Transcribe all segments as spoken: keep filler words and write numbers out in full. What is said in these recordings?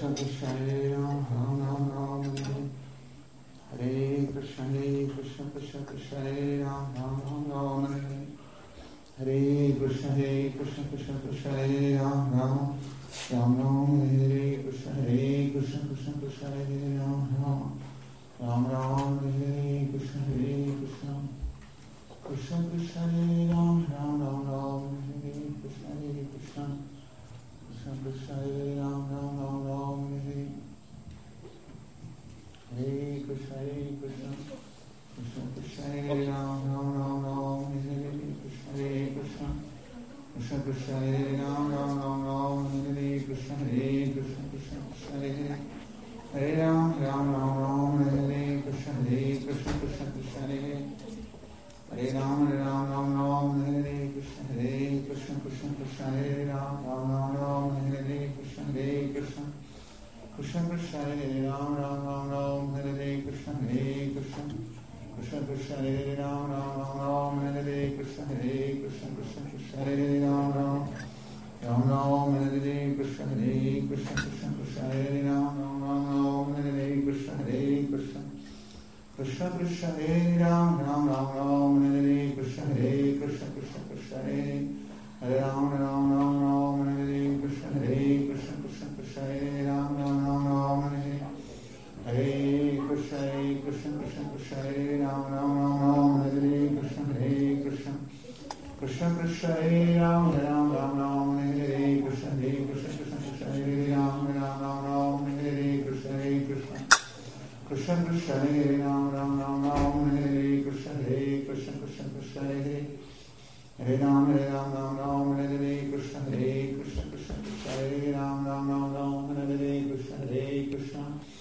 Krishna Krishna Hare Ram Ram Ram Ram Hare Krishna Hare Krishna Krishna Krishna Hare Ram Ram Ram Ram Hare Krishna Hare Krishna Krishna Krishna Hare Ram Ram Ram Ram Hare Krishna Hare Krishna Krishna Krishna Hare Ram Ram Ram Ram Hare Krishna Hare Krishna Krishna Krishna Hare Ram Ram Ram Ram Hare Krishna Hare Krishna Krishna Krishna Hare Ram Ram Ram Ram Hare Hare Krishna Hare Krishna Krishna Krishna Hare Ram Ram Ram Ram Hare Krishna Hare Krishna Krishna Krishna Hare Ram Ram Ram Ram Hare Krishna Hare Krishna Krishna Krishna Hare Hare Ram Ram Ram Ram Hare Krishna Hare Krishna Krishna Krishna Hare Hare Ram Ram Ram Ram Hare Krishna Hare Krishna Krishna Krishna Hare Ram Ram Ram Ram Hare Krishna Hare Krishna Krishna Krishna Hare Ram Ram Ram Ram Hare Krishna Hare Krishna Krishna Krishna Hare Ram Ram Ram Ram Hare Krishna Hare Krishna Krishna Krishna Hare Ram Ram Ram Ram Hare Krishna Hare Krishna Krishna Krishna Hare Ram Ram Ram Hare Krishna Hare Krishna Krishna Krishna Hare Ram Ram Ram Ram Hare Krishna Hare Krishna Krishna Krishna Hare Hare Ram Ram Ram Ram Hare Krishna Hare Krishna Krishna Krishna Hare Ram Ram Ram Ram Hare Hare Krishna Hare Krishna Krishna Krishna Hare Ram Ram Ram Ram Hare Krishna Hare Krishna Krishna Krishna Hare Ram Ram Ram Ram Hare Krishna Hare Krishna Krishna Krishna Hare Ram Ram Ram Ram Hare Krishna Hare Krishna Krishna Krishna Hare Ram Ram Ram Ram Hare Krishna Hare Krishna Krishna Krishna Hare Hare Ram Ram Ram Ram Hare Krishna Hare Krishna Krishna Krishna Hare Ram Ram Ram Ram Hare Krishna Hare Krishna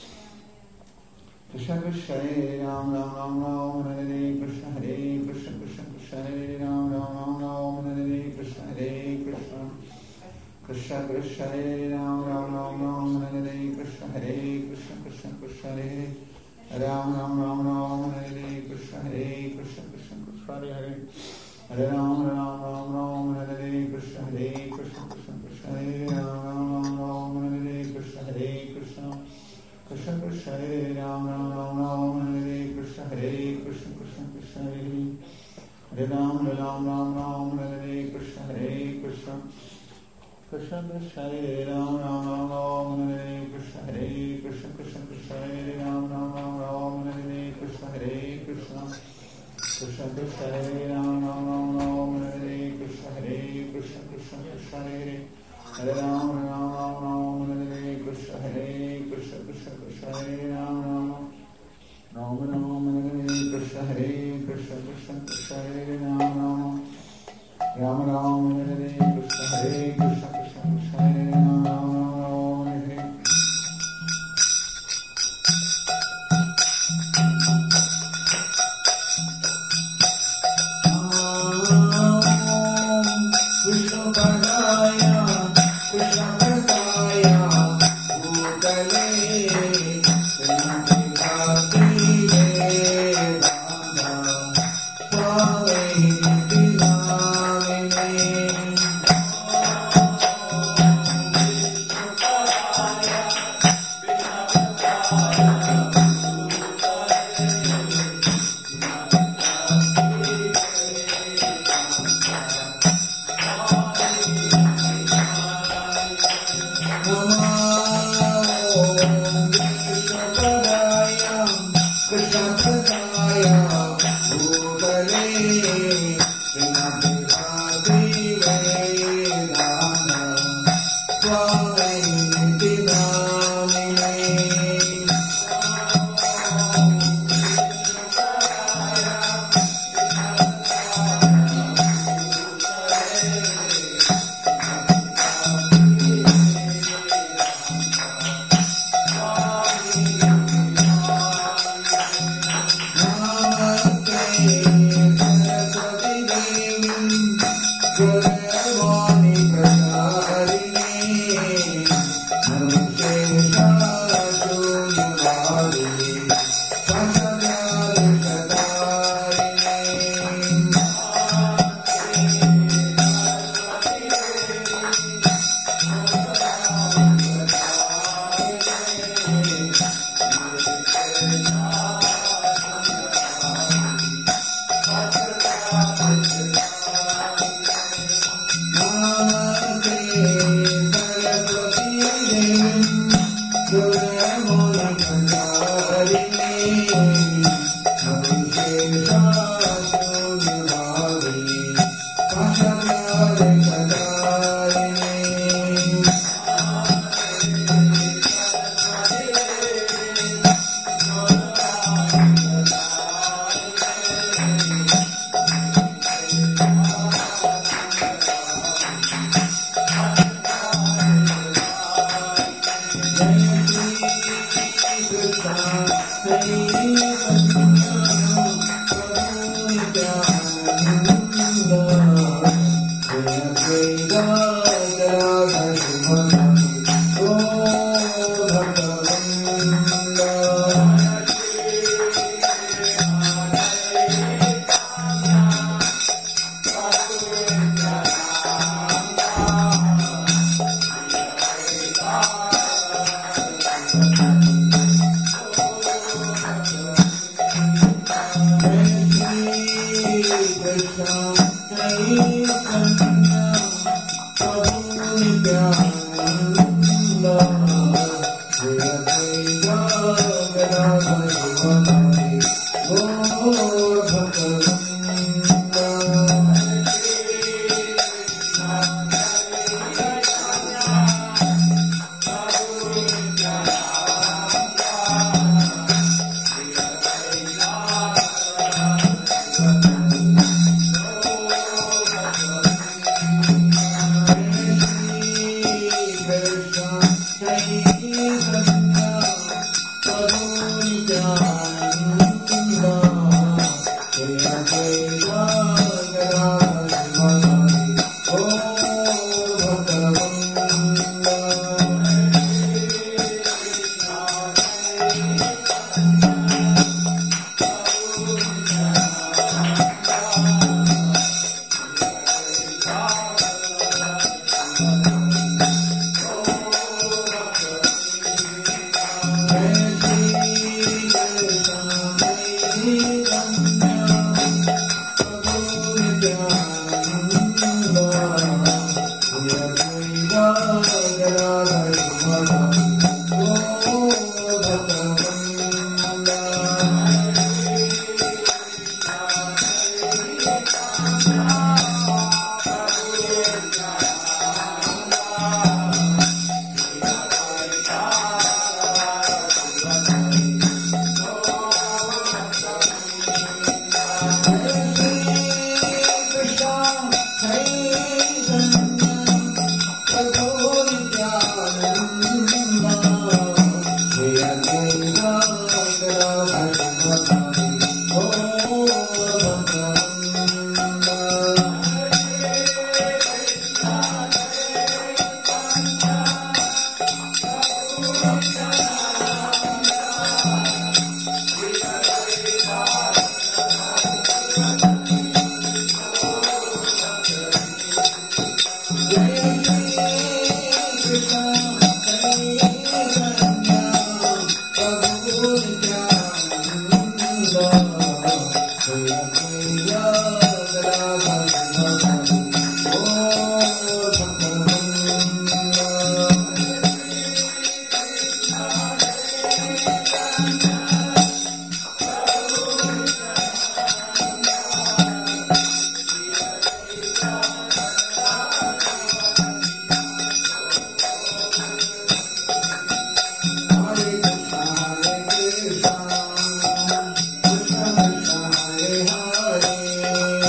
Krishna Krishna Hare Ram Ram Ram Ram Hare Krishna Hare Krishna Krishna Krishna Hare Ram Ram Ram Ram Hare Krishna Hare Krishna Krishna Krishna Hare Ram Ram Ram Ram Hare Krishna Hare Krishna Krishna Krishna Hare Ram Ram Ram Ram Hare Krishna Hare Krishna Krishna Krishna Hare Hare Ram Ram Ram Ram Hare Krishna Hare Krishna Krishna Krishna Hare Ram Ram Ram Ram Hare Krishna Hare Krishna Krishna Krishna Hare Ram Ram Ram Ram Hare Krishna Hare Krishna Krishna Krishna Hare Hare Ram Ram Ram Ram Hare Krishna Hare Krishna Krishna Krishna Hare Ram Ram Ram Ram Hare Krishna Hare Krishna Krishna Krishna Hare Ram Ram Ram Ram Hare Krishna Hare Krishna Krishna Krishna Hare Ram Ram Ram Ram Hare Krishna Hare Krishna Krishna Krishna Hare Hare Ram Ram Ram Ram Hare Krishna Hare Krishna Krishna Krishna Hare Ram Ram Ram Ram Hare Krishna Hare Krishna Krishna Krishna Hare Ram Ram Ram Ram Hare Krishna Hare Krishna Krishna Krishna Hare Ram Ram Hare Krishna Padaya Krishna Padaya Bhutale Srimati Vedanta Swami Dinamine Hare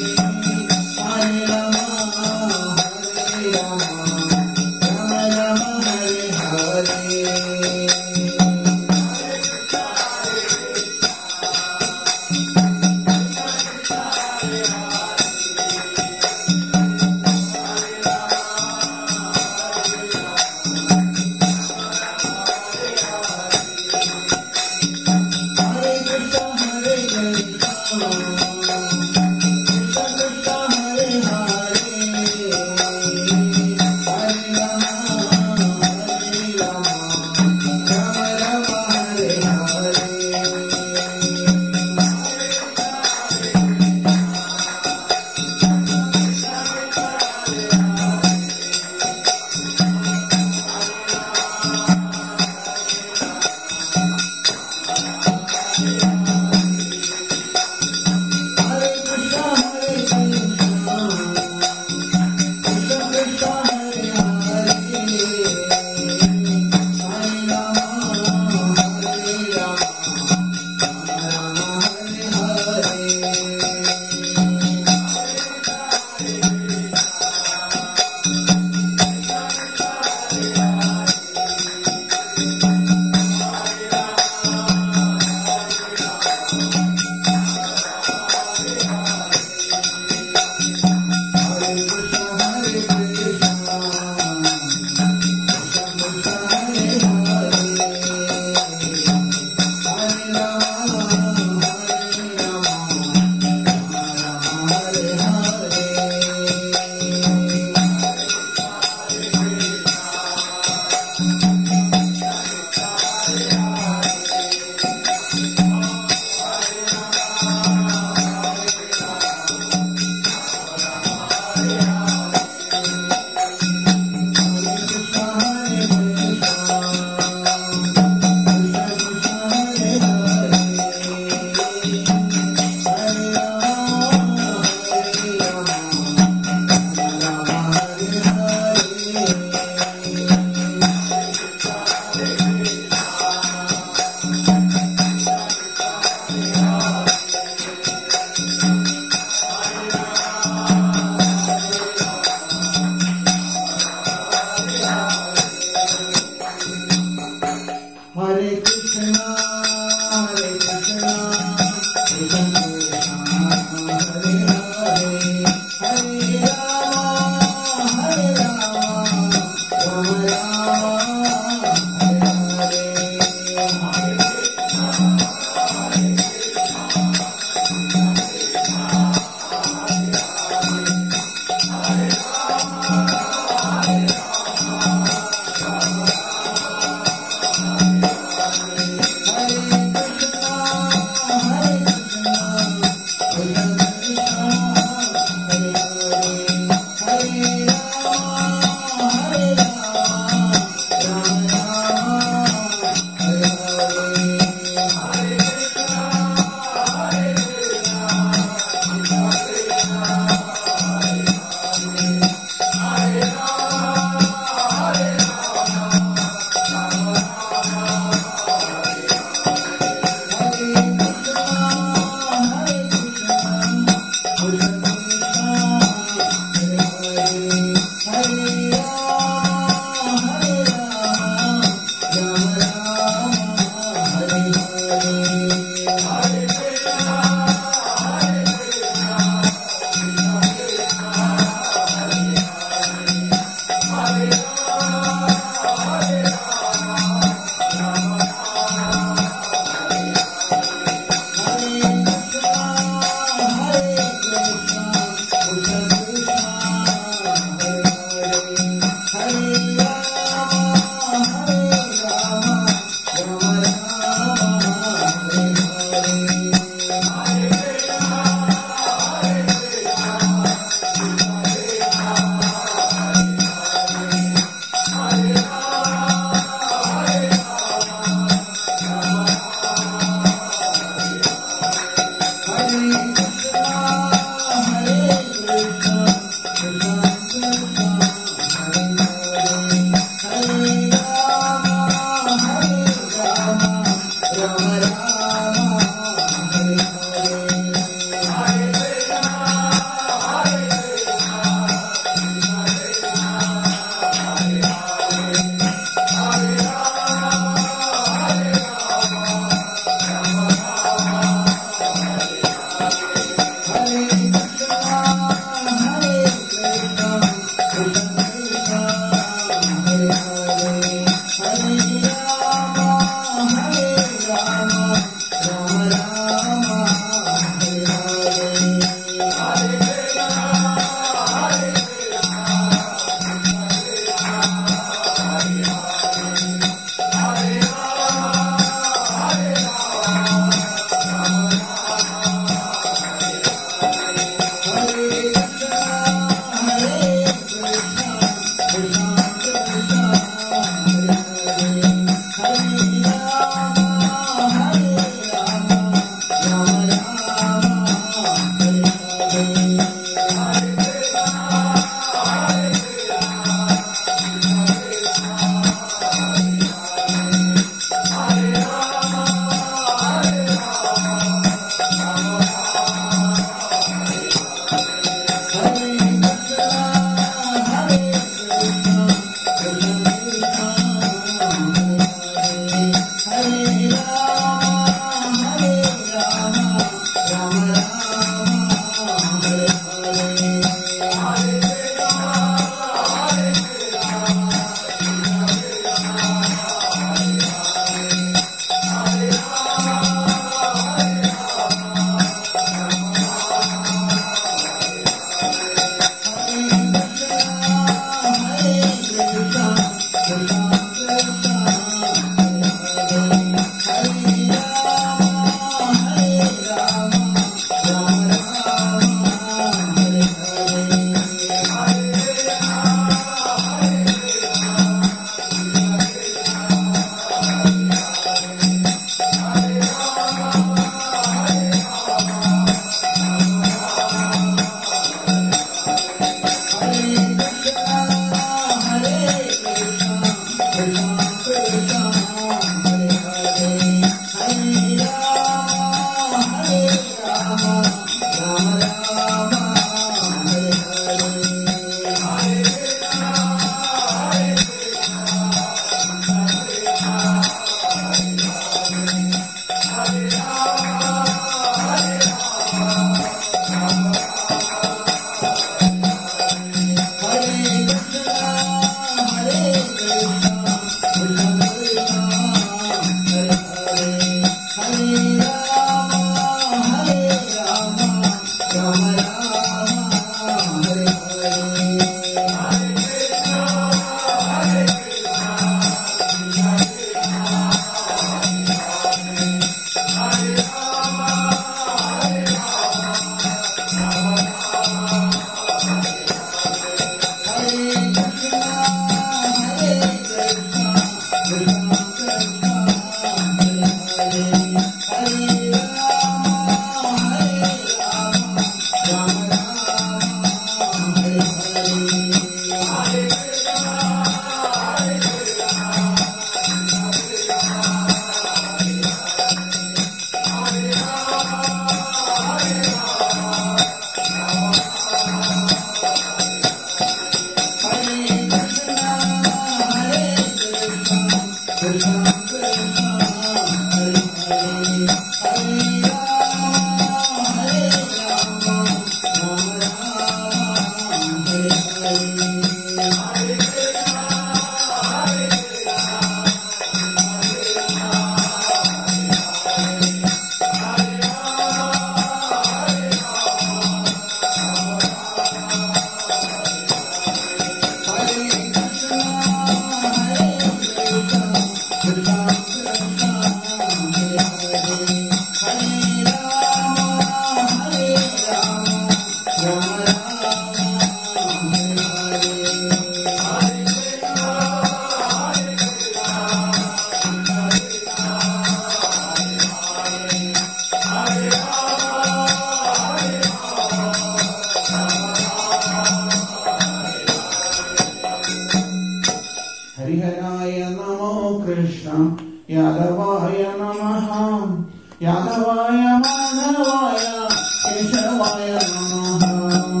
यादवाय नमः यादवाय माधवाय केशवाय नमः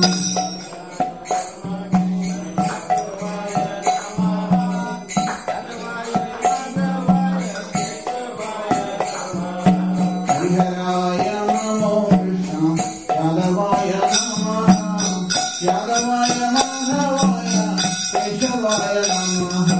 हरिहराय नमो कृष्ण यादवाय नमः यादवाय माधवाय केशवाय नमः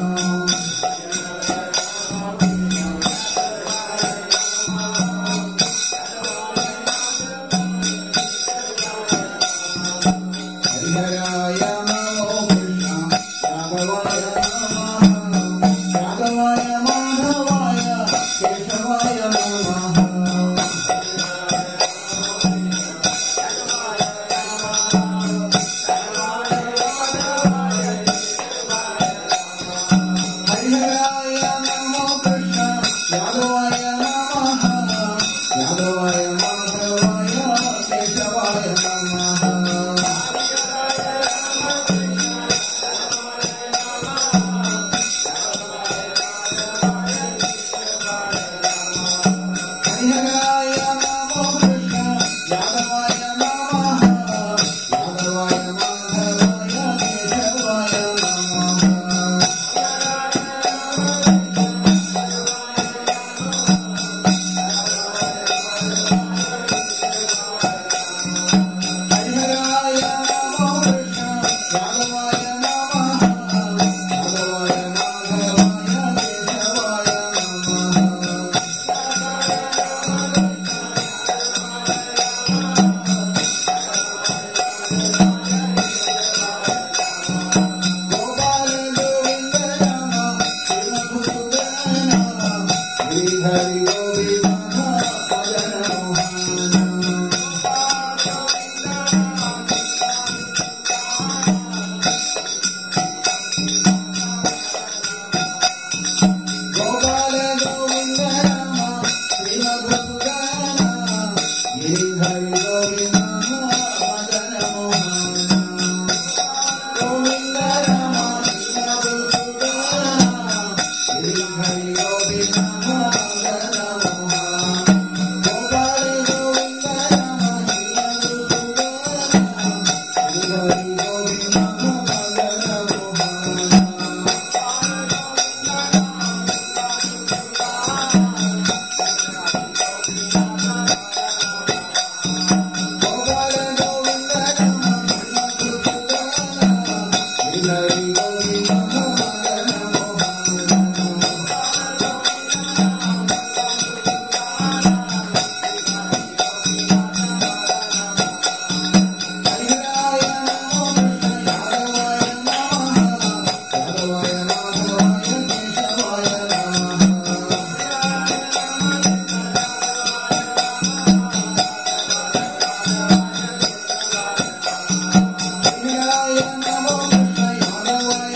Hare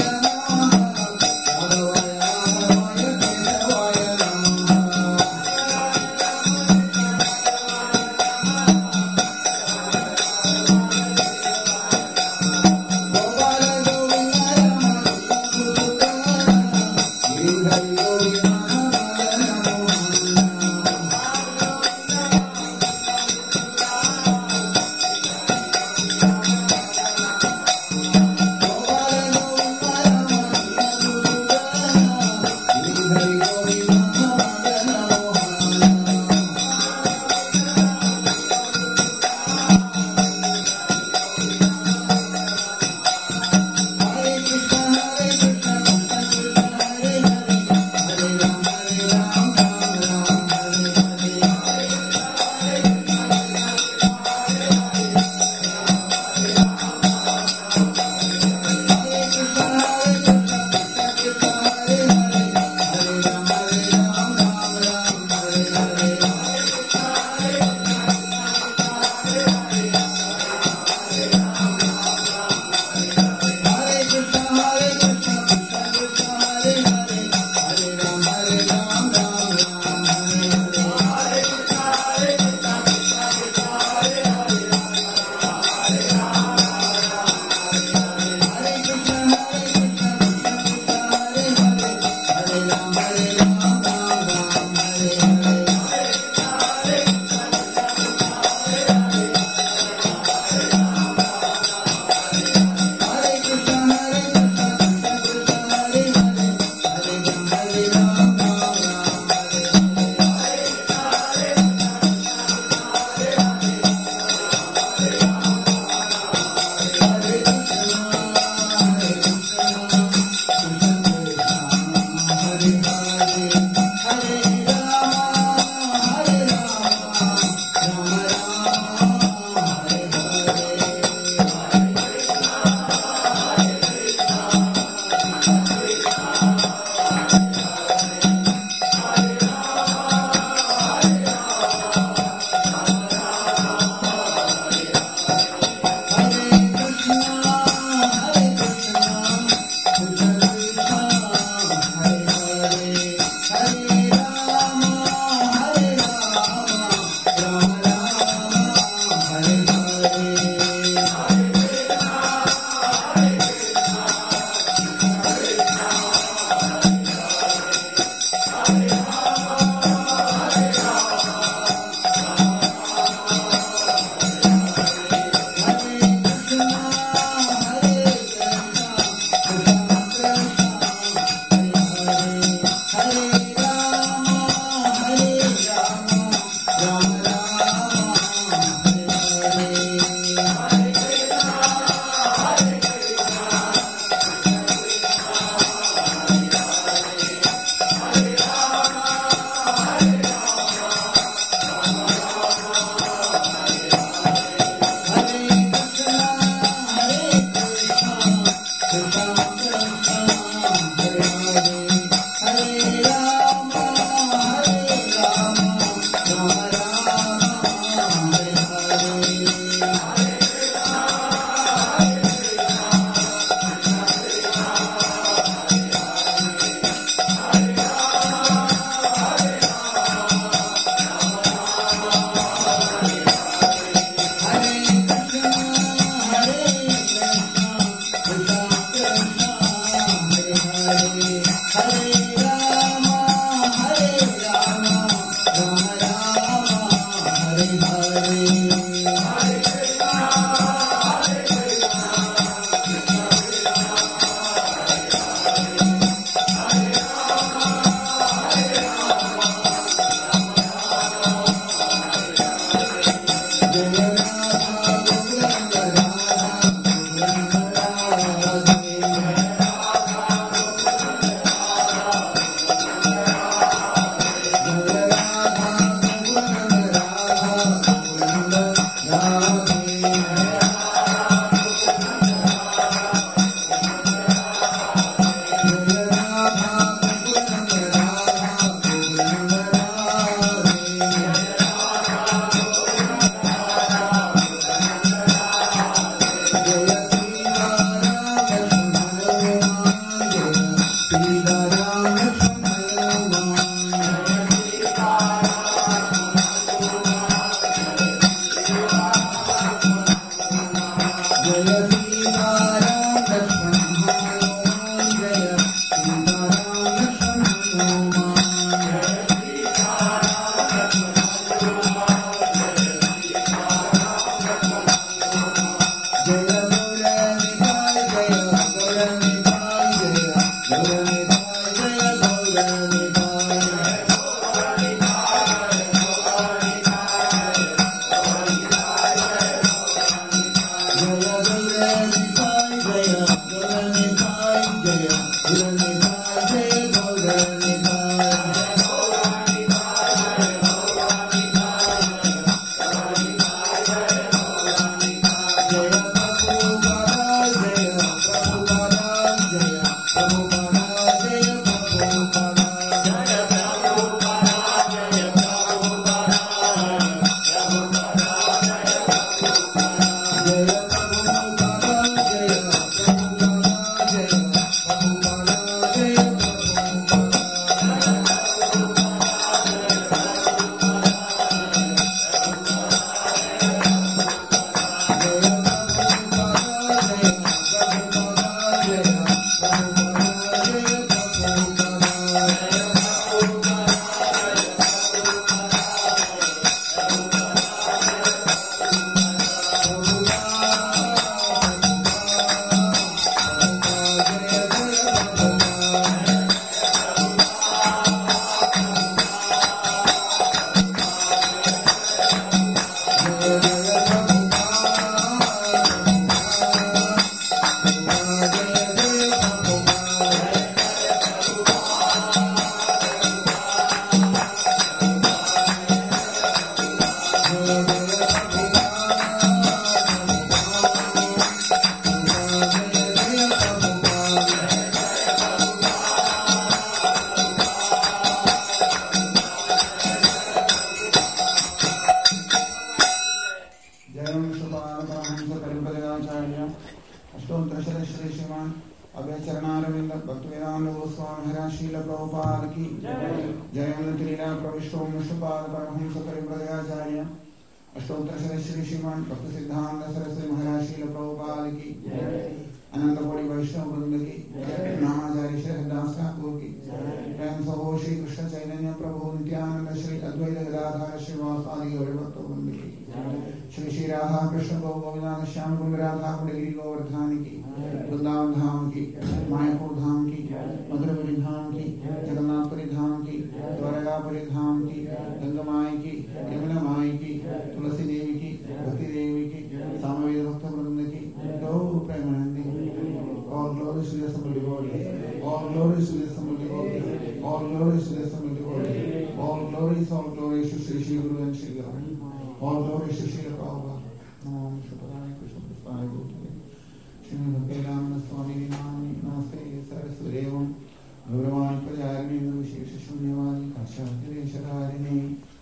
स्वामी नमस्ते सरस्वदेवं गौरवान् प्रचारिणे विशेषशून्यवान् काशाग्रेशधारिणे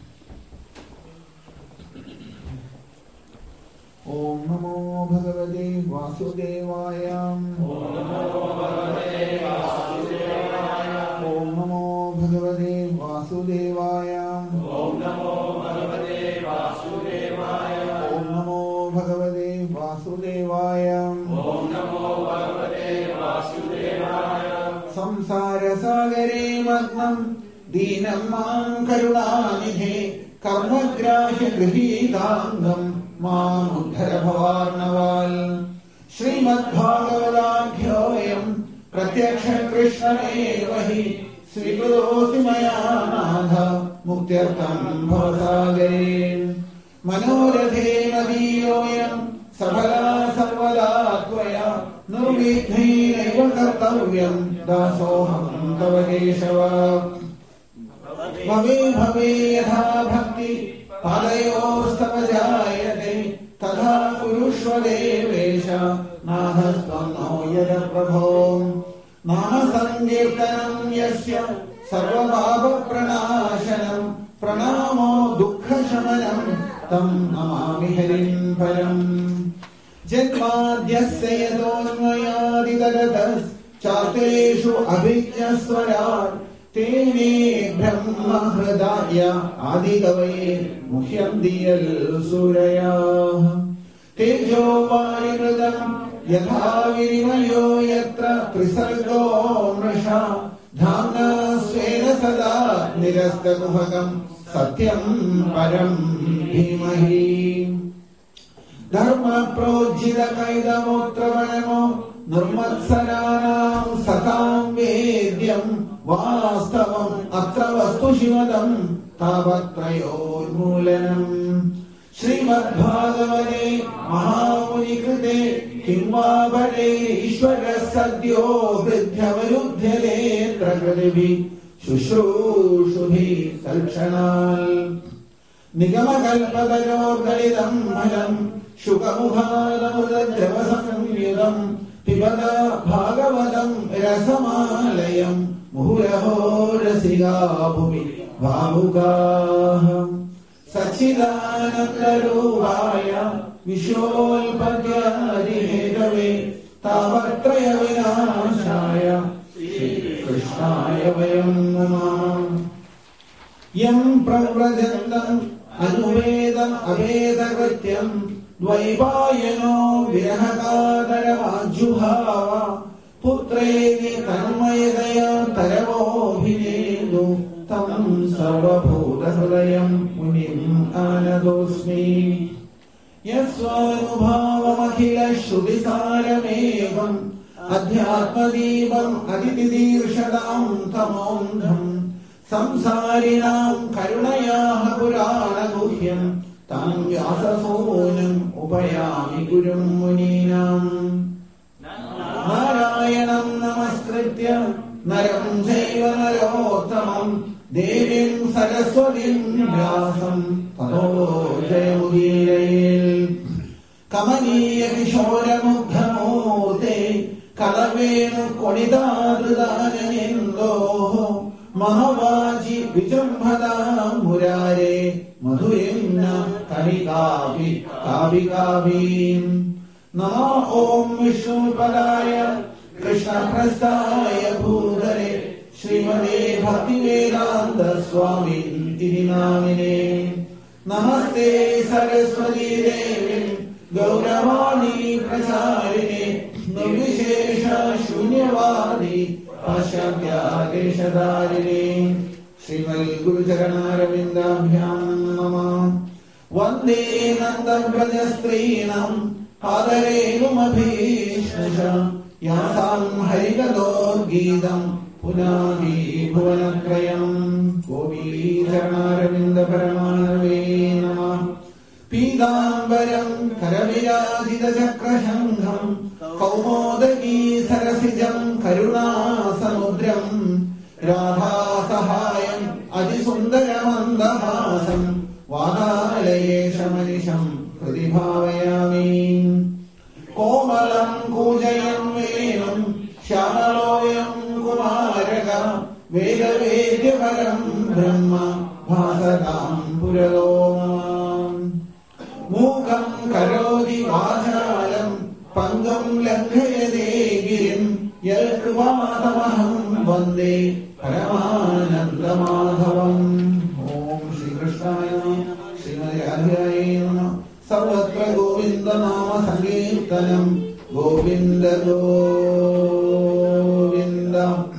ओम नमो भगवते वासुदेवाय ओम नमो भगवते वासुदेवाय ओम नमो भगवते वासुदेवाय ओम नमो भगवते वासुदेवाय ओम नमो भगवते वासुदेवाय ओम नमो भगवते वासुदेवाय संसार सागरे मग्नं दीनं मां करुणानिधे कर्मग्राह्य गृहीतांगं मामुद्धर भवार्णवाल श्रीमद्भागवताख्योऽयं प्रत्यक्ष कृष्णमेव हि स्वीकृतोऽसि मया नाथ मुक्त्यर्थं भवसागरे मनोरथे मदीयोऽयं सफला सर्वदा त्वया निर्विघ्नेनैव कर्तव्यं दासोऽहं तव केशव भवे भवे यथा भक्ति पादयोस्तव जायते तथा कुरुष्व देवेश नाथस्त्वं नो यद प्रभो नाम संकीर्तनं यस्य सर्वपापप्रणाशनं प्रणामो दुःखशमनं तं नमामि हरिं परम् जन्माद्यस्य यतोऽन्वयादितरतश्चार्तेषु अभिज्ञस्वराट् तेने ब्रह्म हृदाय आदिकवये मुह्यन्ति सूरयाः तेजो वारिमृदं यथा विनिमयो यत्र त्रिसर्गो मृषा धाम्ना स्वेन सदा निरस्तकुहकं सत्यं परं धीमहि धर्म प्रोज्झितकैदमूत्रवणमो निर्मत्सराणां सतां वेद्यं वास्तवम् अत्र वस्तु शिवदं तावत्त्रयोन्मूलनम् श्रीमद्भागवते महामुनिकृते किं वा भवेईश्वरः सद्यो हृद्यवरुध्यते प्रकृतिभिः शुश्रूषुभिः तत्क्षणात् निगमकल्पतरोर्गलितं फलं शुकमुखालमृतद्रवसंयुतं पिबत भागवतं रसमालयं मुहुरहो रसिका भुवि भावुकाः सच्चिदानन्दरूपाय विश्वोत्पत्त्यादिहेतवे तावत्त्रयविनाशाय श्रीकृष्णाय वयं नमः यं प्रव्रजन्तम् अनुवेदम् अवेदकृत्यं द्वैपायनो विरहकातरमाज्जुभाव पुत्रेति तन्मयतया तरवोऽभिनेदु तं सर्वभूतहृदयं मुनिम् आनतोऽस्मि यस्वानुभावमखिलश्रुतिसारमेकम् अध्यात्मदीपम् अतितिदीर्षतां तमोऽन्धम् संसारिणां करुणयाः पुराणगुह्यं तं व्याससूनुम् उपयामि गुरुं मुनीनाम् नारायणं नमस्कृत्य नरं चैव नरोत्तमं देवीं सरस्वतीं व्यासं ततो जयमुदीरयेत् कमनीय किशोरमुग्धमूर्ते कलवेणुकोणितादृदानयेन्दोः महवाचि विजृम्भता मुरारे मधुरिं न कणिकापि कापि कापीम् नमो ॐ विष्णुपदाय कृष्णप्रस्थाय भूधरे श्रीमते भक्तिवेदान्त स्वामिनिति नामिने नमस्ते सरस्वती देवी गौरवाणी प्रचारिणे निर्विशेष शून्यवादी पाश्चात्यादेशधारिणे श्रीमद्गुरुचरणारविन्दाभ्यां नमः वन्दे नन्दव्रजस्त्रीणां पादरेणुमभीष्णश यासां हरिकथोद्गीतं पुनादि भुवनत्रयं गोपीचरणारविन्दपरमाणवे नमः पीताम्बरं करविराजितचक्रशङ्खं कौमोदगी सरसिजं करुणासमुद्रं राधासहायम् अतिसुन्दरमन्दहासं वादालयेशमनिशं हृदि भावयामि कोमलं कूज ശ്യാമളോയം കുമാരക വേദവേദ്യപരം ബ്രഹ്മ ഭാസതാം പുരതോ മാം. മൂകം കരോതി വാചാലം പങ്കം ലംഘയതേ ഗിരിം യൽകൃപാതമഹം വന്ദേ പരമാനന്ദമാധവം. ഓം ശ്രീകൃഷ്ണായ ശ്രീമതി രാധികായേ നമഃ. സർവത്ര ഗോവിന്ദനാമ സങ്കീർത്തനം Govinda Govinda.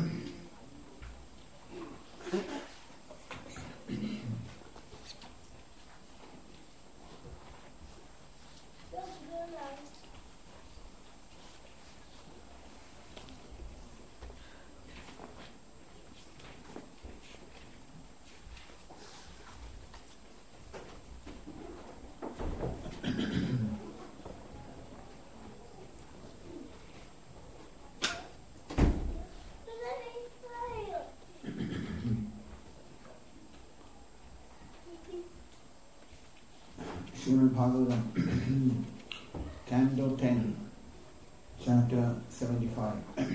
Srimad Bhagavatam, Canto ten, Chapter seventy-five.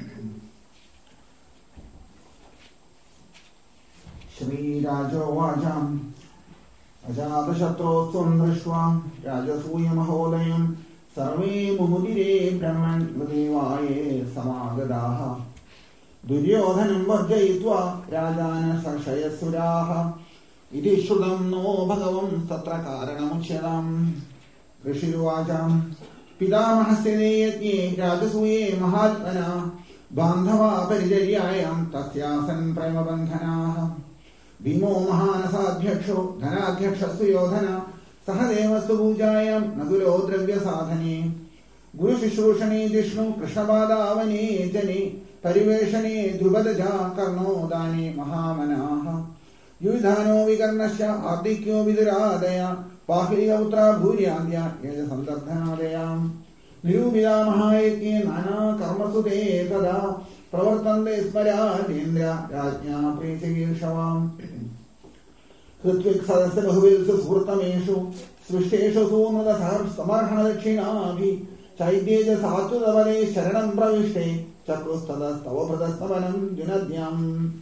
Shri Raja Vajam Ajatashatrosvam Drishvam Rajasuya Mahodayam Sarve Mumudire Brahman Vadevaye Samagadaha Duryodhanam Varjayitva Rajana Sarshayasuraha Iti Shudam no Bhagavam Tatra Karanamuchyadam. Rishiruvacham Pitamahasene Yatye Rajasuye Mahatmana Bandhava Parijaryayam Tasyasan Premabandhanaha Bhimo Mahanasadhyaksho Dhanadhyakshasya Yodhana Sahadeva Subhujayam Nagulo Dravya Sadhane Guru Shishrushane Dishnu Krishnabadavane Jane Pariveshane Drubadaja Karno Dani Mahamanaha Yudhano Vikarnasya Ardikyo Viduradaya Pahiliya Utra Bhuryandya Yaja Sandardhanadayam Nirubhida Mahayatye Nana Karmasute Kada Pravartande Smaratendra Rajnya Prechagirshvam Kritvik Sadasya Bahuvilsa Surtameshu Srishteshu Sunada Sahar Samarhana Dakshinabhi Chaityeja Satudavale Sharanam Pravishte Chakrustada Stava Pradastavanam Junadyam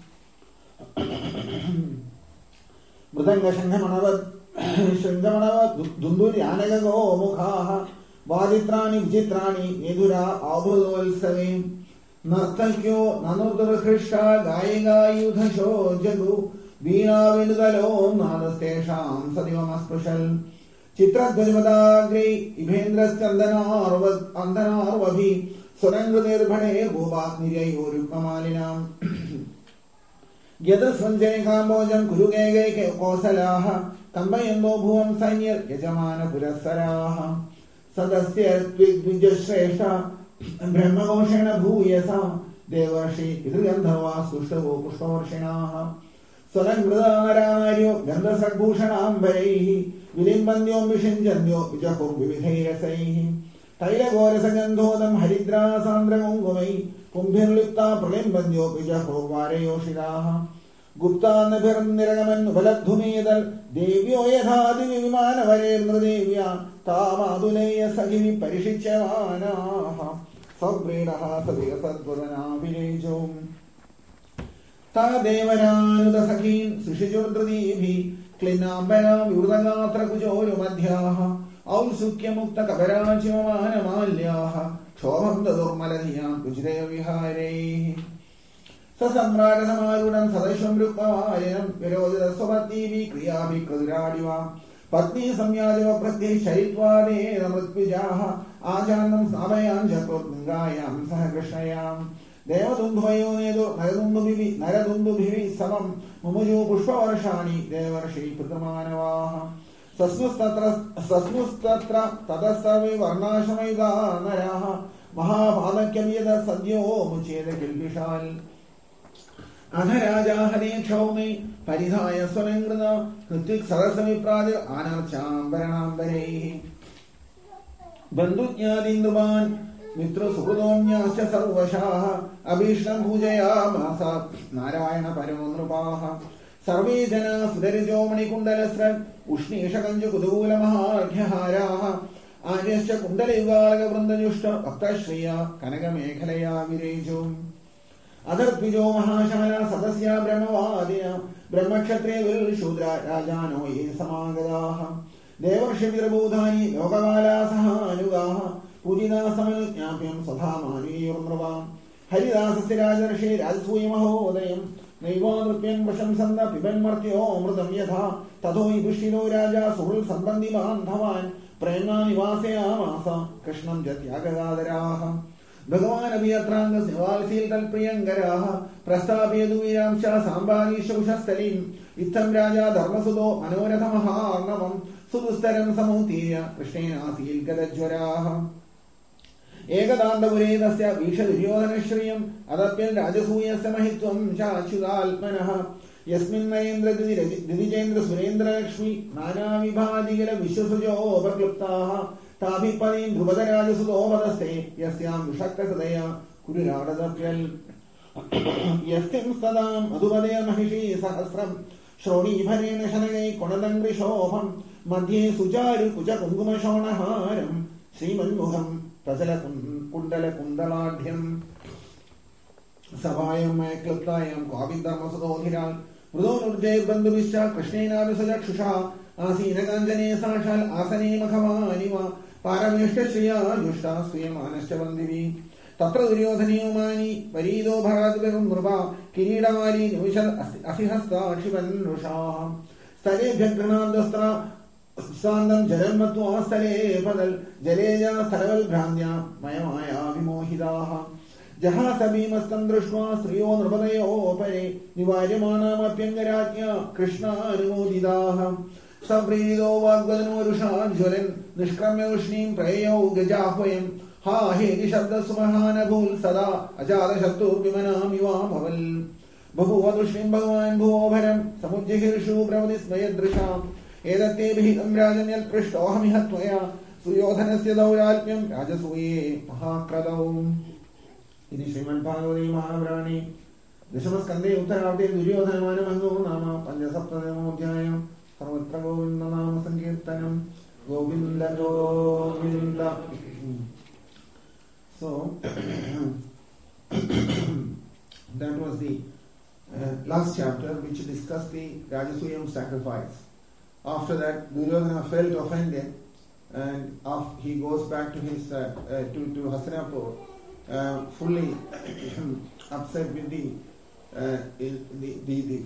Mridanga Shangamanavad Shangamanavad Dunduri Anaga Go Mukhaha Vaditrani Vichitrani Nedura Abhudovalsave Nartakyo Nanurdara Krishna Gaiga Yudhasho Jagu Veena Vendalo Nadastesham Sadivamaspashal Chitradvajmadagri Ibhendras Chandanarvad Andanarvabhi Surangaderbhane Bhubat Nirayurukamalinam Yada Sanjay Kambojam Kurugege Kosalaha Kambayando Bhuvam Sanyar Yajamana Purasaraha Sadasya Tvijashresha Brahmagoshana Bhuyasa Devashi Idriyandhava Sushavo Pushpavarshinaha Salangradararyo Gandhasakbhushanam Varehi Vilimbandyo Mishinjandyo Vijahur Vividhairasaihi Tailagorasagandhodam Haridra Sandragungumai Kumbhirlipta Pralimbandyo Vijahur Vareyoshiraha Gupta Nabhiram Niragaman Valadhumedal Devyo Yadhadi Vimana Varendra Devya Tamaduleya Sagivi Parishichavanaha Sabredaha Sadhya Sadvadana Vilejum Tadevanuda Sakin Sushijurdradibhi Klinambana Vyurdagatra Kujoru Madhyaha Aulsukya Mukta Kabarachivamana Malyaha Shobhamda Durmaladhyam Kujdeya Viharehi Sasamrata Samarunam Sadasham Rukavayam Virodha Sobativi Kriyavi Kadiradiva Patni Samyajava Prati Shaitvade Ramratpijaha Ajanam Samayan Jakrutngayam Sahakrishnayam Devadundvayo Nedo Naradundubivi Naradundubivi Samam Mumuju Pushpavarshani Devarshi Putramanavaha Sasmustatra Sasmustatra Tadasavi Varnashamayda Naraha Mahabhadakyamyada Sadyo Mucheda Kilpishal Adharaja Hare Chaumi Paridhaya Swanengrana Kritik Sarasami Praja Anarcham Varanam Varehi Bandutnya Dinduban Mitra Surudomnyascha Sarvashaha Abhishnam Pujaya Masa Narayana Paramanrupaha Sarve Jana Sudarijomani Kundalasran Ushni Shakanju Kudula Mahadhyaharaha ആര്യശ്ച കുണ്ടലയുഗാളകവൃന്ദജുഷ്ട ഭക്തശ്രിയ കനകമേഖലയാ വിരേജു അധർദ്വിജോ മഹാശാല സദസ്യ ബ്രഹ്മവാദിന ബ്രഹ്മക്ഷത്രേ Shudra രാജാനോ യേ സമാഗതാഃ ദേവർഷിവിരഭൂതാനി ലോകകാലാ സഹാനുഗാഃ പൂജിതാ സമനുജ്ഞാപ്യം സദാമാനീയുർനൃവാം ഹരിദാസസ്യ രാജർഷി രാജസൂയമഹോദയം നൈവാനൃപ്യൻ പ്രശംസന്ത പിബന്മർത്യോ അമൃതം യഥാ തഥോ യുധിഷ്ഠിരോ രാജ സുഹൃൽ സംബന്ധി ബാന്ധവാൻ പ്രേമ്ണാ നിവാസയാമാസ കൃഷ്ണം ച ത്യാഗകാതരാഃ ഭഗവാനപി അത്രാംഗസ്യ വാത്സീൽ തൽപ്രിയങ്കരാഃ പ്രസ്ഥാപയതു വീരാംശ സാമ്പാരീശൗഷസ്ഥലീം ഇത്തം രാജാ ധർമ്മസുതോ മനോരഥമഹാർണവം സുദുസ്തരം സമൂത്തീര്യ കൃഷ്ണേനാസീൽ ഗതജ്വരാഃ ഏകദാന്തപുരേ തസ്യ വീക്ഷ ദുര്യോധനശ്രിയം അതപ്യൻ രാജസൂയസ്യ മഹിത്വം ചാച്യുതാത്മനഃ യസ്മിൻ നയേന്ദ്ര ദിവിജേന്ദ്ര സുരേന്ദ്രലക്ഷ്മി നാനാവിഭാജികല വിശ്വസുജോ പ്രക്ലുപ്താഃ താഭിപദീം ധ്രുപദരാജസുതോപദസ്തേ യസ്യാം വിഷക്തഹൃദയ കുരുരാടതപ്യൽ യസ്തിം സദാം മധുപദേ മഹിഷീ സഹസ്രം ശ്രോണീഭരേണ ശനകൈ കുണദംഗ്രിശോഭം മധ്യേ സുചാരു കുച കുങ്കുമശോണഹാരം ശ്രീമന്മുഖം പ്രചല കുണ്ടല കുണ്ടലാഢ്യം സഭായം ക്ലുപ്തായം ക്വാപിധർമ്മസുതോധിരാൽ മൃദോനുർജൈർബന്ധുവിശ്ച കൃഷ്ണേനാവിസചക്ഷുഷാ ആസീനകാഞ്ചനേ സാക്ഷാൽ ആസനേ മഖവാനിവ പാരമേഷ്ടശ്രിയാ ജുഷ്ട സ്വീയമാനശ്ച വന്ദിവി തത്ര ദുര്യോധനീയമാനി പരീതോ ഭരാതുപരം നൃപ കിരീടമാലി നിമിഷൽ അസിഹസ്താക്ഷിപൻ നൃഷാഃ സ്ഥലേഭ്യ ഗൃഹാന്തസ്ത്ര xanthan ജലം മത്വാ സ്ഥലേ പദൽ ജലേജ സ്ഥലവൽ ഭ്രാന്ത്യ മയമായ വിമോഹിതാഃ ജഹാസഭീമസ്തം ദൃഷ്ട്വാ സ്ത്രിയോ നൃപതയോ പരേ നിവാര്യമാണാമപ്യംഗരാജ്ഞ കൃഷ്ണാനുമോദിതാഃ സപ്രീതോ വാഗ്വദനോരുഷാജ്വലൻ നിഷ്ക്രമ്യ ഉഷ്ണീം പ്രയയൗ ഗജാഹ്വയം ഹാ ഹേതി ശബ്ദസുമഹാനഭൂൽ സദാ അജാതശത്രുർവിമനാമിവാ ഭവൽ ബഭൂവ ദുഷ്ണീം ഭഗവാൻ ഭുവോഭരം സമുജ്ജിഹീർഷു പ്രവതിസ്മയദൃശാം ഏതത്തെ വിഹിതം രാജന്യൽപൃഷ്ടോഹമിഹ ത്വയാ സുയോധനസ്യ ദൗരാത്മ്യം രാജസൂയേ മഹാക്രതൗ. ഇതി ശ്രീമദ്ഭാഗവതേ മഹാപുരാണേ ദശമസ്കന്ധേ ഉത്തരാർദ്ധേ ദുര്യോധനമാനമംഗോ നാമ പഞ്ചസപ്തതമോധ്യായം. സർവത്ര ഗോവിന്ദനാമ സങ്കീർത്തനം. Govinda Govinda. So that was the uh, last chapter which discussed the Rajasuyam sacrifice. After that, Duryodhana felt offended, and after he goes back to his uh, uh, to to Hastinapur, uh, fully upset with the uh, the the, the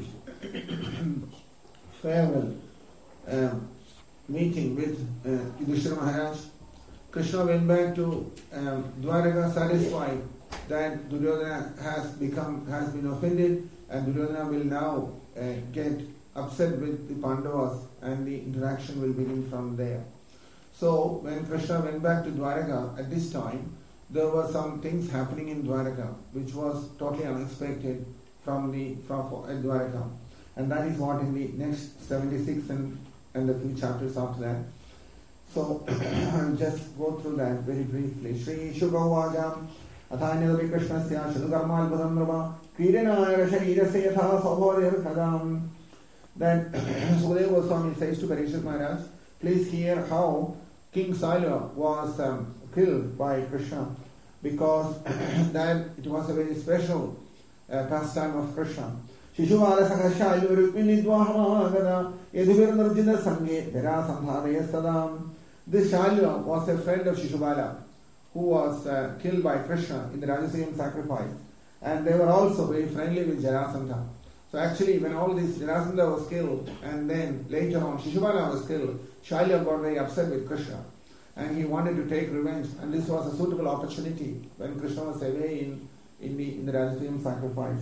farewell uh, meeting with uh, Yudhishthira Maharaj. Krishna went back to um, Dwaraka satisfied that Duryodhana has become has been offended, and Duryodhana will now uh, get upset with the Pandavas, and the interaction will begin from there. So when Krishna went back to Dwaraka at this time, there were some things happening in Dwaraka which was totally unexpected from the from at Dwaraka, and that is what in the next seventy-six and and the few chapters after that. So I'll just go through that very briefly. Shri Shubhavajam Athanyadavi Krishnasya Shadukarmalbhadam Nrava Kridanaya Sharirasya Yatha Saubhadir Kadam. Then Sukadeva Goswami says to Parikshit Maharaj, please hear how King Salya was um, killed by Krishna, because that it was a very special uh, pastime of Krishna. Shishuvala Sakashayu Rukminidwahamagada Yadhuvir Nurjina Sange Vera Samhadaya Sadam. This Shalya was a friend of Shishubala, who was uh, killed by Krishna in the Rajasuyam sacrifice, and they were also very friendly with Jarasandha. So actually, when all this Jarasandha was killed, and then later on Shishubala was killed, Shalya got very upset with Krishna, and he wanted to take revenge, and this was a suitable opportunity when Krishna was away in in the in the Rajasuyam sacrifice.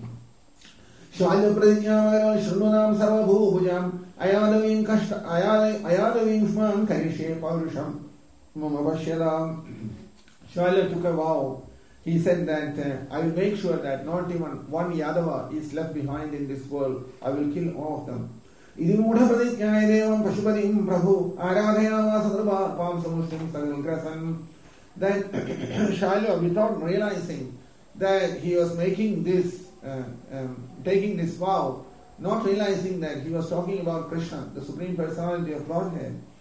Shalya pradijnamaram shrununam sarvabhubhujam ayadavim kashta ayadavim shman karishe paurusham mamavashyadam. Shalya took a vow. He said that uh, I will make sure that not even one Yadava is left behind in this world. I will kill all of them. Idi mudha pradijnaya devam pashupatim prabhu aradhayama sadruva pam samushtim sagalgrasan. Then Shalya, without realizing that he was making this uh, um, taking this vow, not realizing that he was talking about Krishna, the Supreme Personality of Godhead. So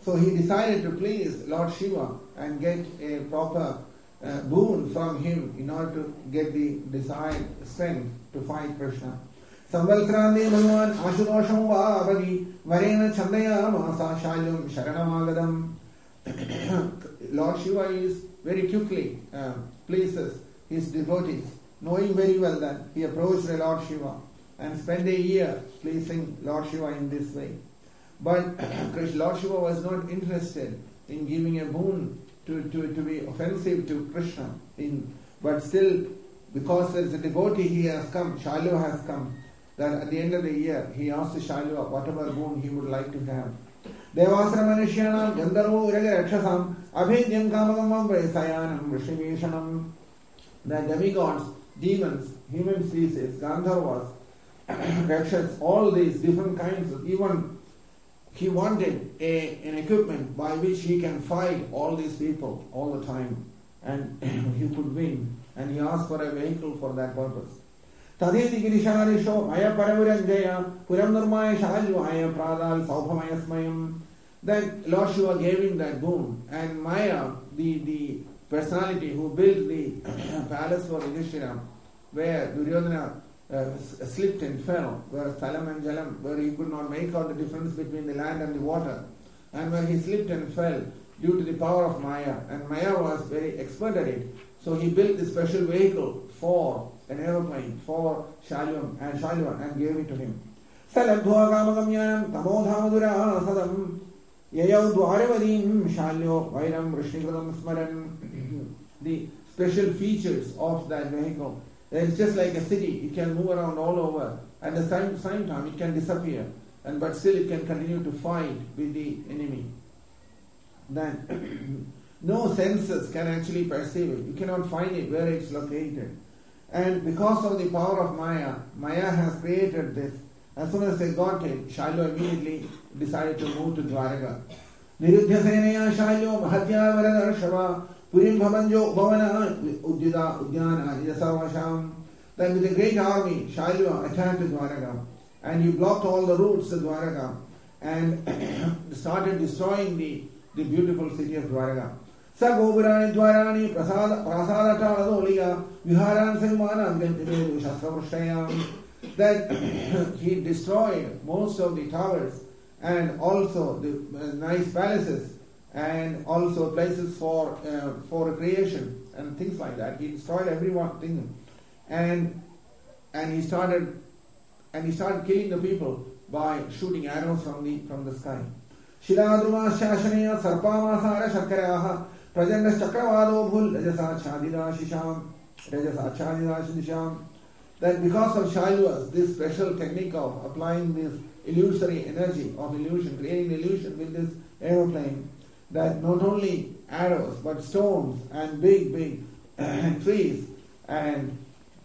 So he decided to please Lord Shiva and get a proper uh, boon from him in order to get the desired strength to fight Krishna. Samvalsrandi Bhagavan Ashutosham Vavagi Varena Chandaya Masa Shalyam Sharanamagadam. Lord Shiva is very quickly uh, pleases his devotees, knowing very well that he approached the Lord Shiva and spent a year pleasing Lord Shiva in this way. But Lord Shiva was not interested in giving a boon to, to, to be offensive to Krishna. In, but still, because there is a devotee, he has come, Shailva has come, that at the end of the year, he asked Shailva whatever boon he would like to have. Devasra Manusyanam Gandharvo Uraga Rakshasam Abhedyam Kamagamam Vresayanam Vrishimeshanam. The demigods, demons, human species, Gandharvas, Rakshas, all these different kinds of, even he wanted a, an equipment by which he can fight all these people all the time, and he could win, and he asked for a vehicle for that purpose. Tadeti Girisharisho Maya Paravuranjaya Puram Nurmaya Shaljvaya Pradal Saupamaya Smayam. Then Lord Shiva gave him that boon, and Maya, the, the personality who built the palace for Yudhishthira, where Duryodhana uh, slipped and fell, where Thalam and Jalam, where he could not make out the difference between the land and the water, and where he slipped and fell due to the power of Maya, and Maya was very expert at it. So he built this special vehicle for an aeroplane for Shalyam and Shalyva and gave it to him. Salabdhva Kamagamyanam Tamodhamadura Sadam Yayau Dwaravadim Shalyo Vairam Vrishnikradam Smaran. The special features of that vehicle. It's just like a city, it can move around all over. At the same, same time, it can disappear, and but still it can continue to fight with the enemy. Then, no senses can actually perceive it. You cannot find it where it's located. And because of the power of Maya, Maya has created this. As soon as they got it, Shailva immediately decided to move to Dwaraka. Niruddhaseneya Shailyo Mahatya Varadarshava Purim Bhavanjo Bhavana Udyada Udyana Nidasavasham. Then with a great army, Shailva attacked Dwaraka, and he blocked all the routes to Dwaraka and started destroying the, the beautiful city of Dwaraka. Sagobirani Dwarani Prasada Prasadata Adoliya Viharan Silmana Gantimedu Shastravrashayam. That he destroyed most of the towers and also the uh, nice palaces and also places for uh, for recreation and things like that. He destroyed every one thing, and and he started and he started killing the people by shooting arrows from the from the sky. Shiladruma Shashaneya Sarpamasara Shakaraha Prajandas Chakravado Bhul Rajasa Chadida Shisham Rajasa Chadida Shisham. That because of Shailvas, this special technique of applying this illusory energy of illusion, creating illusion with this aeroplane, that not only arrows but stones and big, big uh, trees and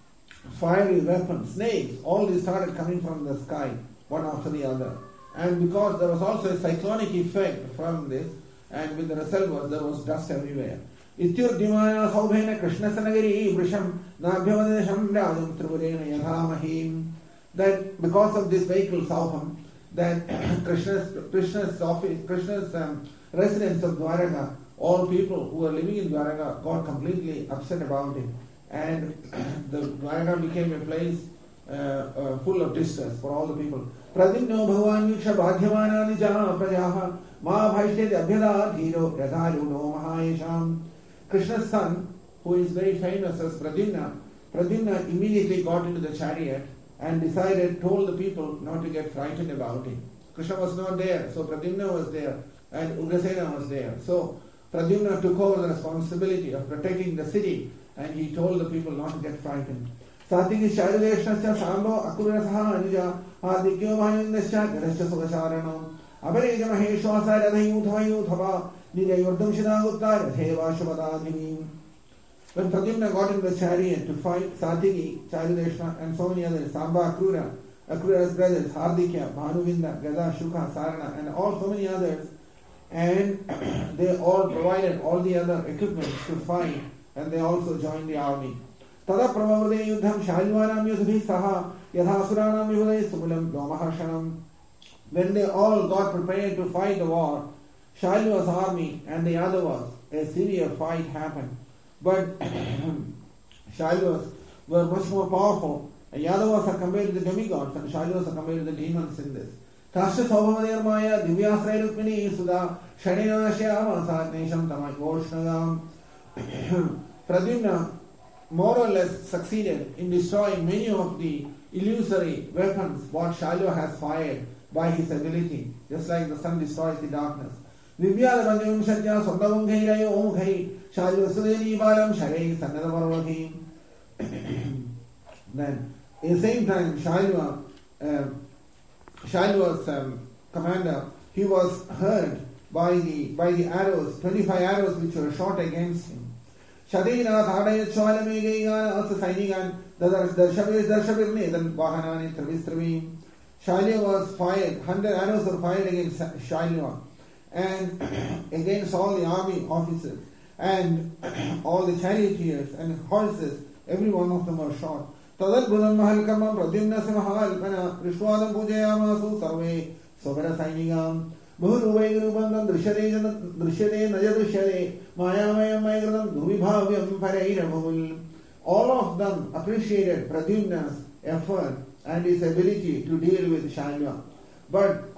fiery weapons, snakes, all these started coming from the sky, one after the other. And because there was also a cyclonic effect from this, and with the result was there was dust everywhere. Ityurdimaya Saubhena Krishna Sanagari Vrisham Nabhyavadesham Rajam Tripurena Yadhamahim. That because of this vehicle Saubham, that Krishna's Krishna's office, Krishna's um, residents of Dwaraka, all people who were living in Dwaraka got completely upset about it, and the Dwaraka became a place uh, uh, full of distress for all the people. Pradimno Bhagavan Yuksha Bhadhyamana Nija Prajaha Ma Bhaishte Abhyada Dhiro Yadharuno Mahayesham. Krishna's son, who is very famous as Pradyumna, Pradyumna immediately got into the chariot and decided, told the people not to get frightened about it. Krishna was not there, so Pradyumna was there and Ugrasena was there. So Pradyumna took over the responsibility of protecting the city, and he told the people not to get frightened. Satiki Shaileshnasya Sambo Akurasaha Anija Hadikyo Mahindasya Garasya Sukasharanam Abareja Maheshwasa Radhayuthavayu Thava Nidayurdam Shidagutta Ratheva Shubadadhini. When Pradyumna got in the chariot to fight Satiki, Chaileshna and so many others, Samba Akrura, Akrura's brothers, Hardikya, Bhanuvinda, Gada, Shuka, Sarana, and all so many others, and they all provided all the other equipment to fight, and they also joined the army. Tada Pravavade Yudham Shailvanam Yudhi Saha Yadhasuranam Yudhay Sumulam Domaharshanam. When they all got prepared to fight the war, Shailua's army and the Yadavas, a severe fight happened. But Shailuas were much more powerful. And Yadavas are compared to the demigods and Shailuas are compared to the demons in this. Tasha Saubhamadhyarmaya Divyasraya Rukmini Sudha Shaninashya Masatnesham Tamai Voshnagam. Pradyumna more or less succeeded in destroying many of the illusory weapons what Shailua has fired by his ability, just like the sun destroys the darkness. Vivyada Banjum Shatya Sondavum Khairayo Om Khai Shailua Sudeni Balam Sharei Sanadavarvati. Then, at the same time, Shailua, uh, Shailua's um, commander, he was hurt by the by the arrows, twenty-five arrows which were shot against him. Shadina Thadaya Chwalamegaya also Sainigan, Darshabir Darshabir then Vahanani Travistravi. Shailua was fired, one hundred arrows were fired against Shailua and against all the army officers and all the charioteers and horses, every one of them were shot. Tadat Buddhan Mahal Karma Pradyumna Simahal Kana Rishwadam Pujayamasu Sarve Sobara Sainigam Muhuruvay Rubandam Drishade Drishade Najadrishade Mayamaya Maygradam Duvibhavyam Parairabul. All of them appreciated Pradyumna's effort and his ability to deal with Shailua. But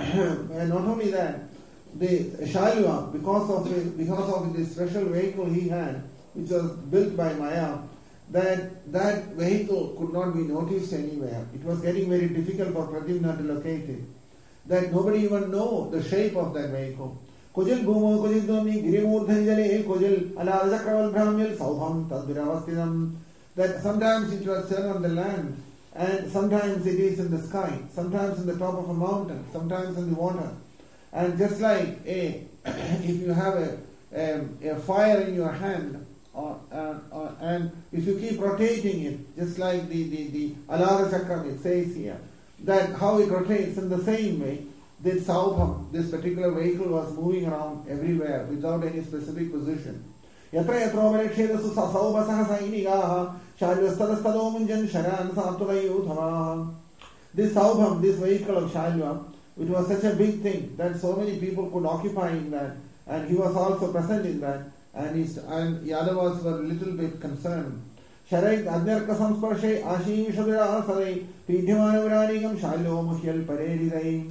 not only that, the Shailua, because of the, because of the special vehicle he had, which was built by Maya, that that vehicle could not be noticed anywhere. It was getting very difficult for Pradyumna to locate it. That nobody even know the shape of that vehicle. Kojil Bhumo, Kojil Doni, Girimurdhan Jale, Kojil Alarajakraval Brahmil, Sauham, Tadviravastidam. That sometimes it was turned on the land, and sometimes it is in the sky, sometimes in the top of a mountain, sometimes in the water. And just like a, if you have a, a, a fire in your hand, or, uh, or, and if you keep rotating it, just like the, the, the Alara Chakram, it says here, that how it rotates in the same way, this Saubham, this particular vehicle was moving around everywhere without any specific position. Yatra yatra varekshedasu saubhasaha sainigaha Shailvastadastado munjan sharan satuvayudhava. This Saubham, this vehicle of Shailva, it was such a big thing that so many people could occupy in that, and he was also present in that, and, his, and Yadavas were a little bit concerned. Sharai Adnyarka Samsparshe Ashi Shabira Sarai Pidhyamana Viranigam Shailo Muhyal Paredirai.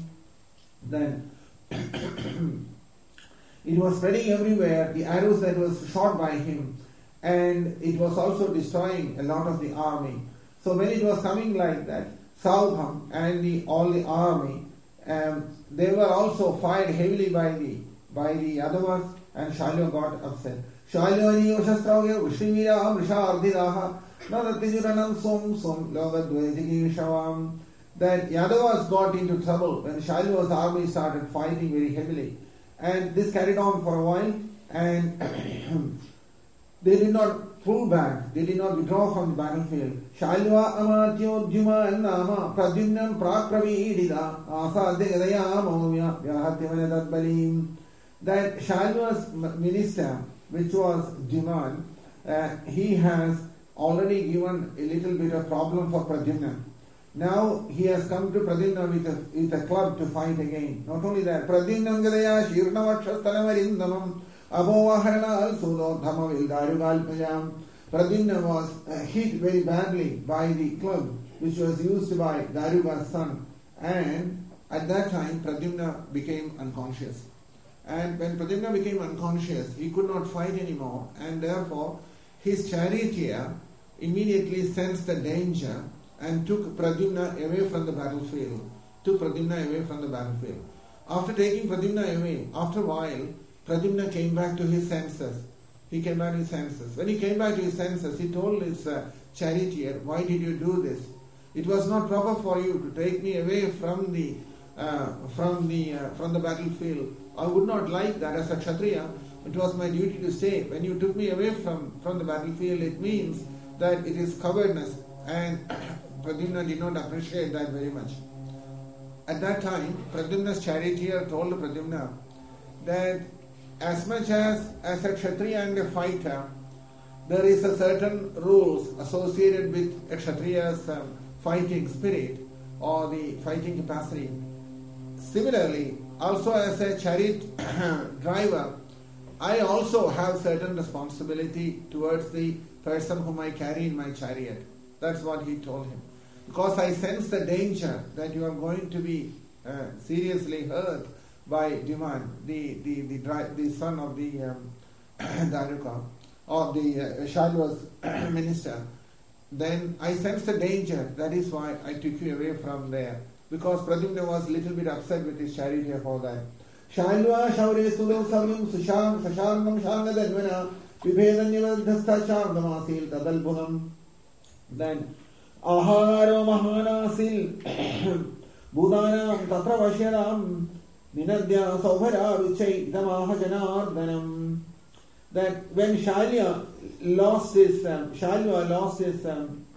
Then it was spreading everywhere, the arrows that was shot by him, and it was also destroying a lot of the army. So when it was coming like that, Saubham and the, all the army, um, they were also fired heavily by the by the Yadavas, and Shailua got upset. Shailua niyo shastrauge ushrimira amrisha ardhidaha nadatijuranam som som logadvejigi shavam. That Yadavas got into trouble when Shailua's army started fighting very heavily. And this carried on for a while, and they did not pull back, they did not withdraw from the battlefield. Shailua amatyo dhyuma nama pradyumnam prakravidida asadhyadaya maumya vyahatyavana dadbalim. That Shailua's minister, which was Dhiman, uh, he has already given a little bit of problem for Pradyumna. Now he has come to Pradyumna with a, with a club to fight again. Not only that, Pradyumnam gadaya shirnavakshastalamarindamam abhovaharana al-sudodhama vildarugalpayam. Pradyumna was uh, hit very badly by the club which was used by Daruga's son, and at that time Pradyumna became unconscious. And when Pradyumna became unconscious, he could not fight anymore, and therefore his charioteer immediately sensed the danger and took Pradyumna away from the battlefield. Took Pradyumna away from the battlefield. After taking Pradyumna away, after a while, Pradyumna came back to his senses. He came back to his senses. When he came back to his senses, he told his uh, charioteer, "Why did you do this? It was not proper for you to take me away from the uh, from the uh, from the battlefield. I would not like that as a Kshatriya. It was my duty to stay. When you took me away from, from the battlefield, it means that it is cowardness." And Pradyumna did not appreciate that very much. At that time, Pradyumna's charioteer told Pradyumna that as much as, as a Kshatriya and a fighter, there is a certain rules associated with a Kshatriya's um, fighting spirit or the fighting capacity. Similarly, also as a chariot driver, I also have certain responsibility towards the person whom I carry in my chariot. That's what he told him. Because I sense the danger that you are going to be uh, seriously hurt by Dhiman, the the the, dri- the son of the um, Dhanuka, or the uh, Shalva's minister. Then I sensed the danger. That is why I took you away from there. Because Pradyumna was a little bit upset with his charioteer for that. Shalva shaure sudam savyam susham sasharnam shangadadvana vibhedanyavadhastha chardamasil tadalbunam. Then aharo mahanasil budanam tatra vasyanam ninadya saubhara vichai idamaha janardhanam. That when Shalya lost his, um, Shalva lost his um,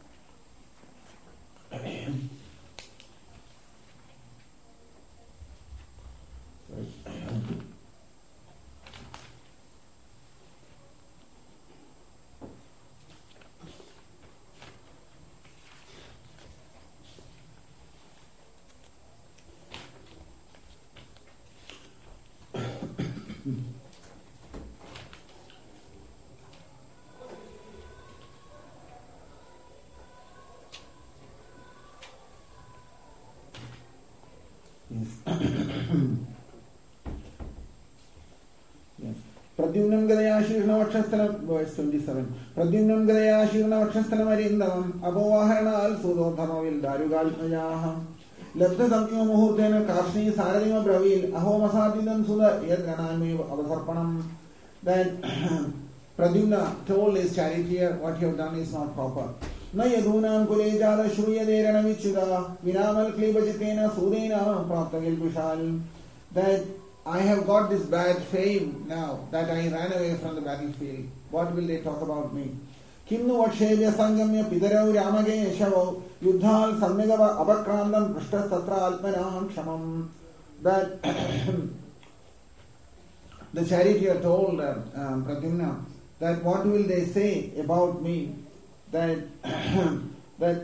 Pradyumnam Gadaya Shirna Vakshasthalam, verse twenty-seven. Pradyumnam Gadaya Shirna Vakshasthalam Arindavam, Abovahana al Sudodhanavil Darugalmayaha. Labda Samyo Muhurtena Karshni Saradima Bravil, Ahomasadidan Suda Yadranami Avasarpanam. Then Pradyumna told his charioteer, what you have done is not proper. Na yadunam kulejala shruyadera vichuda vinamal klebajitena sudena praptagil kushal. That I have got this bad fame now that I ran away from the battlefield. What will they talk about me? Kimnu Vakshevya Sangamya Pidarau Ramage Shavo Yudhal Samnigava Abakrandam Prishta Satra Alpanam Shamam. That the charioteer told uh, um, Pradyumna that what will they say about me? That that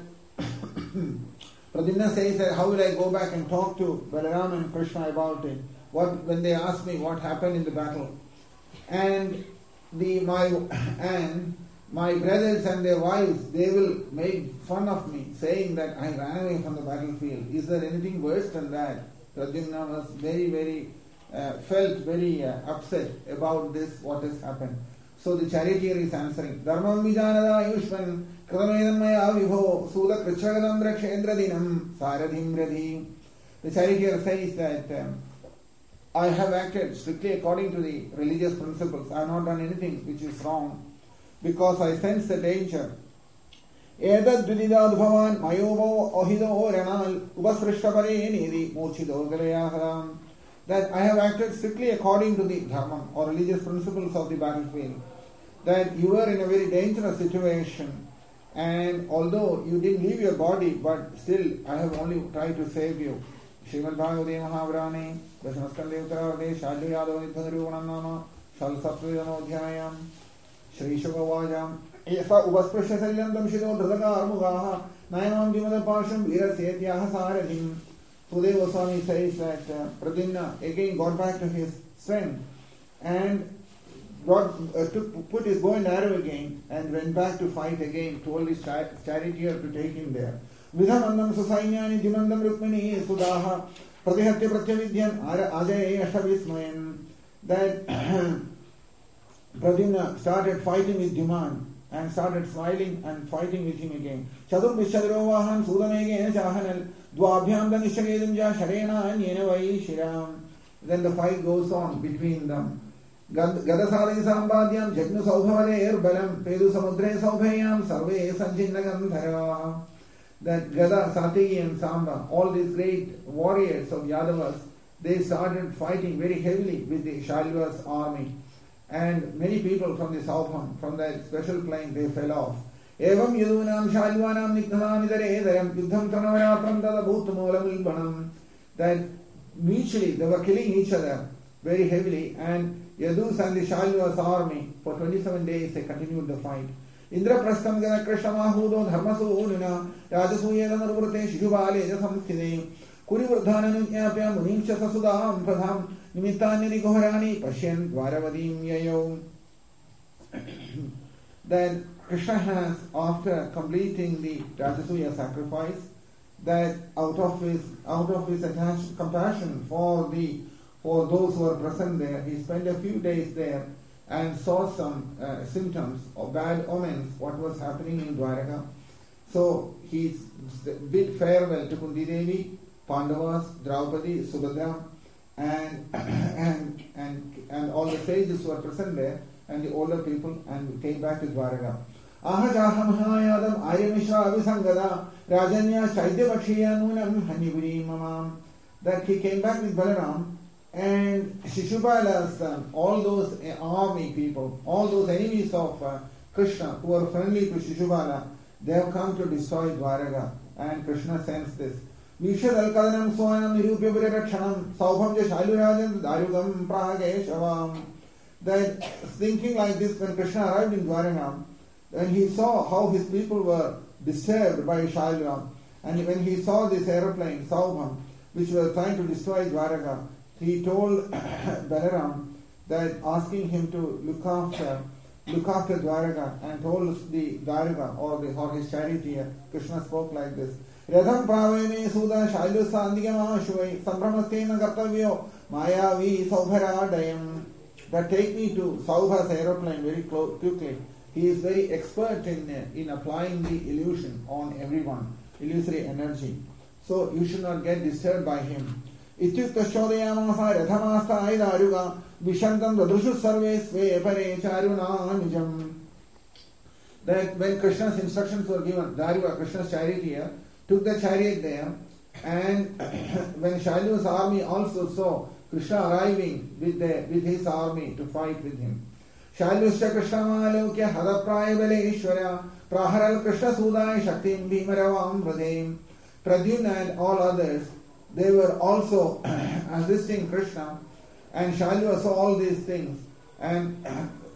Pradyumna says that how will I go back and talk to Balaram and Krishna about it? What when they ask me what happened in the battle, and the my and my brothers and their wives, they will make fun of me, saying that I ran away from the battlefield. Is there anything worse than that? Pradyumna was very very uh, felt very uh, upset about this what has happened. So the charioteer is answering, Dharmam vijanada yushman kramedam maya vibho sula krichagadam rakshendra dinam saradhim radhi. The charioteer says that um, I have acted strictly according to the religious principles. I have not done anything which is wrong because I sense the danger. Edad dvididad bhavan mayovo ohido ranal ubasrishtapare nidhi mochido galayaham. That I have acted strictly according to the dharma or religious principles of the battlefield. That you were in a very dangerous situation, and although you didn't leave your body, but still I have only tried to save you. Srimad Bhagavate Mahavrani, Dashamaskande Uttarade, Shadli Yadava Nidhanarunam Nama, Shal Saptvidhanodhyayam, Shri Shukavajam, Esa Uvasprisha Salyandam Shido Dhradaka Armugaha, Nayanam Dimada Pasham Vira Setyaha Saradhim. Sudeva Swami says that uh, Pradyumna again got back to his strength and got, uh, took, put his bow and arrow again and went back to fight again, told his char- charioteer to take him there. Vidhamandam Susainyani Dimandam Rukmini Sudaha Pratihatya Pratyavidyan Ajay Ashtavismayan. That Pradyumna started fighting with Dhiman and started smiling and fighting with him again. Chadur Vishadrovahan Sudamege Chahanal Dwabhyam Danishagedam Ja Sharena Yenavai Shiram. Then the fight goes on between them. Gadasari Sambhadyam Jagnu Saubhavare Balam Pedu Samudre Saubhayam Sarve Sanjinnagam Dhara. That Gada, Satigi and Samba, all these great warriors of Yadavas, they started fighting very heavily with the Shalva's army. And many people from the Southam, from that special plane, they fell off. Evam yadunam Shalvanam nikdhanam idaredayam yuddham tanavaratram tadabhutmulam ilbanam. That mutually they were killing each other very heavily, and Yadus and the Shalva's army, for twenty-seven days they continued the fight. Indraprastham gana Krishna mahudo dharmasu unina rajasuyeda narvrate shishubale jasamsthide कुरिवृद्धाननुज्ञाप्य मुनिं च ससुदां प्रधां निमित्तान्यदि घोराणि पश्यन् द्वारवतीं ययौ. Then Krishna has, after completing the Rajasuya sacrifice, that out of his out of his attached compassion for the for those who are present there, he spent a few days there and saw some uh, symptoms of bad omens, what was happening in Dwaraka. So he bid farewell to Kunti Devi, Pandavas, Draupadi, Subhadra, and and and and all the sages who were present there, and the older people, and came back to Dwaraka. Ahajaha Mahayadam Aryamishra Avisangada Rajanya Chaityapakshiya Nunam Hanivuri Mamam. That he came back with Balaram, and Shishupala's son, all those army people, all those enemies of uh, Krishna who were friendly to Shishupala, they have come to destroy Dwaraka, and Krishna sends this. Vishad Alkadanam Swanam Nirupya Purirakshanam Saubham Jalurajan Darugam Prageshavam. That thinking like this, when Krishna arrived in Dwaraka, and he saw how his people were disturbed by Shailura, and when he saw this aeroplane, Saubham, which was trying to destroy Dwaraka, he told Balaram that asking him to look after look after Dwaraka, and told the Dwaraka or the or his charioteer, Krishna spoke like this. Radham Praveme Suda Shailu Sandhigama Shuvai Sambrahmastena Kartavyo Mayavi Saubharadayam. That take me to Saubha's aeroplane very close, quickly. He is very expert in in applying the illusion on everyone, illusory energy. So you should not get disturbed by him. Ityukta Shodayamasa Rathamasta Aidaruga Vishantam Dadrushu Sarve Sve Pare Charuna Nijam. That when Krishna's instructions were given, Daruga, Krishna's charioteer, took the chariot there, and when Shailu's army also saw Krishna arriving with the, with his army to fight with him. Shailusha Krishna Malokya Hadapraya Baleshwara Praharal Krishna Sudai Shaktim Bhimaravam Vradem. Pradyumna and all others, they were also assisting Krishna, and Shailu saw all these things, and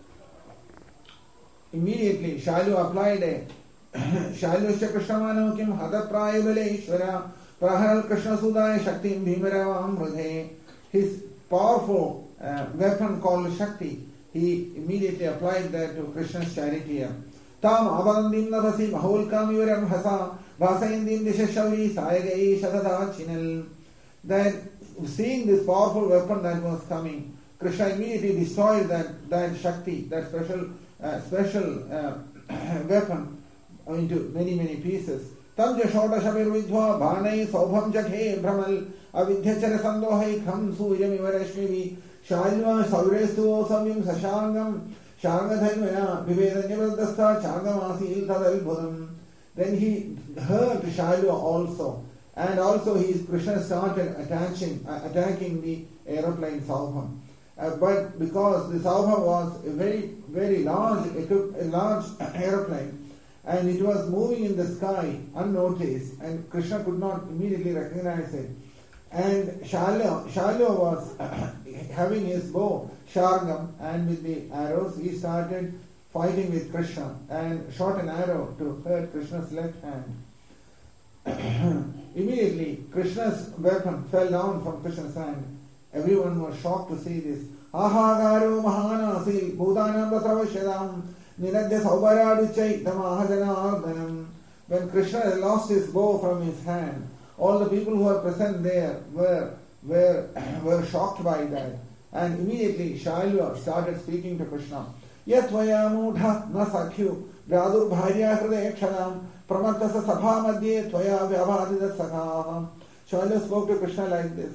immediately Shailu applied a Shailusha Krishna Manokim Hadapraya Baleshwara Praharal Krishna Sudai Shaktim Bhimaravam Vradem. His powerful uh, weapon called Shakti, he immediately applied that to Krishna's charioteer. Tam avandim navasi mahulkam yuram hasa vasayendim dishashauri sayagai shadada chinel. Then, seeing this powerful weapon that was coming, Krishna immediately destroyed that, that Shakti, that special uh, special uh, weapon, into many many pieces. Tam jashoda shabir vidhva bhanai saubham jakhe brahmal avidhyachara sandohai kham suyam ivarashmivi Shailva Saurestu Samyam Sashangam Shangadhanvaya Vivedanyavadasta Changamasi Tadal Budam. Then he heard Shailva also, and also he Krishna started attaching, uh, attacking the aeroplane Saubham. Uh, but because the Saubham was a very, very large, a large aeroplane, and it was moving in the sky unnoticed, and Krishna could not immediately recognize it. And Shailva, Shailva was having his bow, Shargam, and with the arrows, he started fighting with Krishna and shot an arrow to hurt Krishna's left hand. Immediately, Krishna's weapon fell down from Krishna's hand. Everyone was shocked to see this. Ahagaru Mahanasi Bhudanam Vatravashadam Ninadya Saubaraduchai Tamahajana. When Krishna lost his bow from his hand, all the people who were present there were were were shocked by that. And immediately Shailva started speaking to Krishna. Yatvaya mudha na sakyu vyadur bharya hriday kshanam pramatasa sabha madhye tvaya vyavadida sakha. Shailva spoke to Krishna like this.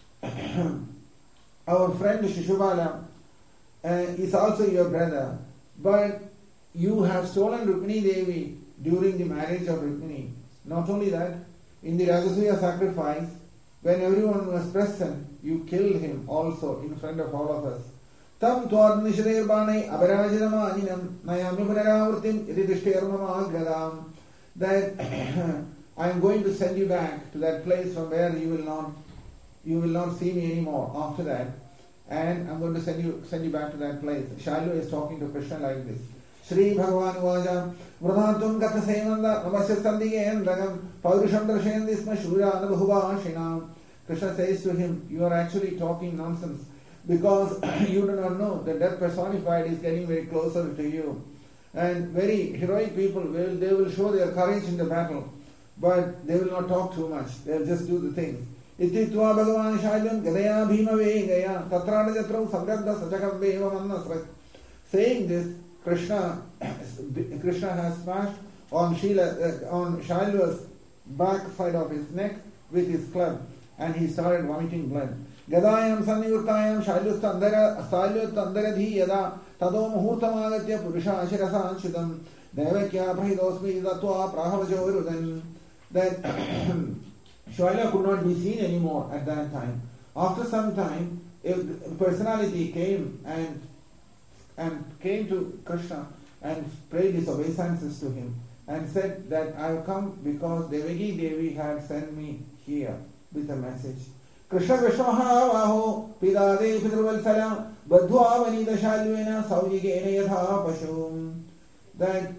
Our friend Shishupala uh, is also your brother, but you have stolen Rukmini Devi during the marriage of Rukmini. Not only that, in the Rajasuya sacrifice, when everyone was present, you killed him also in front of all of us. Tam tuad nishadir banai abarajidama aninam nayami punaravrtim ididishtirmama agradam. That I am going to send you back to that place from where you will not you will not see me anymore after that. And I'm going to send you send you back to that place. Shailva is talking to Krishna like this. Shri Bhagavan Vaja, Vranatum Katha Senanda, Namasya and Ragam, Paurusham Darshan Disma Shura Nabhuva Shinam. Krishna says to him, you are actually talking nonsense because you do not know that death personified is getting very closer to you. And very heroic people, will they will show their courage in the battle, but they will not talk too much. They will just do the things. Ititva Bhagavan Shailyan Gadaya Bhima Vegaya Tatrana Jatrau Samradha Sajakaveva Mannasrat. Saying this, Krishna Krishna has smashed on Shila, uh, on Shailu's back side of his neck with his club, and he started vomiting blood. Gadayam Sannivurtayam Shailustandara Salyutandara Yada Tado Muhurtamagatya Purusha Ashirasa Anshudam Devakya Prahidosmi Datwa Prahavajorudan. That Shaila could not be seen anymore at that time. After some time, a personality came and and came to Krishna and paid his obeisances to him and said that I have come because Devaki Devi had sent me here with a message. Krishna Vishwaha Vaho Pidade Pidruvalsala Badhva Vanida Shalvena Saujigena Yatha Pashum. That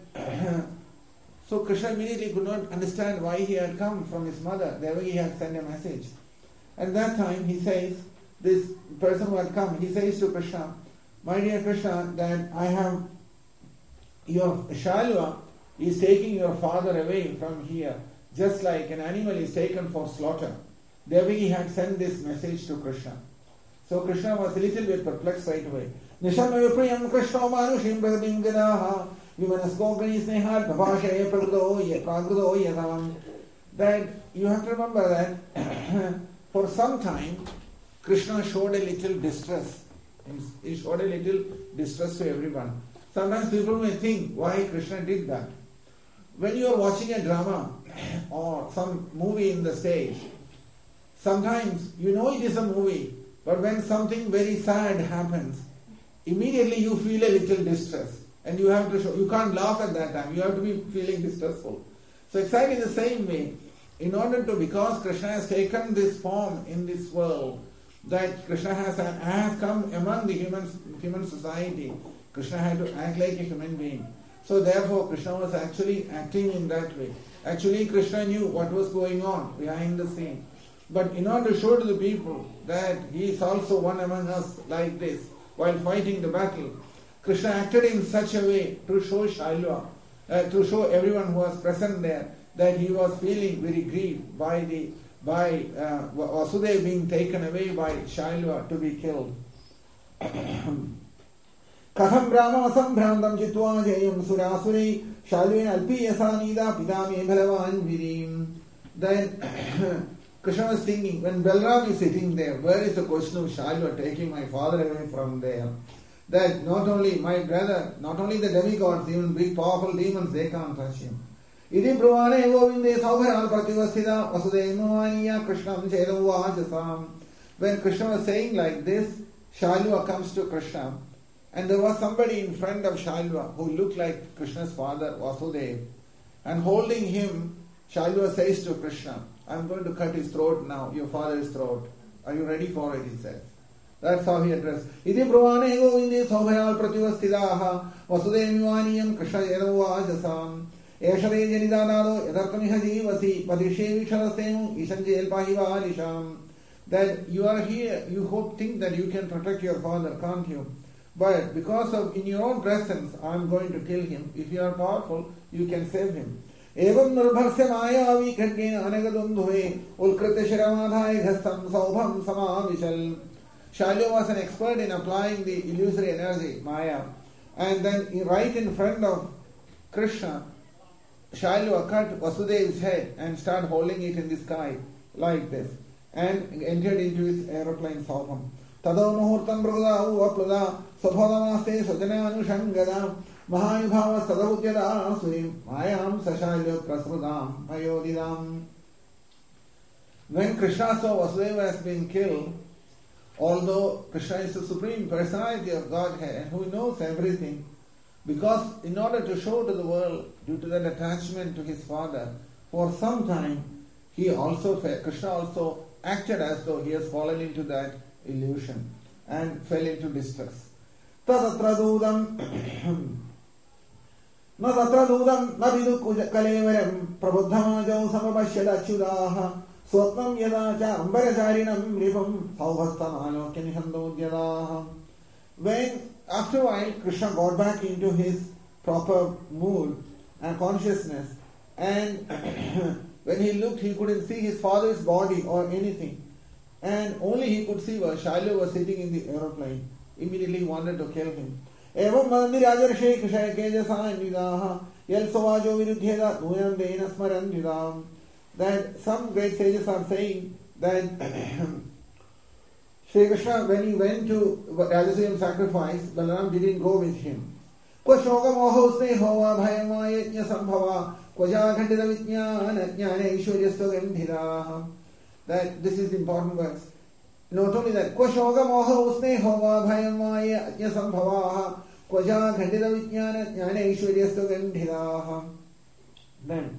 so Krishna immediately could not understand why he had come from his mother. Devaki had sent a message. At that time he says, this person who had come, he says to Krishna, my dear Krishna, that I have, your Shalva is taking your father away from here, just like an animal is taken for slaughter. Devaki had sent this message to Krishna. So Krishna was a little bit perplexed right away. Nishama Vipriyam Krishna Manushim Bhagadim Gadaha Vimanasko Gani Snehat Bhavashaya Pragdo Pragdo Yadam. That you have to remember that for some time Krishna showed a little distress. He showed a little distress to everyone. Sometimes people may think why Krishna did that. When you are watching a drama or some movie in the stage, sometimes you know it is a movie, but when something very sad happens, immediately you feel a little distress, and you have to show, you can't laugh at that time, you have to be feeling distressful. So exactly the same way, in order to, because Krishna has taken this form in this world, that Krishna has, has come among the human, human society, Krishna had to act like a human being. So therefore Krishna was actually acting in that way. Actually Krishna knew what was going on behind the scene. But in order to show to the people that he is also one among us like this, while fighting the battle, Krishna acted in such a way to show Shailva, uh, to show everyone who was present there, that he was feeling very grieved by the by uh, Vasudeva being taken away by Shailva to be killed. Katham Brahma Sambhrantam Chitva Jayam Surasuri Shailvena Alpi Yasanida Pidame Bhalavan Virim. Then Krishna was thinking, when Balram is sitting there, where is the question of Shailva taking my father away from there? That not only my brother, not only the demigods, even big powerful demons, they can't touch him. Iti Brahmane Govinde Saubharal Prativasthida Vasudevaniya Krishnam Chedavajasam. When Krishna was saying like this, Shailva comes to Krishna, and there was somebody in front of Shailva who looked like Krishna's father, Vasudeva. And holding him, Shailva says to Krishna, I am going to cut his throat now, your father's throat. Are you ready for it? He says. That's how he addressed. Iti Brahmane Govinde Saubharal Prativasthidaha Vasudevaniyan Krishna Chedavajasam. Eshare Janidanado, Yadarkamiha Jivasi, Padishe Visharasemu, Ishanjel Pahiva Alisham. That you are here, you hope, think that you can protect your father, can't you? But because of in your own presence, I am going to kill him. If you are powerful, you can save him. Evam Nurbharsya Mayavi Khadgena Anagadundhuve, Ulkrita Shiramadhai Ghastam Saubham Samavishal. Shailva was an expert in applying the illusory energy, Maya. And then right in front of Krishna, Shailva cut Vasudeva's head and started holding it in the sky like this and entered into his aeroplane Saubham. Tado Muhurtam Brugada Uvaplada Sabhodamaste Sajana Anushangada Mahanibhava Sadavujyada Surim Mayam Sashailva Prasrudam Ayodidam. When Krishna saw Vasudeva has been killed, although Krishna is the supreme personality of Godhead and who knows everything, because in order to show to the world, due to that attachment to his father, for some time, he also, Krishna also acted as though he has fallen into that illusion and fell into distress. Tadatra dudam न तत्र दूतं न विदु कलेवरं प्रबुद्धमाजौ समपश्यदच्युताः स्वप्नं यदा च अम्बरचारिणं नृपं सौभस्तमालोक्य निहन्तोद्यताः. When after a while Krishna got back into his proper mood and consciousness, and when he looked he couldn't see his father's body or anything, and only he could see was Shailu was sitting in the aeroplane. Immediately he wanted to kill him. Evam mandi rajarshe krishaya kejasa nidaha yel sovajo viruddhyeda nunam dena smarandidam. That some great sages are saying that Shri Krishna, when he went to Rajasuyam sacrifice, Balaram didn't go with him. Kwa shoga moho sneho va bhayama yajna sambhava kwaja khandita vijnana jnana ishwaryasto gandhiraha. That this is the important verse. Not only that, kwa shoga moho sneho va bhayama yajna sambhava kwaja khandita vijnana jnana ishwaryasto gandhiraha. Then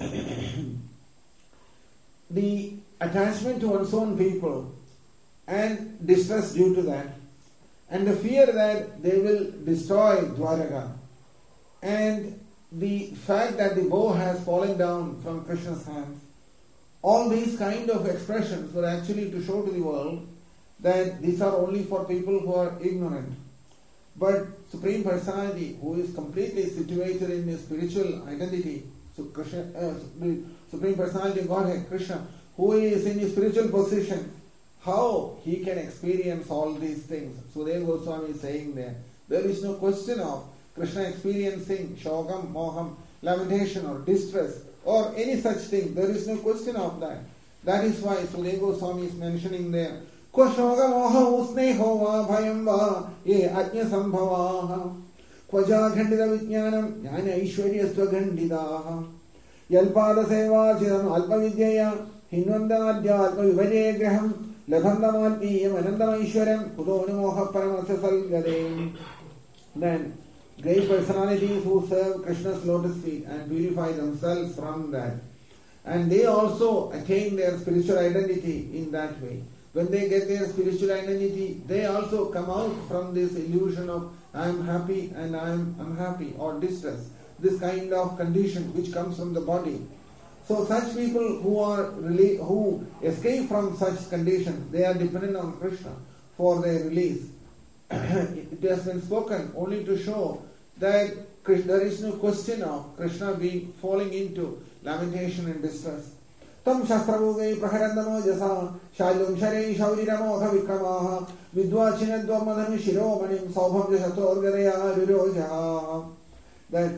the attachment to one's own people and distress due to that, and the fear that they will destroy Dwaraka, and the fact that the bow has fallen down from Krishna's hands, all these kind of expressions were actually to show to the world that these are only for people who are ignorant. But Supreme Personality, who is completely situated in his spiritual identity, so Krishna, uh, the Supreme Personality Godhead, Krishna, who is in his spiritual position, how he can experience all these things. Sudeva Goswami is saying there, there is no question of Krishna experiencing shogam, moham, lamentation or distress or any such thing. There is no question of that. That is why Sudeva Goswami is mentioning there, Kwa shoga moha usneho va bhayam va ye ajna sambhavaha kwaja khandita vijnanam jnana ishwaryastva gandhidaha yalpada sevachidam alpa vidyaya hinvandadya alpa vivaje graham labhandhamatmiyam anandamaishwaram kudonu moha paramasya salgade. Then great personalities who serve Krishna's lotus feet and purify themselves from that, and they also attain their spiritual identity in that way. When they get their spiritual identity, they also come out from this illusion of I am happy and I am unhappy or distress, this kind of condition which comes from the body. So such people who are really, who escape from such conditions, they are dependent on Krishna for their release. It has been spoken only to show that there is no question of Krishna being falling into lamentation and distress. Tam shastravugai praharandamo jasa shailum sharei shauriramo vikramaha vidvachinadvamadhanu shiromanim saubham jasatorgadaya rurojaha. That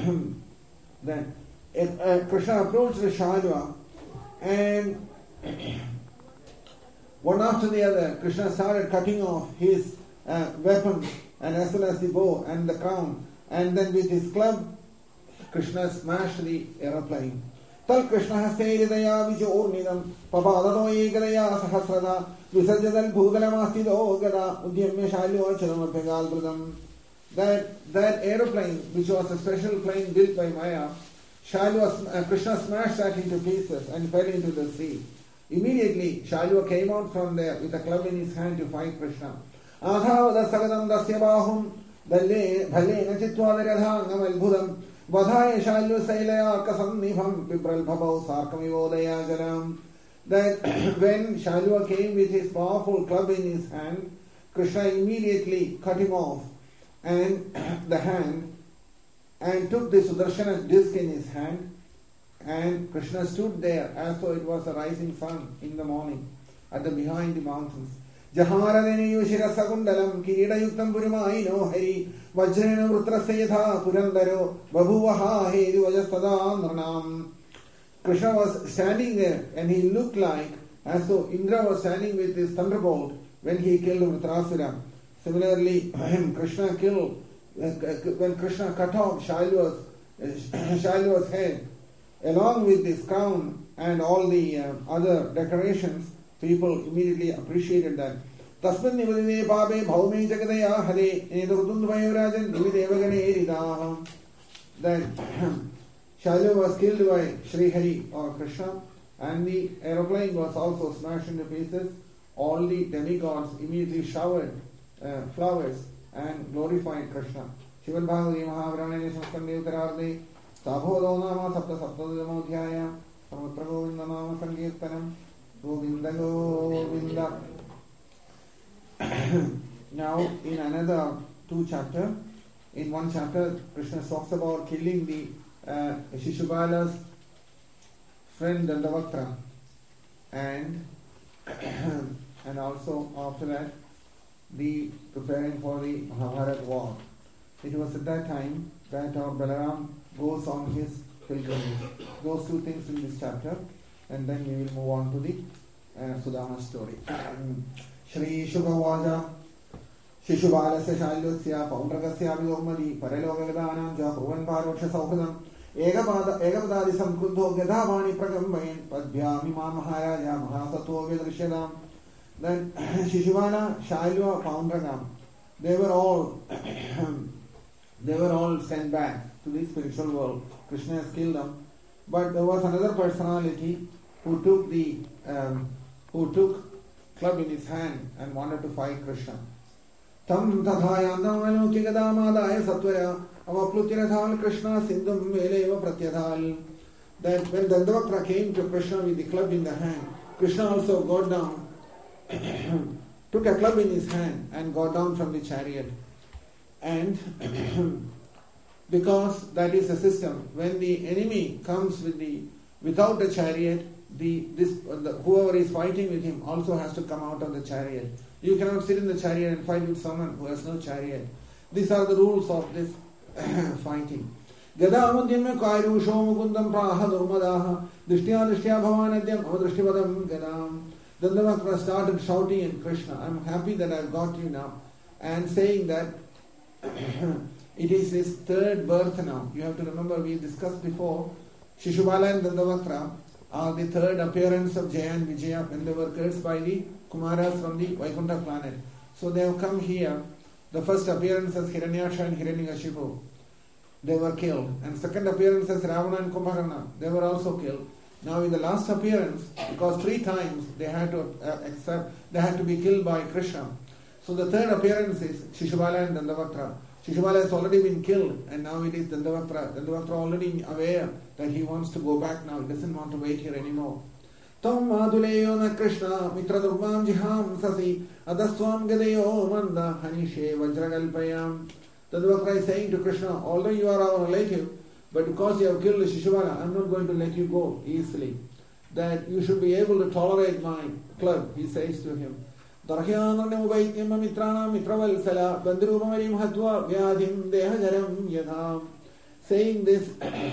then uh, Krishna approached the Shailva, and one after the other Krishna started cutting off his uh, weapons and as well as the bow and the crown, and then with his club Krishna smashed the aeroplane. Tal Krishna hasteridaya vichornidam papadano ekadaya sahasrada visarjadal bhudalamastido gada udyamya shalyo charamapyagalbridam. That that aeroplane, which was a special plane built by Maya, Shalva, uh, Krishna smashed that into pieces and fell into the sea. Immediately, Shalva came out from there with a club in his hand to fight Krishna. Adhavada sagadam dasya bahum dalle bhalle nachitvadaradhangam albhudam vadhaya Shalva sailaya kasannibham pipralbhabau sarkamivodaya jalam. That when Shalva came with his powerful club in his hand, Krishna immediately cut him off and the hand and took the Sudarshana disc in his hand, and Krishna stood there as though it was a rising sun in the morning at the behind the mountains. Jaharadeni yushira sagundalam kirida yuktam purimaino hari vajrena vrutrasya yatha purandaro babhuvaha hedi vajastada nranam. Krishna was standing there and he looked like as though Indra was standing with his thunderbolt when he killed Vritrasura. Similarly, when Krishna killed when Krishna cut off Shailu's, Shailu's head, along with this crown and all the uh, other decorations, people immediately appreciated that. Tasman nivadine pabe bhaume jagadaya hare edurtundvayurajan nividevagane eridaha. That Shailu was killed by Sri Hari or Krishna, and the aeroplane was also smashed into pieces. All the demigods immediately showered uh, flowers and glorified Krishna. Shivan Bhagavati Mahabrahmane Shamaskande Uttararde Sabhodo Nama Sapta Saptadhyaya Samatra Govinda Nama Sankirtanam Govinda Govinda. Now in another two chapters, in one chapter Krishna talks about killing the uh, Shishupala's friend Dandavakra, and and also after that the preparing for the Mahabharata war. It was at that time that our Balaram goes on his pilgrimage. Those two things in this chapter, and then we will move on to the uh, Sudama story. Shri Shubhavaja Shishubalasya Shailosya Paundragasya Vidormadi Paralogadanam Ja Puvan Paroksha Saukadam Egabada Egabadadi Samkruddho Gadavani Pragambain Padhyami Ma Maharaja Mahasato Vedrishadam. Then Shishubala, Shailua, Paundragam, they were all they were all sent back to the spiritual world. Krishna has killed them. But there was another personality who took the um, who took club in his hand and wanted to fight Krishna. Tam tathayandam kigadamādāya satvara avaplutirathal Krishna sindhum meleva pratyadhal. That when Dandavakra came to Krishna with the club in the hand, Krishna also got down, took a club in his hand and got down from the chariot. And because that is the system, when the enemy comes with the without a chariot, the this the, whoever is fighting with him also has to come out of the chariot. You cannot sit in the chariot and fight with someone who has no chariot. These are the rules of this fighting. Gadāmudyamya kairusho mukundam praha durmadaha drishtya drishtya bhavanadyam avadrishtipadam gadam. Dandavakra started shouting at Krishna, I am happy that I have got you now, and saying that it is his third birth now. You have to remember, we discussed before, Shishubala and Dandavakra are the third appearance of Jaya and Vijaya when they were cursed by the Kumaras from the Vaikuntha planet. So they have come here. The first appearance as Hiranyaksha and Hiranyakashipu, they were killed. And second appearance as Ravana and Kumbhakarna, they were also killed. Now in the last appearance, because three times they had to uh, accept, they had to be killed by Krishna. So the third appearance is Shishubala and Dandavakra. Shishubala has already been killed, and now it is Dandavakra. Dandavakra already aware that he wants to go back now. He doesn't want to wait here anymore. Tam maduleyo na Krishna mitra durvam jiham sasi adaswam gadeyo manda hanishe vajragalpayam. Dandavakra is saying to Krishna, although you are our relative, but because you have killed Shishubala, I am not going to let you go easily. That you should be able to tolerate my club, he says to him. Darhyanam ubaityam mitrana mitravalsala bandrupamarim hatva vyadhim dehajaram yadham. Saying this,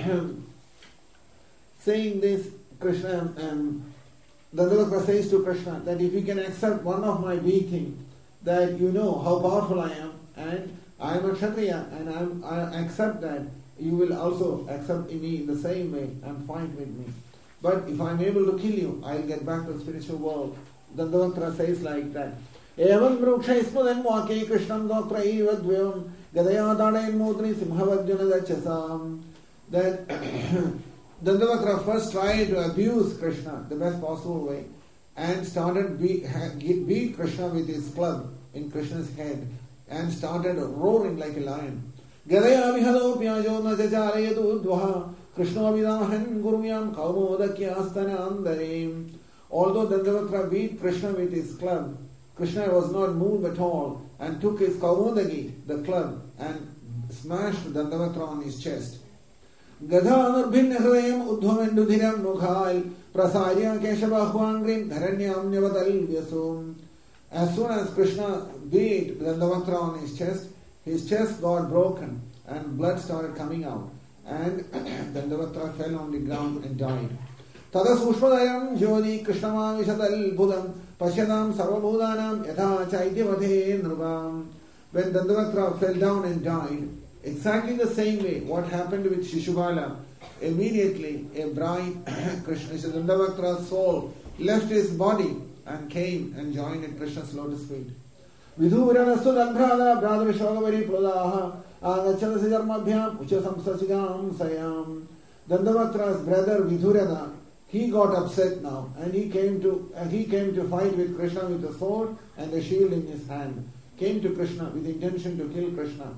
saying this, Krishna, um, Dandavakra says to Krishna that if you can accept one of my beating, that you know how powerful I am, and I am a Kshatriya, and I, am, I accept that you will also accept me in the same way and fight with me. But if I am able to kill you, I will get back to the spiritual world. Dandavakra says like that. Evam vrukshaispudam vake krishnam doktraiva dvayam gadaya dadayan modri simhavadyana dachasam. That Dandavakra first tried to abuse Krishna the best possible way and started beat, beat Krishna with his club in Krishna's head and started roaring like a lion. Gadaya vihado pyajo na jacharayatu dvaha Krishna vidahan gurumyam kaumodakya astana. Although Dandavakra beat Krishna with his club, Krishna was not moved at all and took his kaumodaki, the club, and smashed Dandavakra on his chest. Gadhanarbhin hridayam udhvamendudhiram mukhal prasarya keshavahvangrim dharanyam nyavatal vyasum. As soon as Krishna beat Dandavakra on his chest, his chest got broken and blood started coming out, and Dandavakra fell on the ground and died. Tada sushmadayam jyoti krishnama vishatal budam pashyadam sarvabhudanam yatha chaityavadhe nrubam. When Dandavakra fell down and died, exactly the same way what happened with Shishubala, immediately a bright Krishna, Dandavakra's soul left his body and came and joined at Krishna's lotus feet. Vidhuranastu dandhrada bhradrishogavari pradaha agachanasi dharmabhyam ucha samsachigam sayam. Dandavakra's brother Vidhurana, he got upset now, and he came to uh, he came to fight with Krishna with a sword and a shield in his hand. Came to Krishna with intention to kill Krishna.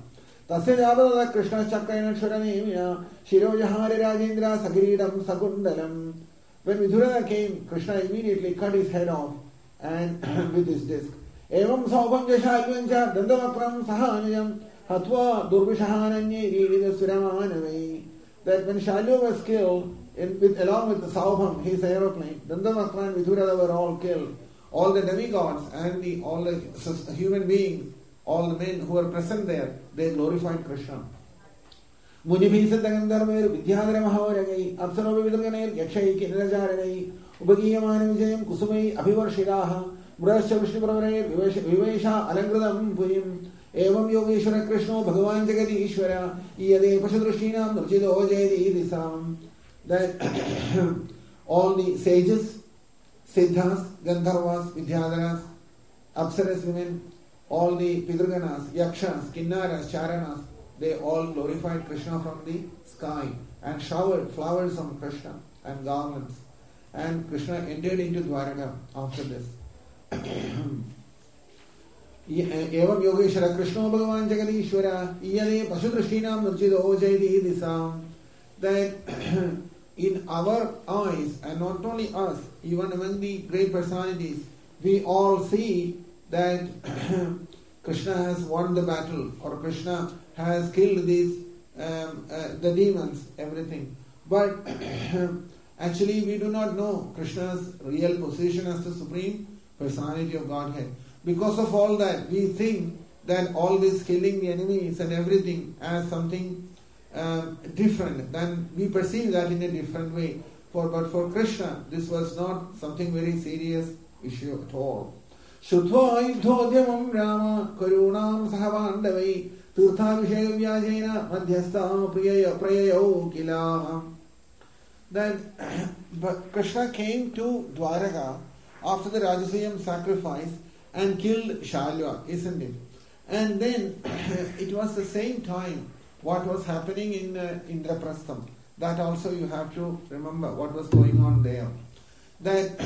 Tasya Jabada Krishna Chakrayana Shuranimya Shirojahari Rajendra Sagiridam Sakundalam. When Vidura came, Krishna immediately cut his head off and with his disc. Evam Saupam Jashalvancha Dandavakram Sahanayam Hatva Durvishahananye Ririda Suramanavai. That when Shalya was killed, in, with, along with the Saupam, his aeroplane, Dandavakra and Vidura were all killed. All the demigods and the, all the human beings, all the men who were present there, they glorified Krishna. Munibhisa Dagandharmer, Vidyadara Mahavarai, Apsano Vidaganer, Yakshai, Kinrajaranai, Ubagiyamana Vijayam, Kusumai, Abhivarshiraha, Murasha Vishnupravare, Vivesha, Alangradam, Purim, Evam Yogeshwara Krishna, Bhagavan Jagati Ishwara, Iyade Pashadrushina, Nurchido Jayadi Idisam. That all the sages, Siddhas, Gandharvas, Vidyadharas, Apsaras women, all the Pidruganas, Yakshas, Kinnaras, Charanas, they all glorified Krishna from the sky and showered flowers on Krishna and garlands. And Krishna entered into Dwaraka after this. Evam Yogeshwara Krishna Bhagavan Jagadishwara Iyane Pashudrishtinam Nurchido Jayadi Disam. That in our eyes, and not only us, even among the great personalities, we all see that Krishna has won the battle, or Krishna has killed these um, uh, the demons, everything. But actually we do not know Krishna's real position as the supreme personality of Godhead. Because of all that, we think that all this killing the enemies and everything as something um, different. Then we perceive that in a different way. For but for Krishna, this was not something very serious issue at all. Shruthva yudhodhyamam Rama karunam sahavandavai tirtha vishaya vyajena madhyastha priyaya prayayo kila. That but Krishna came to Dwaraka after the Rajasuyam sacrifice and killed Shalya, isn't it? And then it was the same time what was happening in uh, Indraprastham. That also you have to remember what was going on there. That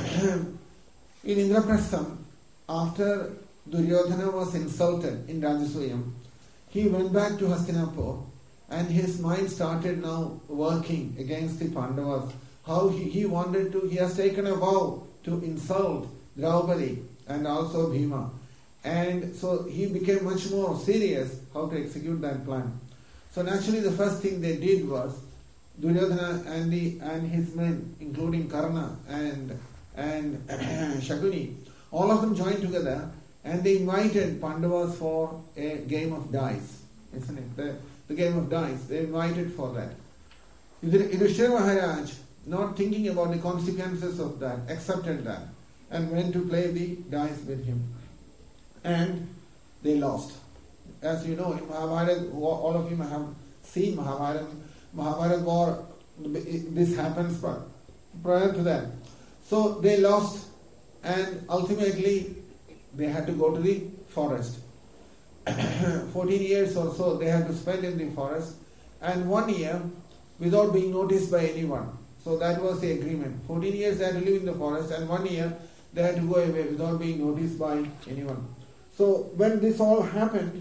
in Indraprastham, after Duryodhana was insulted in Rajasuyam, he went back to Hastinapur and his mind started now working against the Pandavas. How he, he wanted to, he has taken a vow to insult Draupadi and also Bhima. And so he became much more serious how to execute that plan. So naturally the first thing they did was Duryodhana and the and his men, including Karna and and Shakuni, all of them joined together and they invited Pandavas for a game of dice, isn't it? The, the game of dice. They invited for that. Yudhishthira Maharaj, not thinking about the consequences of that, accepted that and went to play the dice with him. And they lost. As you know, in Mahabharata, all of you have seen Mahabharata. Mahabharata war, this happens prior to that. So they lost and ultimately they had to go to the forest. fourteen years or so they had to spend in the forest and one year without being noticed by anyone. So that was the agreement. fourteen years they had to live in the forest and one year they had to go away without being noticed by anyone. So when this all happened,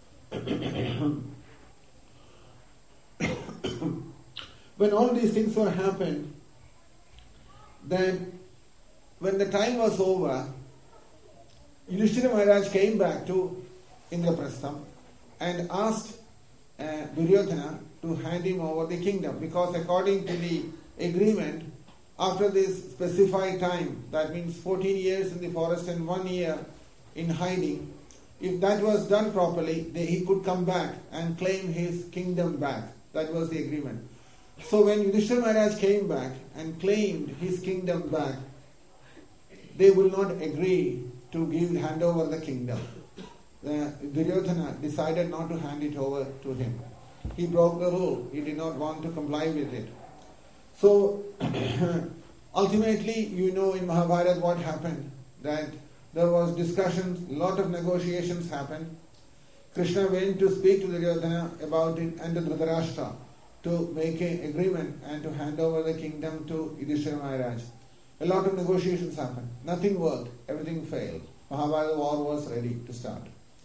when all these things were happened, then when the time was over, Yudhishthira Maharaj came back to Indraprastham and asked uh, Duryodhana to hand him over the kingdom, because according to the agreement, after this specified time, that means fourteen years in the forest and one year in hiding, if that was done properly, they, he could come back and claim his kingdom back. That was the agreement. So when Yudhishthira Maharaj came back and claimed his kingdom back, they will not agree to give hand over the kingdom. Uh, Duryodhana decided not to hand it over to him. He broke the rule. He did not want to comply with it. So ultimately, you know in Mahabharata what happened. That there was discussions, a lot of negotiations happened. Krishna went to speak to Duryodhana about it and to Dhritarashtra to make an agreement and to hand over the kingdom to Yudhishthira Maharaj. A lot of negotiations happened. Nothing worked. Everything failed. Mahabharata war was ready to start.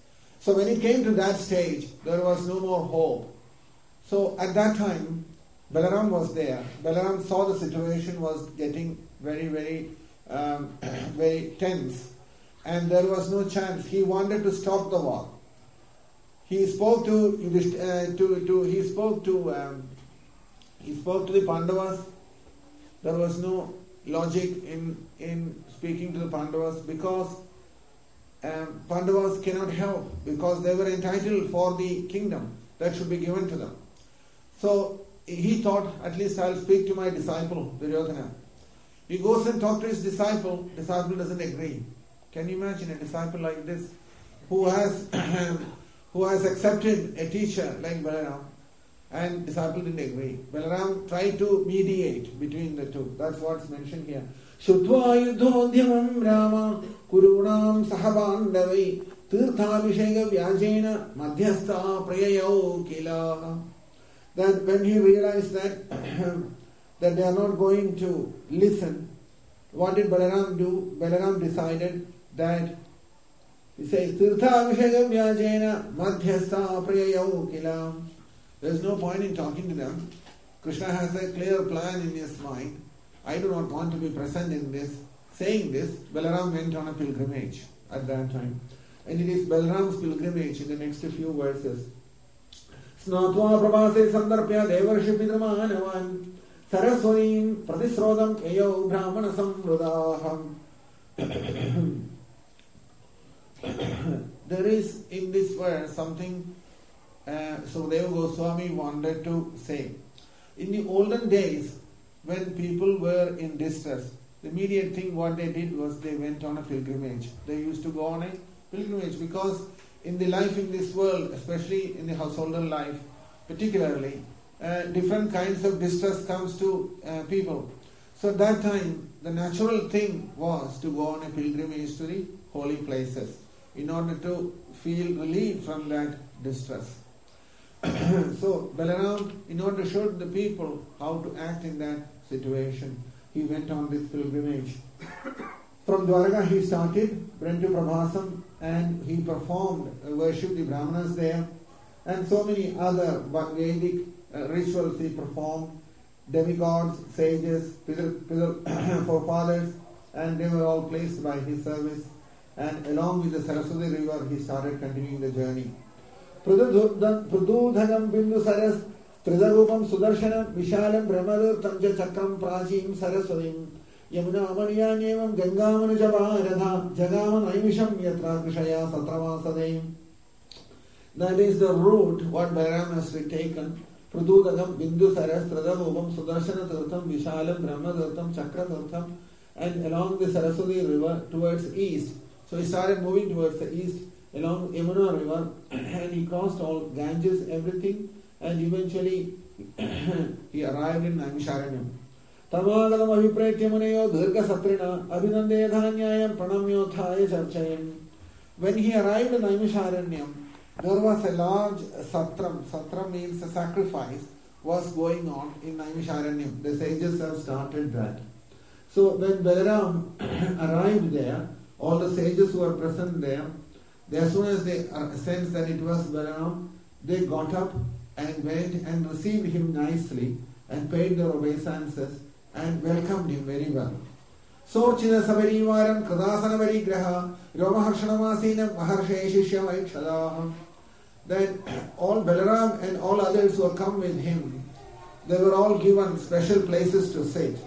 So when it came to that stage, there was no more hope. So at that time, Balaram was there. Balaram saw the situation was getting very, very, um, very tense, and there was no chance. He wanted to stop the war. He spoke to, uh, to, to he spoke to, um, he spoke to the Pandavas. There was no logic in in speaking to the Pandavas because um, Pandavas cannot help because they were entitled for the kingdom that should be given to them. So he thought, at least I'll speak to my disciple, Duryodhana. He goes and talks to his disciple. Disciple doesn't agree. Can you imagine a disciple like this who has who has accepted a teacher like Balaram, and disciple didn't agree. Balaram tried to mediate between the two. That's what's mentioned here. Shutva yudhodhyamam rama kurunam sahabandavai tirthabhisheka vyajena madhyastha prayayau kila. That when he realized that that they are not going to listen, what did Balaram do? Balaram decided that he says, Tirtha Abhishekam Vyajena Madhyastha Prayayau Kilam. There is no point in talking to them. Krishna has a clear plan in his mind. I do not want to be present in this. Saying this, Balaram went on a pilgrimage at that time. And it is Balaram's pilgrimage in the next few verses. Snatva Prabhase Sandarpya Devarshi Pidramanavan Saraswanim Pratisrodam Eyo Brahmana Samrudaham. There is in this verse something uh, Sukadeva Goswami wanted to say. In the olden days, when people were in distress, the immediate thing what they did was they went on a pilgrimage. They used to go on a pilgrimage because in the life in this world, especially in the householder life, particularly, uh, different kinds of distress comes to uh, people. So at that time, the natural thing was to go on a pilgrimage to the holy places in order to feel relief from that distress. So Balaram, in order to show the people how to act in that situation, he went on this pilgrimage. From Dwaraka he started, went to Prabhasam, and he performed, uh, worshipped the Brahmanas there, and so many other Vedic uh, rituals he performed, demigods, sages, forefathers, and they were all placed by his service. And along with the Saraswati river, he started continuing the journey. Pradudhanam bindu saras tridagupam sudarshanam vishalam brahmadirtam ja chakram prachim saraswatim yamuna amaniyanyevam gangamanujavaradha jagaman aimisham yatra krishaya satravasadayim. That is the route what Balaram has taken. Pradudhanam bindu saras tridagupam sudarshana tirtham vishalam brahmadirtam chakratirtham, and along the Saraswati river towards east. So he started moving towards the east along Yamuna river, and he crossed all Ganges, everything, and eventually he arrived in Naimisharanyam. Tamadam abhipretyamunayo dhirga satrina abhinande dhanyayam pranamyo thaya charchayam. When he arrived in Naimisharanyam, there was a large satram. Satram means a sacrifice was going on in Naimisharanyam. The sages have started that. So when Balaram arrived there, all the sages who were present there, they, as soon as they sensed that it was Balaram, they got up and went and received him nicely and paid their obeisances and welcomed him very well. Sorchina Savarivaram Kadasana Varigraha Romaharshanamasinam Maharshe Shishya Vaikshadaha. Then all Balaram and all others who had come with him, they were all given special places to sit.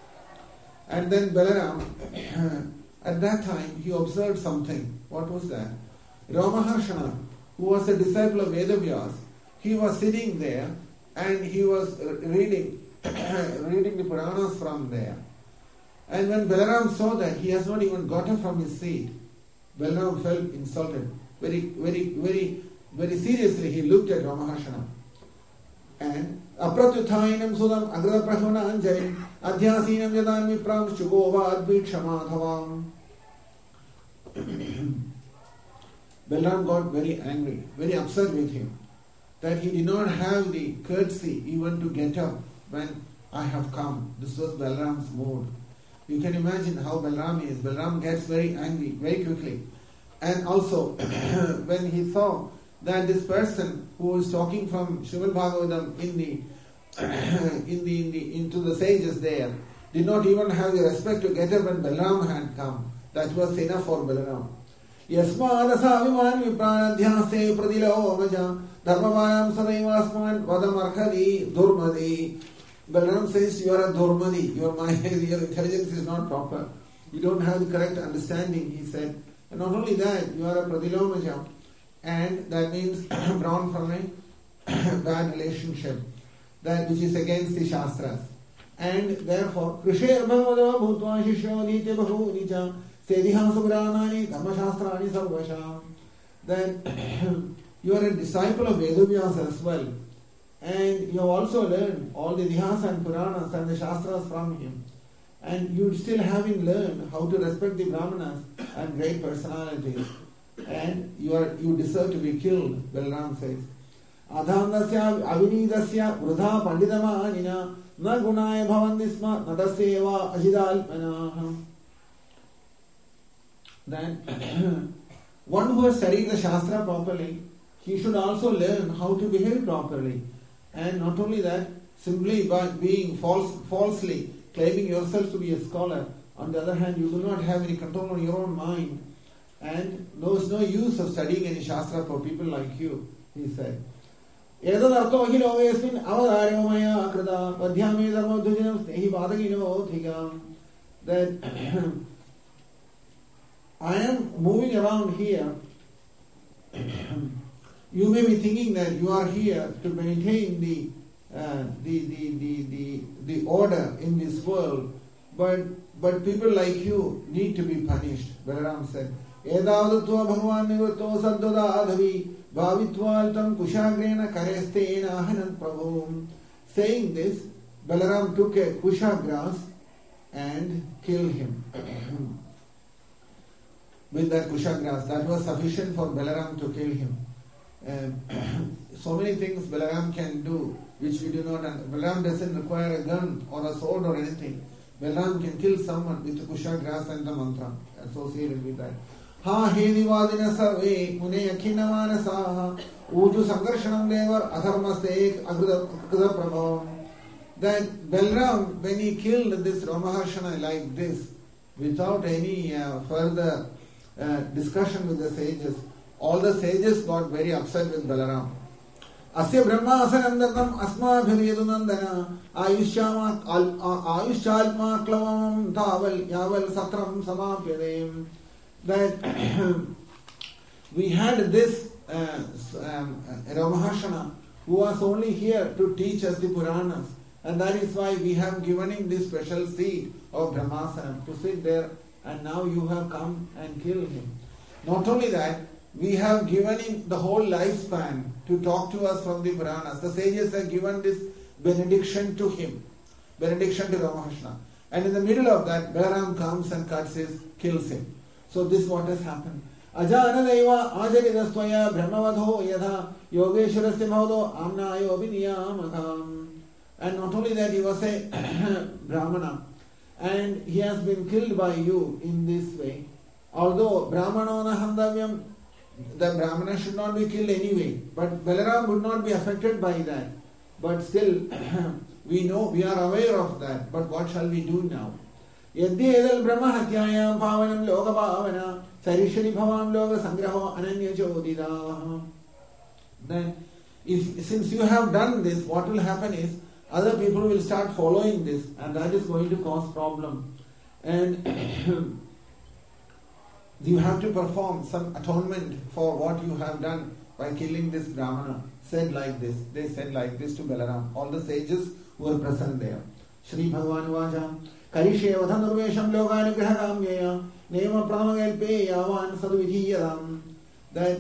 And then Balaram, at that time, he observed something. What was that? Ramaharshana, who was a disciple of Vedavyas, he was sitting there and he was reading, reading the Puranas from there. And when Balaram saw that, he has not even got up from his seat. Balaram felt insulted. Very, very, very, very seriously, he looked at Ramaharshana. And Apratuthainam Sudam Agrada Prahuna Anjay Adhyasinam Yadan Vipram Shugova Advikshamadhavam. Balaram got very angry, very upset with him, that he did not have the courtesy even to get up when I have come. This was Balaram's mood. You can imagine how Balaram is. Balaram gets very angry very quickly. And also, when he saw that this person who was talking from Srimad Bhagavatam in the, in the, in the, into the sages there, did not even have the respect to get up when Balaram had come. That was enough for Balaram. Yasmadasa viman vipranadhyase pradilo vaja dharmamayam sadaivasman vadamarkhadi durmadi. Balaram says, you are a durmadi. Your mind, your intelligence is not proper. You don't have the correct understanding, he said. And not only that, you are a pradilomaja. And that means born from a bad relationship, that which is against the Shastras. And therefore, Krisher Bhavada Bhutva Shishyo Nitya Bhahu Nicha Sediham Subranani Dhamma Shastrani Sarvasha. Then you are a disciple of Vedavyas as well. And you have also learned all the Dihas and Puranas and the Shastras from him. And you still haven't learned how to respect the Brahmanas and great personalities. And you are you deserve to be killed, Balaram says. Adhandasya avinidasya vruddha pandidamanina na gunaya bhavandisma nadaseva ajidalpana. Then one who has studied the Shastra properly, he should also learn how to behave properly. And not only that, simply by being false, falsely claiming yourself to be a scholar. On the other hand, you do not have any control on your own mind. And there is no use of studying any Shastra for people like you, he said. That I am moving around here. You may be thinking that you are here to maintain the uh, the, the, the, the, the order in this world, but but people like you need to be punished. Balaram said, Edavatva Bhagavan Nivritto Saddada Adhavi Bhavitvaltam Kushagrena Karestena Ahanant Prabhu. Saying this, Balaram took a kusha grass and killed him. With that kusha grass, that was sufficient for Balaram to kill him. Um, so many things Balaram can do which we do not. And Balaram doesn't require a gun or a sword or anything. Balaram can kill someone with the kusha grass and the mantra associated with that. Ha he divadina sarve mune akhina manasaha uju sangarshanam devar adharmastek agruda prabhavam. That Balaram, when he killed this Ramaharshana like this, without any uh, further uh, discussion with the sages, all the sages got very upset with Balaram. Asya brahma asanandatam asma bhiryadunandana ayushyama ayushchalma klavam taval yaval satram samapyadem. That we had this uh, um, Ramaharshana who was only here to teach us the Puranas, and that is why we have given him this special seat of Brahmasana to sit there, and now you have come and killed him. Not only that, we have given him the whole lifespan to talk to us from the Puranas. The sages have given this benediction to him, benediction to Ramaharshana. And in the middle of that, Balaram comes and cuts his, kills him. So this is what has happened. Ajanadeva ajaridastvaya brahmavadho yadha yogeshwarasya bhavado amnayo vinyamakam. And not only that, he was a Brahmana. And he has been killed by you in this way. Although Brahmanona handavyam, the Brahmana should not be killed anyway. But Balaram would not be affected by that. But still, we know, we are aware of that. But what shall we do now? Yadhyedal Brahma Hatyayam Pavanam Loga Pavana Sarishani Bhavam Loga Sangraho Ananya Chodida. Then, if since you have done this, what will happen is other people will start following this, and that is going to cause problem. And you have to perform some atonement for what you have done by killing this Brahmana. Said like this. They said like this to Balaram. All the sages who were present there. Shri Bhagavan Vaja Karishe Vadhanurvesham Logani Grahakamyaya Nema Pramagelpe Yavan Sadvidhiyadam. That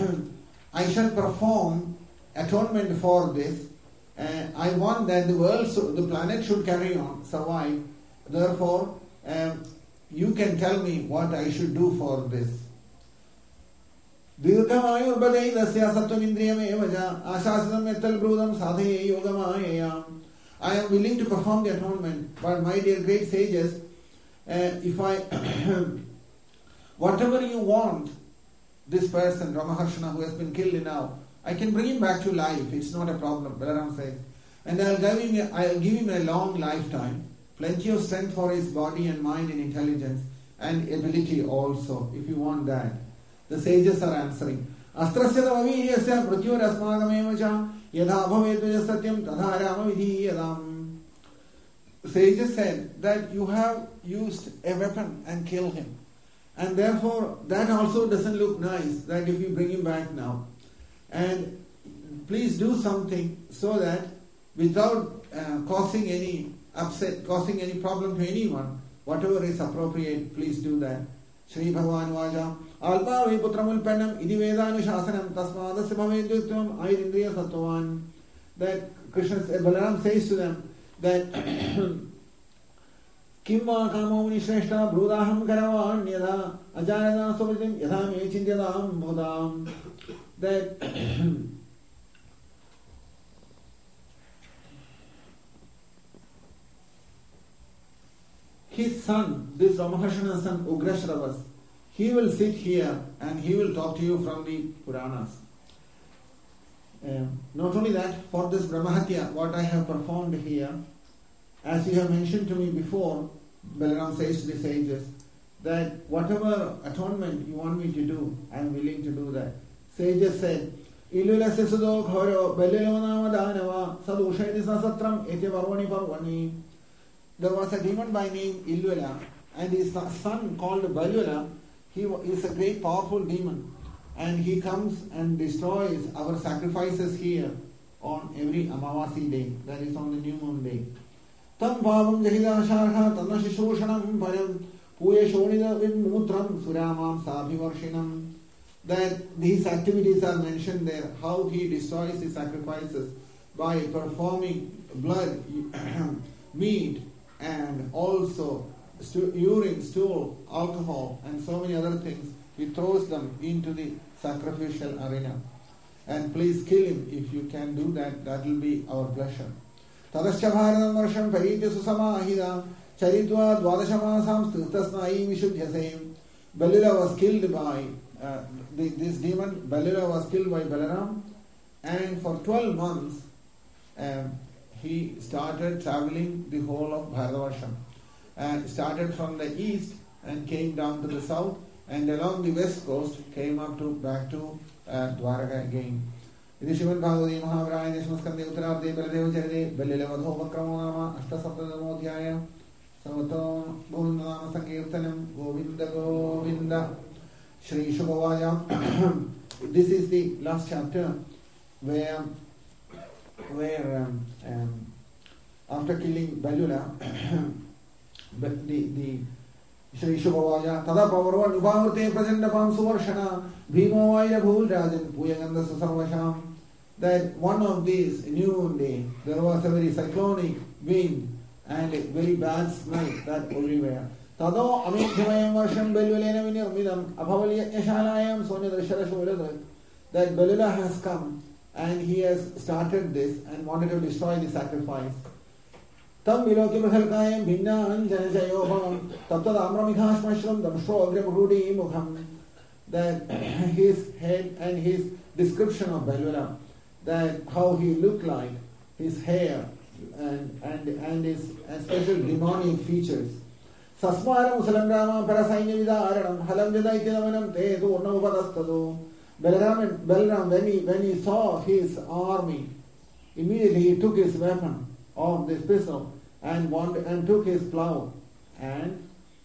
I shall perform atonement for this. Uh, I want that the world, so the planet should carry on, survive. Therefore, um, you can tell me what I should do for this. I am willing to perform the atonement, but my dear great sages, uh, if I, whatever you want, this person, Ramaharshana, who has been killed now, I can bring him back to life. It's not a problem, Balaram says. And I'll give him a, I'll give him a long lifetime, plenty of strength for his body and mind and intelligence, and ability also, if you want that. The sages are answering. Astrasya tavaviriyasya mrityurasmagamamevacha yadha bhavedvaja satyam tadha rama vidhiyadam. Sages said that you have used a weapon and killed him. And therefore, that also doesn't look nice, that if you bring him back now. And please do something so that without uh, causing any upset, causing any problem to anyone, whatever is appropriate, please do that. Shri Bhagavan Vaja, Alpa Viputramul Penam, Idivedanu Shasanam, Tasmadasya Bhavedutvam, Airindriya Sattvavan. That Krishna, Balaram says to them that Kimma Kamo Nishreshta, Brudaham Karavan, Yada, Ajarana Sovitim, Yadam Echindyadam, Bodam. That his son, this Ramaharshana's son, Ugrashravas, he will sit here and he will talk to you from the Puranas. Um, not only that, for this Brahmahatya, what I have performed here, as you have mentioned to me before, Balaram says to the sages, that whatever atonement you want me to do, I am willing to do that. Sages said, Ilulase sudo khoro, belilonama danava, sadushayni sasatram, ete varvani parvani. There was a demon by name Illula, and his son called Balula. He is a great powerful demon, and he comes and destroys our sacrifices here on every Amavasi day, that is on the new moon day. Tam bhavam jahida shakha tanna shishushanam param puye shonida vimutram suramam sabhivarshinam. That these activities are mentioned there, how he destroys the sacrifices by performing blood, meat, and also stu- urine, stool, alcohol, and so many other things. He throws them into the sacrificial arena. And please kill him. If you can do that, that will be our pleasure. Tadascha bharadam varsham paritya susamahida charitva dvadashamasam sthirtasnai vishuddhyasem. Balila was killed by uh, the, this demon. Balila was killed by Balaram, and for twelve months um, he started traveling the whole of Bharatavarsha. And started from the east and came down to the south, and along the west coast came up to back to uh, Dwaraka again. This is Srimad Bhagavati Mahavaraya Nishmaskande Uttarabde Baladev Charade Balila Vadho Vakramonama Ashta Saptadamodhyaya Savato Govindana Sankirtanam Govinda Govinda Shri Shubhavaya. This is the last chapter where where um, um, after killing Balula but the the Shri Shubhavaya Tada Pavarva Nubhamurte Prajandapam Suvarshana Bhimo Vaira Bhul Rajan Puyaganda Susarvasham. That one of these new day there was a very cyclonic wind and a very bad smell that everywhere. Tado Amithimayam Varsham Belulena Vinirmidam Abhavali Yashalayam Sonyadrashara Shuladrak. That Balula has come and he has started this and wanted to destroy the sacrifice. Tam Viloki Mahalkayam Bhinna Anjanajayobam Taptad Amramikashmashram Damshro Agremurudi Mukham. That his head and his description of Balula, that how he looked like, his hair and and and his and special demonic features. Sasmaram Salangrama Parasainya Vidaranam Halam Vidaitinamanam Te Durnavadastadu. Balaram Balaram when he when he saw his army, immediately he took his weapon of this pistol and wanted, and took his plough, and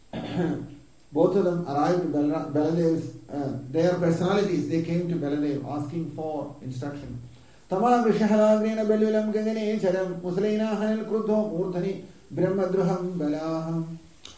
both of them arrived to Baladev's, uh, their personalities, they came to Baladev asking for instruction. Tamam Rishahalagreena Belulam Gagane Charam Muslaina Hanel Krudho Murthani Brahmadruham Balaham.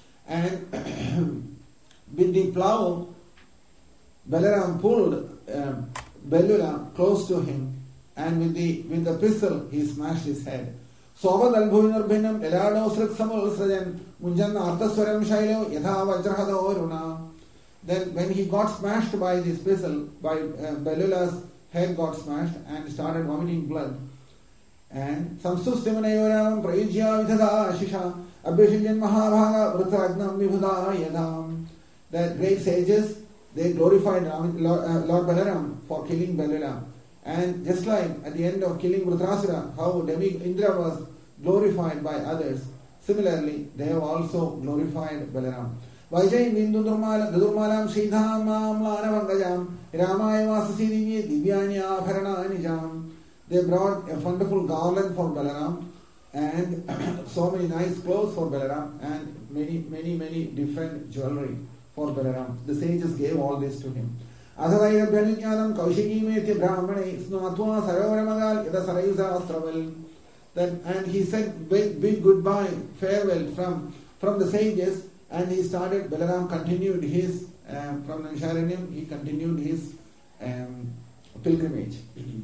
And with the plough, Balaram pulled um, Belula close to him, and with the with the pistol he smashed his head. Sovad Albhuinar Binam Elado Srik Samal Srajan Munjan Arthaswaram Shailo Yatha Vajrahada Oruna. Then when he got smashed by this pistol, by uh, Belula's head got smashed and started vomiting blood. And Samsustimanayuram Prayujya Vidhada Ashisha Abhishinjan Mahabhaga Vruthagnam Vibhuda Yadam. That great sages, they glorified Ram, Lord, uh, Lord Balaram for killing Balaram. And just like at the end of killing Vritrasura, how Demi Indra was glorified by others, similarly, they have also glorified Balaram. Vajay Bindu Durmalam Sridham Lanavangajam Ramaya Vasasi Divyanya Bharananijam. They brought a wonderful garland for Balaram and so many nice clothes for Balaram and many, many, many different jewelry for Balaram. The sages gave all this to him. Adhaya Bhalinyanam Kaushiki Meti Brahmane Snatwa Saravamagal Yada Sarayusa Astraval. Then and he said big, big goodbye, farewell from, from the sages, and he started, Balaram continued his, uh, from Naisharanyam, he continued his um, pilgrimage.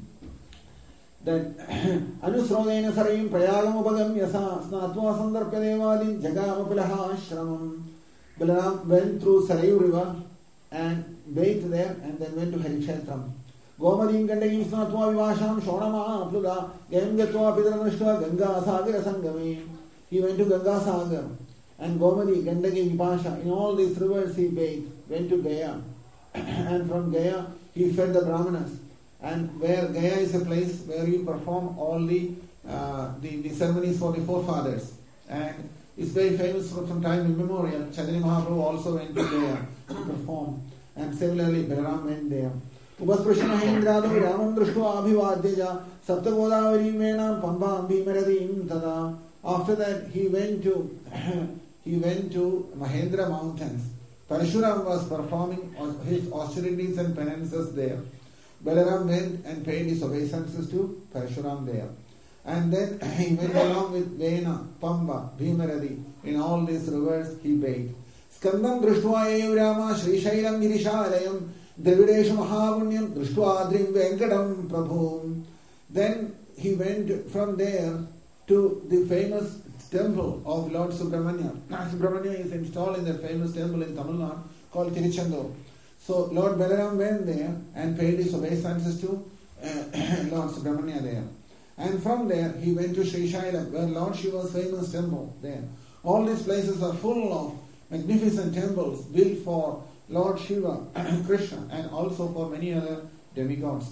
Then Anusrodena Sarayim Prayagam Upagam Yasa Snatva Sandarpya Devadim Jagamapilaha Ashramam. Balaram went through Sarayu river and bathed there and then went to Harikshetram. Gomadim Gandagim Snatva Vivasham Shonama Apluda Gemgatva Pidranashta Ganga Sagar Sangami. He went to Ganga Sagar and Gomadi, Gandagi, Vipasha. In all these rivers he bathed, went to Gaya. And from Gaya he fed the Brahmanas. And where Gaya is a place where you perform all the, uh, the, the ceremonies for the forefathers. And it's very famous from time immemorial. Chaitanya Mahaprabhu also went to Gaya to perform. And similarly, Balaram went there. Upasprashana Hendradu Ramam Drushva Abhivadyaja Saptagodavari Menam Pamba Bhimaradim Tada. After that, he went to he went to Mahendra mountains. Parshuram was performing his austerities and penances there. Balaram went and paid his obeisances to Parshuram there. And then he went along with Vena, Pamba, Bhimaradi. In all these rivers he bathed. Skandam Drishtva Evrama Shri Shailam Girishalayam Dravidesha Mahavunyam Drishtva Adrim Venkatam Prabhum. Then he went from there to the famous temple of Lord Subramanya. Subramanya is installed in the famous temple in Tamil Nadu called Tiruchendur. So Lord Balaram went there and paid his obeisances to uh, Lord Subramanya there. And from there he went to Sri Shailam, where Lord Shiva's famous temple there. All these places are full of magnificent temples built for Lord Shiva, Krishna, and also for many other demigods.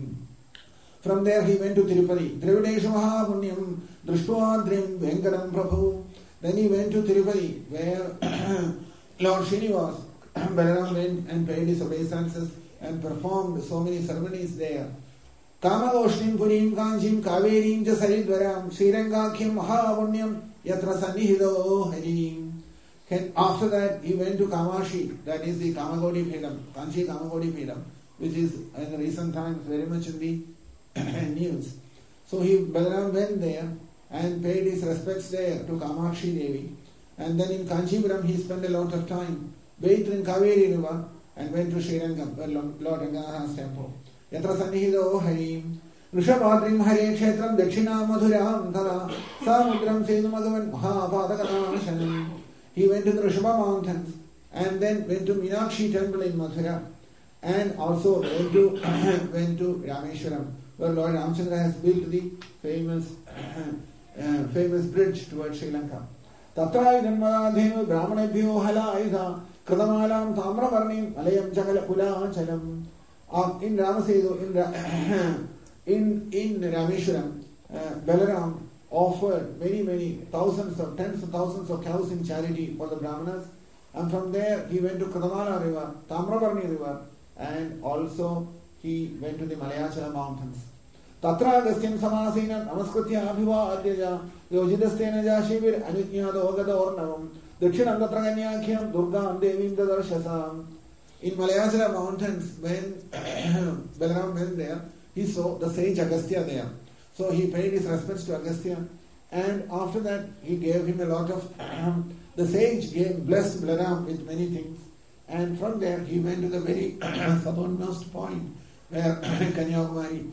From there he went to Tirupati. Dravidesha Mahapunyam Drishtvaadrim Venkatam Prabhu. Then he went to Tirupati, where Lord Srinivas, Balaram went and paid his obeisances and performed so many ceremonies there. Kamagoshnim Purim Kanchim Kaverim Jasaridvaram Srirangakhim Mahapunyam Yatra Sannihido Harim. After that he went to Kamashi, that is the Kamagodi Pidam, Kanchi Kamagodi Pidam, which is in the recent times very much in the news. So he Balaram went there and paid his respects there to Kamakshi Devi. And then in Kanchipuram he spent a lot of time, bathed in Kaveri river and went to Srirangam, where Lord Ranganath's temple. Yatra Sannihido Harim Rishabhadrim Hare Kshetram Dakshina Madhuram Tara Samudram Sedumagavan Mahapadakana. He went to the Rishabha mountains and then went to Meenakshi temple in Mathura and also went to went to Rameshwaram, where Lord Ramchandra has built the famous uh, famous bridge towards Sri Lanka. Tatra Janmadadheva Brahmanabhyo Halayudha Kradamalam Tamravarnim Alayam Chakala Pula Chalam. In Ramasedu, in in in Rameshwaram, uh, Balaram offered many, many thousands of tens of thousands of cows in charity for the Brahmanas. And from there he went to Kadamala river, Tamravarni river, and also he went to the Malayachala mountains. Tatra Gastyam Samasina Namaskutya Abhiva Adyaja Yojidastena Jashivir Anitnyada Ogada Ornavam Dakshinam Tatraganyakyam Durga Devim Dadarshasam. In Malayachala mountains, when Balaram went there, he saw the sage Agastya there. So he paid his respects to Agastya, and after that he gave him a lot of the sage gave blessed Balaram with many things, and from there he went to the very southernmost point where Kanyakumari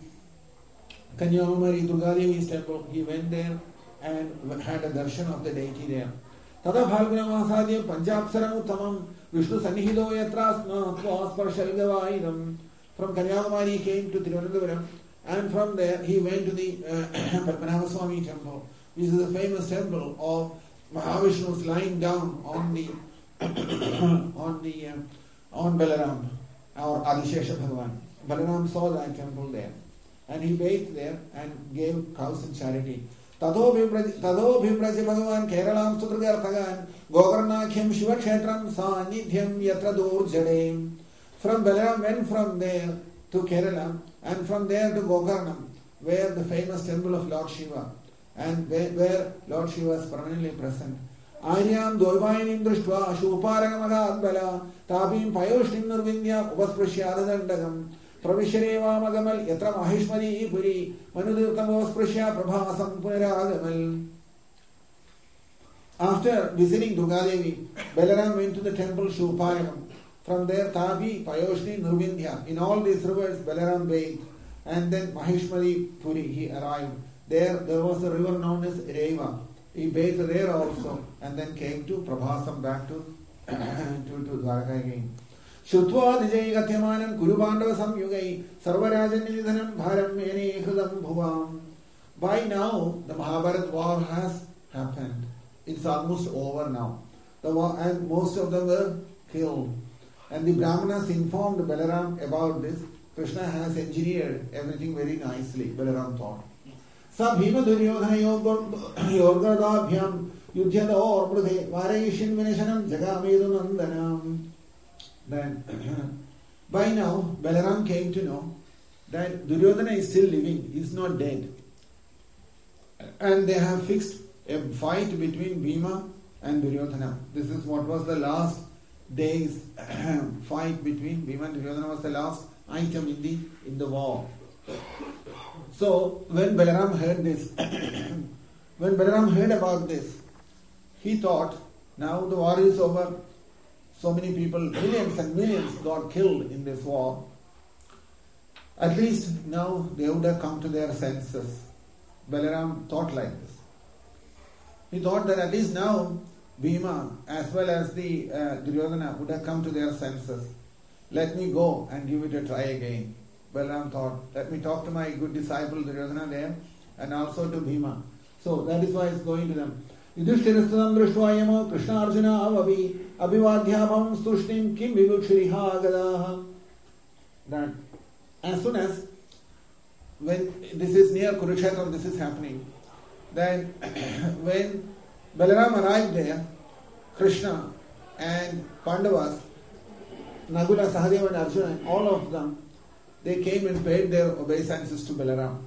Kanyakumari Durgadevi's temple. He went there and had a darshan of the deity there. Tada Bhalguna Mahasadya Panjapsaram Uttamam Vishnu Sannihido Yatrasna Tvaspar. From Kanyakumari he came to Thiruvananthapuram. And from there he went to the uh, Padmanabha Swami temple, which is the famous temple of Mahavishnu's lying down on the on the uh, on Balaram or Adishesha Bhagavan. Balaram saw that temple there and he bathed there and gave cows in charity. Tado Bhipraja Bhagavan Keralam Sutragarthagan Gokarnakhyam Shiva Kshetram Sanidhyam Yatra Durjadem. From Balaram went from there to Kerala and from there to Gokarnam, where the famous temple of Lord Shiva and where, where Lord Shiva is permanently present. Aryam Dvaivayinim Drishtva Shuparagamagat Bala Tapim Payoshnim Nurvindya Upasprashyadandagam Pravishareva Magamal Yatra Maheshmari Puri Manudirtam Upasprashya Prabhasam Punaragamal. After visiting Durgadevi, Balaram went to the temple Shuparagam. From there, Tapi, Payoshni, Nurvindya. In all these rivers, Balaram bathed. And then Maheshmari Puri, he arrived. There, there was a river known as Reva. He bathed there also. And then came to Prabhasam, back to, to, to Dwarka again. Shutva Dijay Gatyamanam Kurubandava Samyugai Sarvarajan Nidhanam Bharam Mene Hridam Bhuvam. By now, the Mahabharat war has happened. It's almost over now. The war, and most of them were killed. And the Brahmanas informed Balaram about this. Krishna has engineered everything very nicely, Balaram thought. Sa Bhima Duryodhana Yorgadabhyam Yudhyada or Brudhe Varayishin Vinishanam Jagamedu Nandanam. Then, by now, Balaram came to know that Duryodhana is still living, he is not dead. And they have fixed a fight between Bhima and Duryodhana. This is what was the last day's fight between Bhima and Duryodhana, was the last item in the in the war. So when Balaram heard this, when Balaram heard about this, he thought, now the war is over. So many people, millions and millions got killed in this war. At least now they would have come to their senses. Balaram thought like this. He thought that at least now Bhima as well as the uh, Duryodhana would have come to their senses. Let me go and give it a try again. Balaram thought, let me talk to my good disciple Duryodhana there and also to Bhima. So that is why he is going to them. Yudhishthirastadam drishtva Krishna Arjuna avavi abhivadhyabham stushnim kim vivukshiriha gadaha. That as soon as when this is near Kurukshetra, this is happening, then when Balaram arrived there, Krishna and Pandavas, Nagula, Sahadeva and Arjuna, all of them, they came and paid their obeisances to Balaram.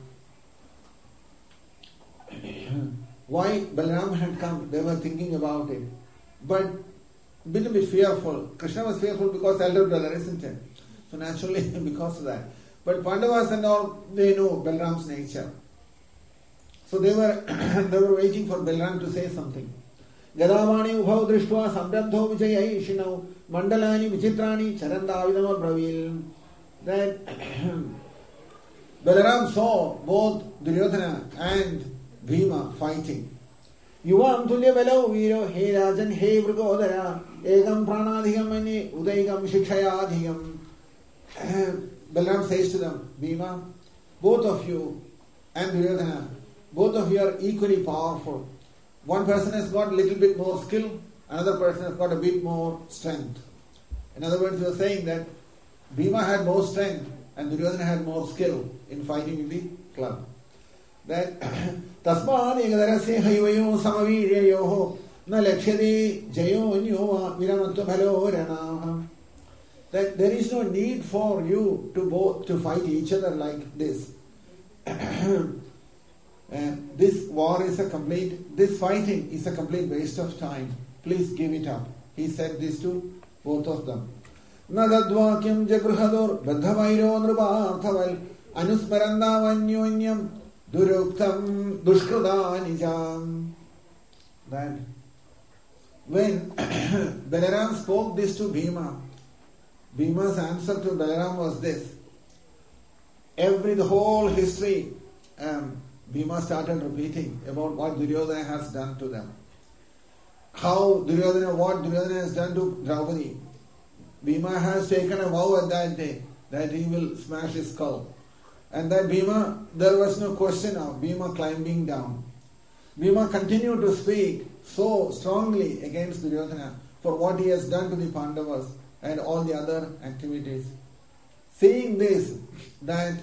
Why Balaram had come, they were thinking about it. But a bit, bit fearful. Krishna was fearful because elder brother, isn't it? So naturally because of that. But Pandavas and all, they know Balaram's nature. So they were they were waiting for Balaram to say something. Gadavani ubhav drishtva samrabdho vijayai shinau mandalani vichitrani charandavidam bravil. Then Balaram saw both Duryodhana and Bhima fighting. Yuvam tulya balau viro he rajan he vrigodara egam pranadhigam mani udaigam shikshayadhigam. Balaram says to them, Bhima, both of you and Duryodhana, both of you are equally powerful. One person has got a little bit more skill, another person has got a bit more strength. In other words, you are saying that Bhima had more strength and Duryodhana had more skill in fighting in the club. That Tasmad Egadarase Hayvayo Samaviryayo Na Lakshade Jayo Nyova Viramatva Bhalo Rana. That there is no need for you to both to fight each other like this. And this war is a complete, this fighting is a complete waste of time. Please give it up. He said this to both of them. Nadadvakyam jagruhadur baddhavairo nruparthaval anusmarandavanyonyam duruktam dushkrudanijam. That when Balaram spoke this to Bhima, Bhima's answer to Balaram was this. Every, the whole history, um, Bhima started repeating about what Duryodhana has done to them. How Duryodhana, what Duryodhana has done to Draupadi. Bhima has taken a vow at that day that he will smash his skull. And that Bhima, there was no question of Bhima climbing down. Bhima continued to speak so strongly against Duryodhana for what he has done to the Pandavas. and all the other activities. Seeing this, that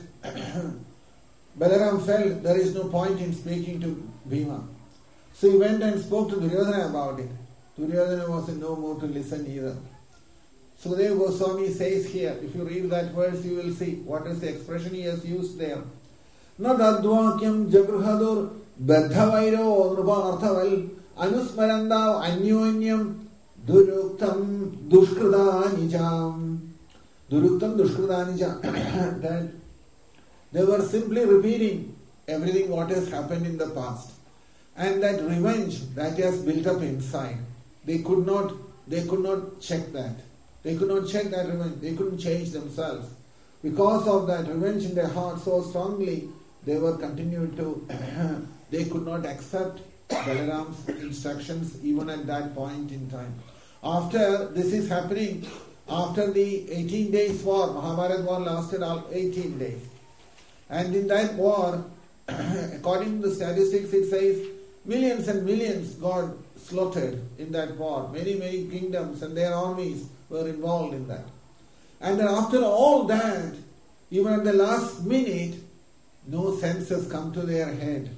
Balaram felt there is no point in speaking to Bhima. So he went and spoke to Duryodhana about it. Duryodhana was in no mood to listen either. Sukadeva Goswami says here, if you read that verse, you will see what is the expression he has used there. Na dadvakyam jagruhadur baddhavairo nruparthaval anusmarandav anyonyam duruktam dushkrudanijam. Duruktam dushkrudanijam. That they were simply repeating everything what has happened in the past. And that revenge that has built up inside, they could not, they could not check that. They could not check that revenge. They couldn't change themselves. Because of that revenge in their heart so strongly, they were continuing to, they could not accept Balaram's instructions even at that point in time. After this is happening, after the eighteen days war, Mahabharata war lasted all eighteen days. And in that war, according to the statistics, it says millions and millions got slaughtered in that war. Many, many kingdoms and their armies were involved in that. And then after all that, even at the last minute, no sense has come to their head.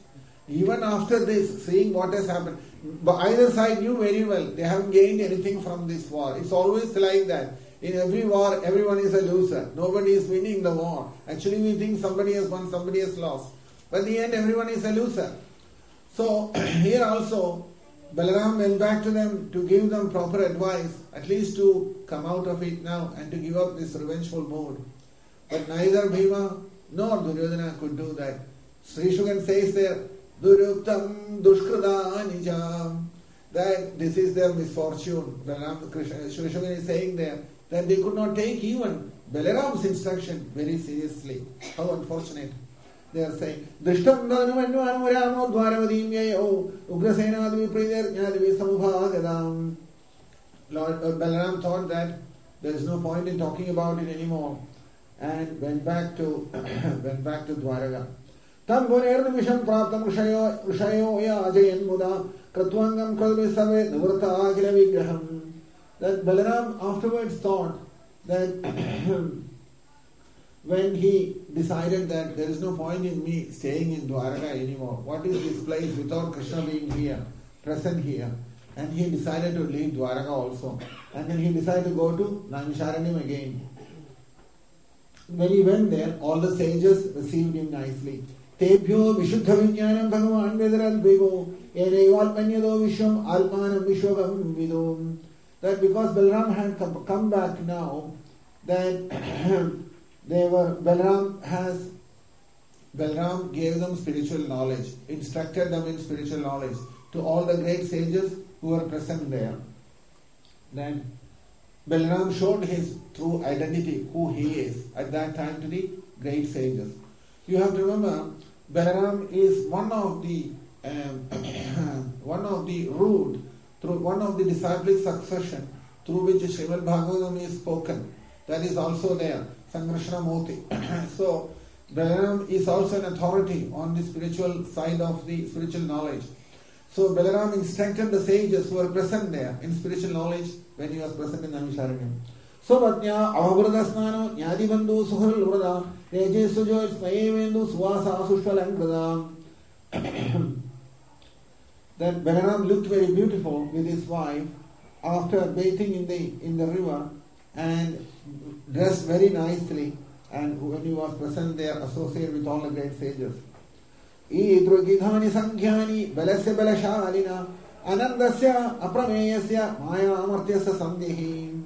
Even after this, seeing what has happened, but either side knew very well they haven't gained anything from this war. It's always like that. In every war, everyone is a loser. Nobody is winning the war. Actually, we think somebody has won, somebody has lost. But in the end, everyone is a loser. So, here also, Balaram went back to them to give them proper advice, at least to come out of it now and to give up this revengeful mood. But neither Bhima nor Duryodhana could do that. Sri Shugan says there, Duruktam Dushkrada Nijam, that this is their misfortune. Balaram, Krishna, Sri Shugan is saying there that they could not take even Balaram's instruction very seriously. How unfortunate. They are saying, Drishtam Dhanamanu Ramo Dwaravadim Yayo Ugrasena Viprider Nyadivi Samubhagadam. Lord uh, Balaram thought that there is no point in talking about it anymore and went back to went back to Dwaraka. Tam Gunerdvisham Praptam Rushayo Rushayo Yajayan Muda Kratwangam Kalvisave Nurta Agila Vigraham. That Balaram afterwards thought that when he decided that there is no point in me staying in Dwaraka anymore. What is this place without Krishna being here, present here? And he decided to leave Dwaraka also. And then he decided to go to Naimisharanyam again. When he went there, all the sages received him nicely. Tebhyo Vishuddha Vijnanam Bhagavan Vedaral Bhivo Ereval Panyado Vishwam Alpanam Vishwagam Vidom. That because Balaram had come back now, that they were, Balaram has, Balaram gave them spiritual knowledge, instructed them in spiritual knowledge to all the great sages who were present there. Then Balaram showed his true identity, who he is at that time to the great sages. You have to remember, Balaram is one of the um, one of the root, through one of the disciplic succession through which Srimad Bhagavatam is spoken. That is also there. Sangrashna Murti. So, Balaram is also an authority on the spiritual side of the spiritual knowledge. So, Balaram instructed the sages who were present there in spiritual knowledge when he was present in Naimisharanyam. So, Vatnya, Avabrudasnano, Nyadibandhu, Suhal Vrada, Reje Sujoy, Smayevendu, Suwasa, Sushvalangrada. Then Balaram looked very beautiful with his wife after bathing in the in the river and dressed very nicely, and when he was present there, associated with all the great sages. Idrugidhani Sankhyani Balasya Balashalina Anandasya Aprameyasya Maya Amartyasya Sandhi.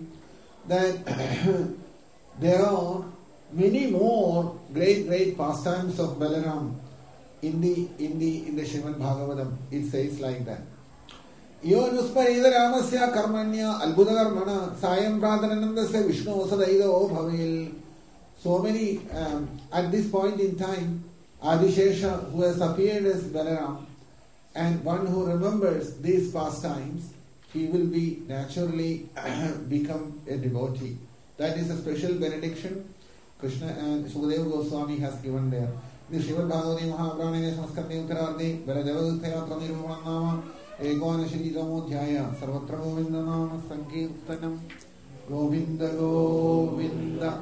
That there are many more great, great pastimes of Balaram in the in the in the Srimad Bhagavatam. It says like that. Yo Nusparida Ramasya Karmanya Albudakarmana Sayam Pradhanandasya Vishnu Sadaido Bhavil. So many um, at this point in time, Adishesha, who has appeared as Balaram, and one who remembers these pastimes, he will be naturally become a devotee. That is a special benediction Krishna and Sukadeva Goswami has given there. The Srimad Bhagavati Mahaprana Samaskandi Uttararthi Baladevadutthaya Pranirvamanama Egona Shri Ramodhyaya Sarvatra Govindana Sankirtanam Govinda Govinda.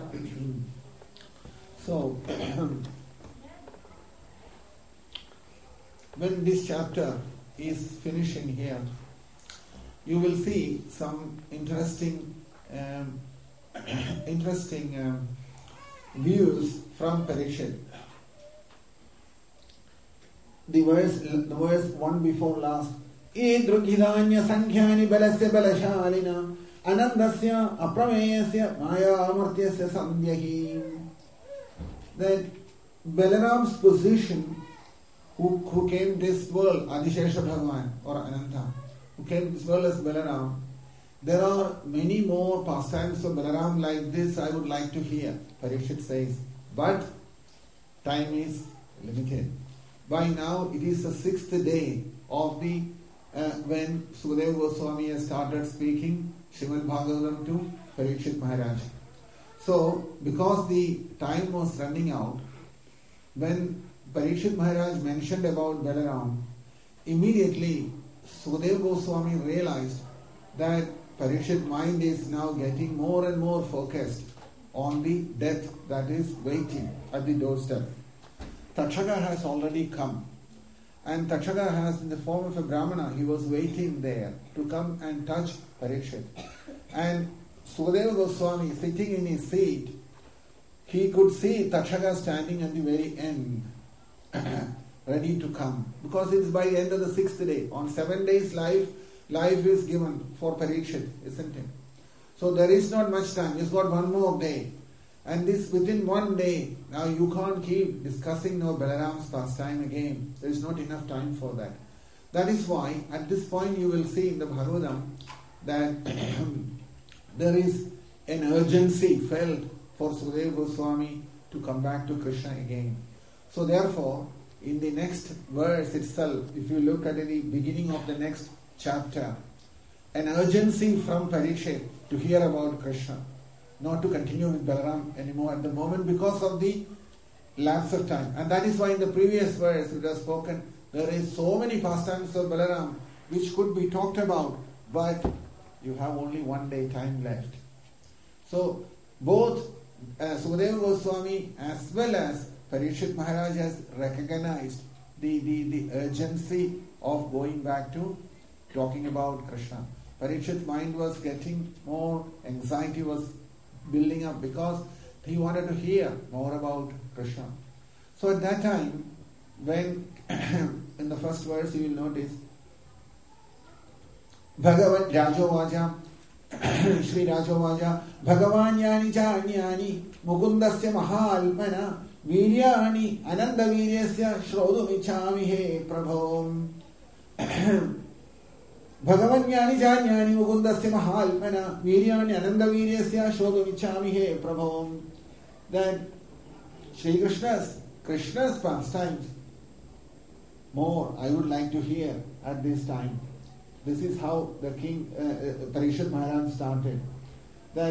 So, when this chapter is finishing here, you will see some interesting, um, interesting um, views from Parikshit. The verse, the verse one before last. Idrugidanya sankhya balasya balashalina anandasya aprameyasya maya amartyasya sandhyahi. That Balaram's position, who, who came this world, Adishesha Bhagavan or Ananta, who came this world as Balaram, there are many more pastimes of Balaram like this I would like to hear, Parikshit says. But time is limited. By now it is the sixth day of the uh, when Sukadeva Goswami has started speaking Srimad Bhagavatam to Parikshit Maharaj. So, because the time was running out, when Parikshit Maharaj mentioned about Balaram, immediately Sukadeva Goswami realized that Parikshit's mind is now getting more and more focused on the death that is waiting at the doorstep. Takshaka has already come, and Takshaka has, in the form of a Brahmana, he was waiting there to come and touch Parikshit. And Sukadeva Goswami sitting in his seat, he could see Takshaka standing at the very end, ready to come. Because it is by the end of the sixth day. On seven days life, life is given for Parikshit, isn't it? So there is not much time. He's got one more day. And this within one day, now you can't keep discussing now Balaram's pastime again. There is not enough time for that. That is why at this point you will see in the Bhagavatam that there is an urgency felt for Sukadeva Goswami to come back to Krishna again. So therefore, in the next verse itself, if you look at the beginning of the next chapter, an urgency from Parikshit to hear about Krishna, not to continue with Balaram anymore at the moment because of the lapse of time. And that is why in the previous verse it was spoken, there is so many pastimes of Balaram which could be talked about, but you have only one day time left. So both uh, Sukadeva Goswami as well as Parikshit Maharaj has recognized the, the, the urgency of going back to talking about Krishna. Parikshit's mind was getting more, anxiety was building up because he wanted to hear more about Krishna. So at that time, when in the first verse you will notice, Bhagavan Rajovaja, Shri Rajovaja, Bhagavanyani Chanyani, Mukundasya Mahalmana, Viryani, Ananda Viryasya, Shrodumichami He Prabhom. Bhagavanyani Janyani Mukundasya Mahalmana, Viryani, Ananda Viryasya, Shrodumichami He Prabhom. That Shri Krishna's, Krishna's pastimes, more I would like to hear at this time. This is how the king, uh, uh, Parikshit Maharaj started. That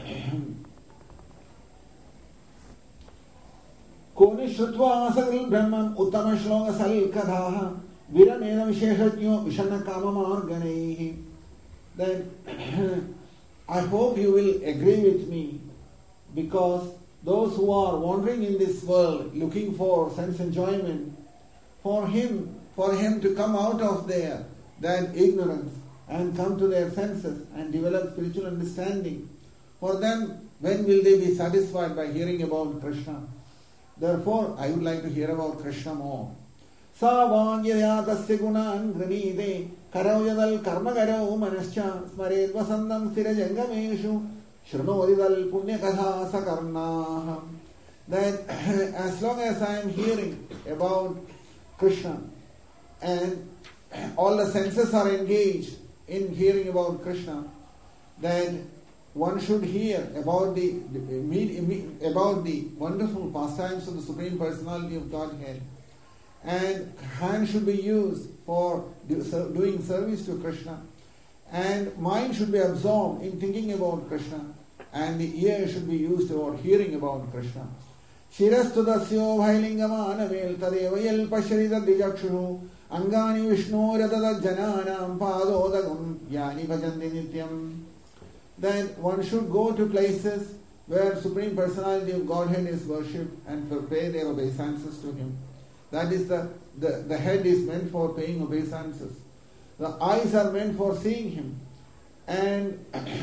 Koni Shrutva Asal Brahman Uttama Shloka Sal Kadhaha Viramena Visheshajyo Vishana Kama Marganehi. That I hope you will agree with me, because those who are wandering in this world looking for sense enjoyment, for him, for him to come out of their that ignorance and come to their senses and develop spiritual understanding, for them, when will they be satisfied by hearing about Krishna? Therefore, I would like to hear about Krishna more. Savanyayatasya gunan granide karavayadal karmagarau manascha smared vasandam stira jangameshu shrunodidal punyakatha sakarnaha. That as long as I am hearing about Krishna and all the senses are engaged in hearing about Krishna, then one should hear about the, the about the wonderful pastimes of the Supreme Personality of Godhead, and hand should be used for doing service to Krishna, and mind should be absorbed in thinking about Krishna, and the ear should be used for hearing about Krishna. Shirastudasyo bhailingamana vel tadevayal pasharita dijakshu Angani Vishnu Radha Jananam Padodagam Yani Bhajanti Nityam. that one should go to places where Supreme Personality of Godhead is worshipped and pay their obeisances to Him. That is the, the, the head is meant for paying obeisances. The eyes are meant for seeing Him. And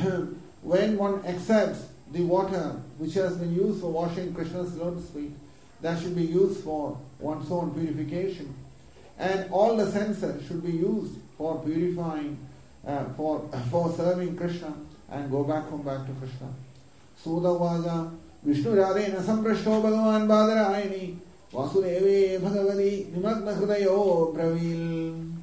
when one accepts the water which has been used for washing Krishna's lotus feet, that should be used for one's own purification. And all the senses should be used for purifying, uh, for, for serving Krishna and go back home back to Krishna. Sudavaja Vishnu Radhena Samprashto Bhagavan Badarayani Vasudeve Bhagavati Nimagna Hridayo Bravil.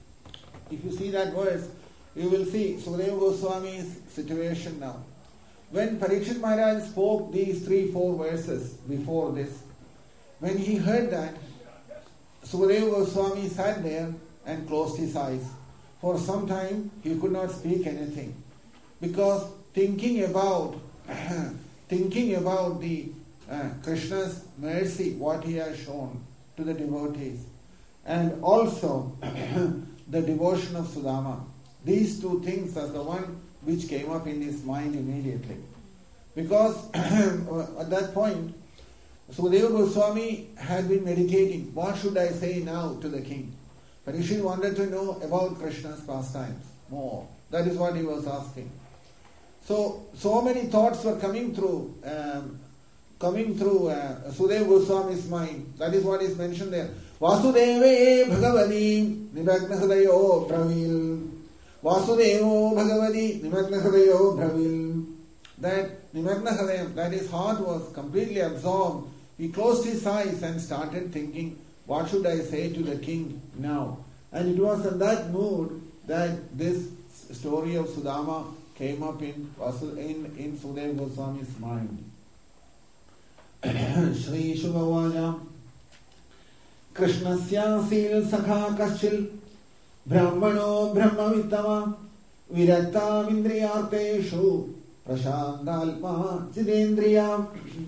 If you see that verse, you will see Sukadeva Goswami's situation now. When Parikshit Maharaj spoke these three, four verses before this, when he heard that, Sukadeva Goswami sat there and closed his eyes. For some time he could not speak anything, because thinking about thinking about the uh, Krishna's mercy, what he has shown to the devotees, and also the devotion of Sudama. These two things are the one which came up in his mind immediately. Because at that point, Sukadeva Goswami had been meditating, what should I say now to the king? Parikshit wanted to know about Krishna's pastimes more. That is what he was asking. So, so many thoughts were coming through, um, coming through uh, Sukadeva Goswami's mind. That is what is mentioned there. Vasudeve Bhagavati Nimagna Hridayo Bravil. Vasudevo Bhagavati Nimagna Hridayo Bravil. That Nimagna Hridayam, that his heart was completely absorbed. He closed his eyes and started thinking, what should I say to the king now? And it was in that mood that this story of Sudama came up in in, in Sukadeva Goswami's mind. Shri Shubhavaja Krishnasya sil sakha kaschil Brahmano Brahmavittama Virakta Vindriyarteshu Prashandalpa Chidendriya.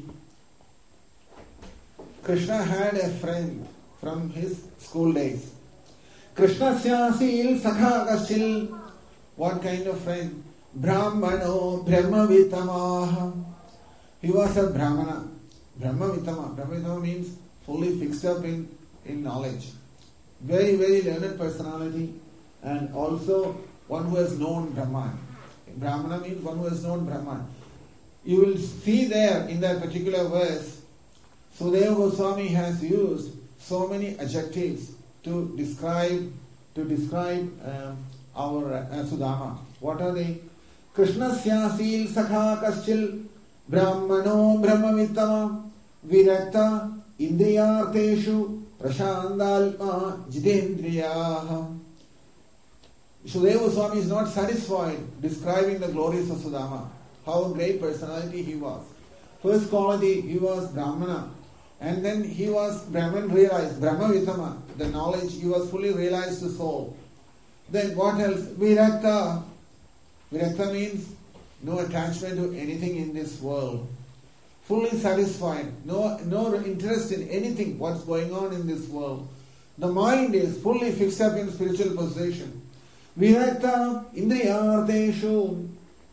Krishna had a friend from his school days. Krishnasya sil sakha kaschil. What kind of friend? Brahmano Brahmavittama. He was a Brahmana. Brahmavittama. Brahmavittama means fully fixed up in, in knowledge. Very, very learned personality, and also one who has known Brahman. Brahmana means one who has known Brahman. You will see there in that particular verse, Sukadeva Goswami has used so many adjectives to describe to describe um, our uh, Sudama. What are they? Krishnasya sil sakha kaschil Brahmano Brahmavittama Virakta Indriyarteshu Prashandalpa Jitendriyaha. Sukadeva Goswami is not satisfied describing the glories of Sudama, how great personality he was. First quality, he was Brahmana, and then he was Brahman realized, Brahmavittama, the knowledge, he was fully realized to soul. Then what else? Virakta. Virakta means no attachment to anything in this world. Fully satisfied, no, no interest in anything what's going on in this world. The mind is fully fixed up in spiritual position. Virakta Indriyarteshu,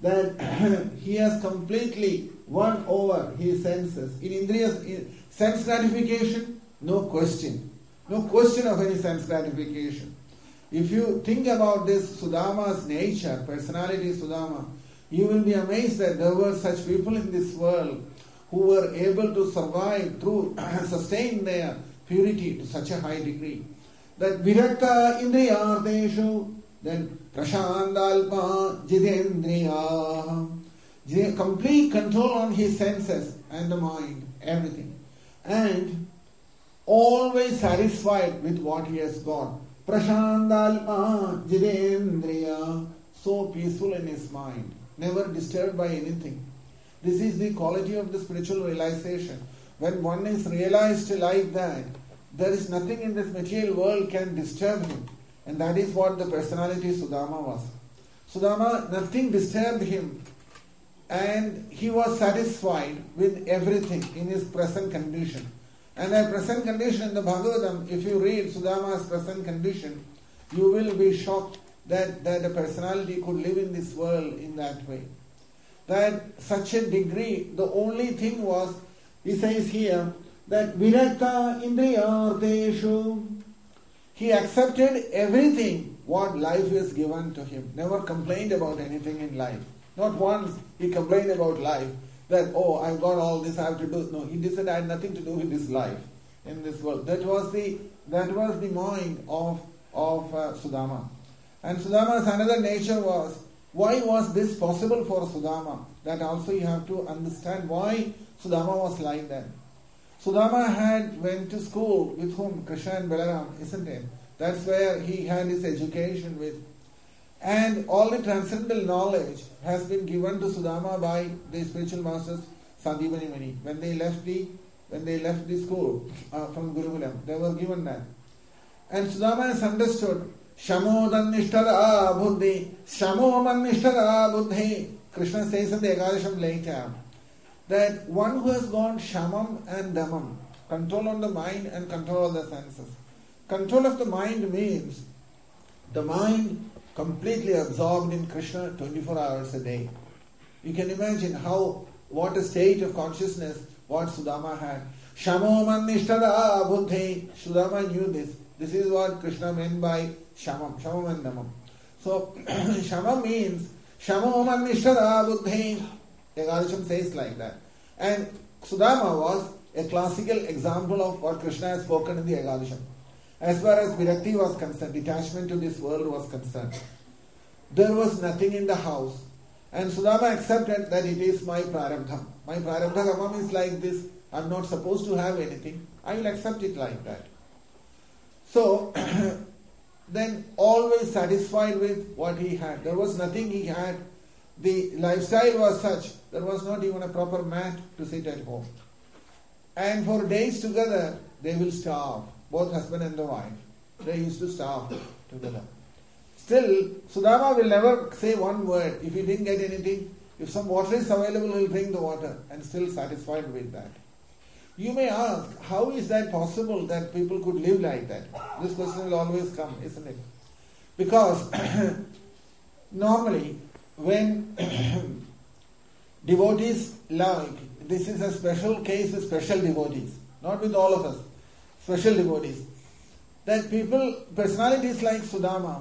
that he has completely won over his senses. In Indriyas, in sense gratification, no question. No question of any sense gratification. If you think about this Sudama's nature, personality Sudama, you will be amazed that there were such people in this world who were able to survive through, sustain their purity to such a high degree. That Virakta Indriyarteshu, then Prashandalpa Jitendriya, complete control on his senses and the mind, everything. And always satisfied with what he has got. Prashandalpa Jitendriya, so peaceful in his mind, never disturbed by anything. This is the quality of the spiritual realization. When one is realized like that, there is nothing in this material world can disturb him. And that is what the personality Sudama was. Sudama, nothing disturbed him. And he was satisfied with everything in his present condition. And that present condition in the Bhagavatam, if you read Sudama's present condition, you will be shocked that, that a personality could live in this world in that way. that such a degree, the only thing was, he says here, that virakta indriyarteshu, he accepted everything what life is given to him. Never complained about anything in life. Not once he complained about life, that, oh, I've got all this, I have to do. No, he said, I had nothing to do with this life in this world. That was the that was the mind of, of uh, Sudama. And Sudama's another nature was, why was this possible for Sudama? That also you have to understand why Sudama was like that. Sudama had went to school with whom? Krishna and Balaram, isn't it? That's where he had his education with. And all the transcendental knowledge has been given to Sudama by the spiritual masters Sandeepani Muni. When they left the when they left the school uh, from Gurukulam, they were given that. And Sudama has understood Shamodan Nishtara Buddhi, Shamoman Nishtara Buddhi. Krishna says in the Ekadasham later that one who has gone Shamam and Damam, control on the mind and control of the senses. Control of the mind means the mind completely absorbed in Krishna twenty-four hours a day. You can imagine how, what a state of consciousness what Sudama had. Shamoman Nishtara Buddhi. Sudama knew this. This is what Krishna meant by Shamam, Shamam and Damam. So, Shama means Shamoman Nishtara Buddhi. Ekadasham says like that. And Sudama was a classical example of what Krishna has spoken in the Ekadasham. As far as Virakti was concerned, detachment to this world was concerned, there was nothing in the house. And Sudama accepted that it is my prarabdha. My prarabdha karma is like this. I am not supposed to have anything. I will accept it like that. So, then always satisfied with what he had. There was nothing he had. The lifestyle was such, there was not even a proper mat to sit at home. And for days together, they will starve. Both husband and the wife. They used to starve together. Still, Sudama will never say one word. If he didn't get anything, if some water is available, he will drink the water and still satisfied with that. You may ask, how is that possible that people could live like that? This question will always come, isn't it? Because normally, when devotees like, this is a special case with special devotees, not with all of us, special devotees, that people, personalities like Sudama,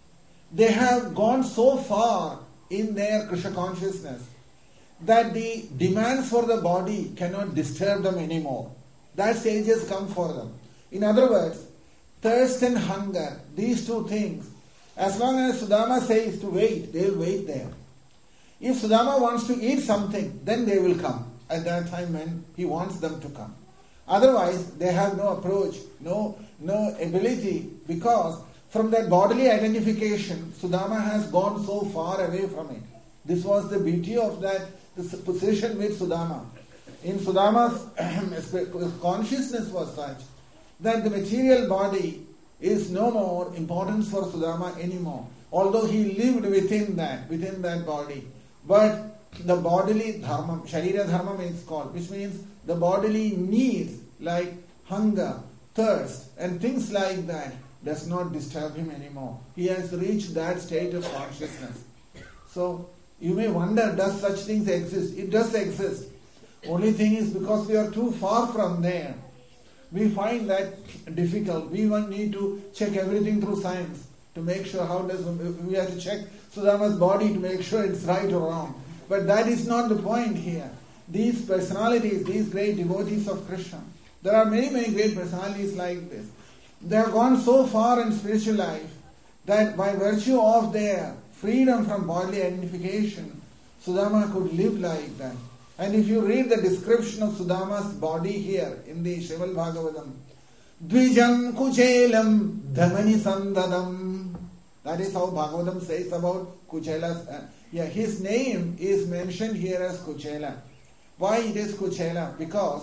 they have gone so far in their Krishna consciousness that the demands for the body cannot disturb them anymore. That stage has come for them. In other words, thirst and hunger, these two things, as long as Sudama says to wait, they will wait there. If Sudama wants to eat something, then they will come at that time when he wants them to come. Otherwise, they have no approach, no, no ability, because from that bodily identification, Sudama has gone so far away from it. This was the beauty of that this position with Sudama. In Sudama's consciousness was such that the material body is no more importance for Sudama anymore. Although he lived within that, within that body. But the bodily dharma, Sharira dharma is called, which means the bodily needs like hunger, thirst and things like that does not disturb him anymore. He has reached that state of consciousness. So you may wonder, does such things exist? It does exist. Only thing is, because we are too far from there, we find that difficult. We want need to check everything through science to make sure how does we have to check Sudama's body to make sure it's right or wrong. But that is not the point here. These personalities, these great devotees of Krishna, there are many, many great personalities like this. They have gone so far in spiritual life that by virtue of their freedom from bodily identification, Sudama could live like that. And if you read the description of Sudama's body here in the Srimad Bhagavatam, Dvijam Kuchelam Dhamani Sandadam. That is how Bhagavatam says about Kuchela's. Uh, yeah, his name is mentioned here as Kuchela. Why it is Kuchela? Because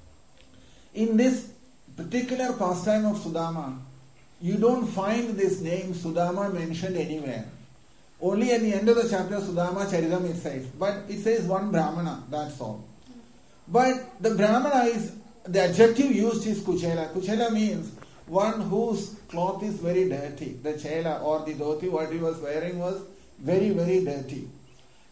in this particular pastime of Sudama, you don't find this name Sudama mentioned anywhere. Only at the end of the chapter Sudama Charitam it says. But it says one Brahmana, that's all. But the Brahmana is, the adjective used is Kuchela. Kuchela means one whose cloth is very dirty. The chela or the dhoti what he was wearing was very, very dirty.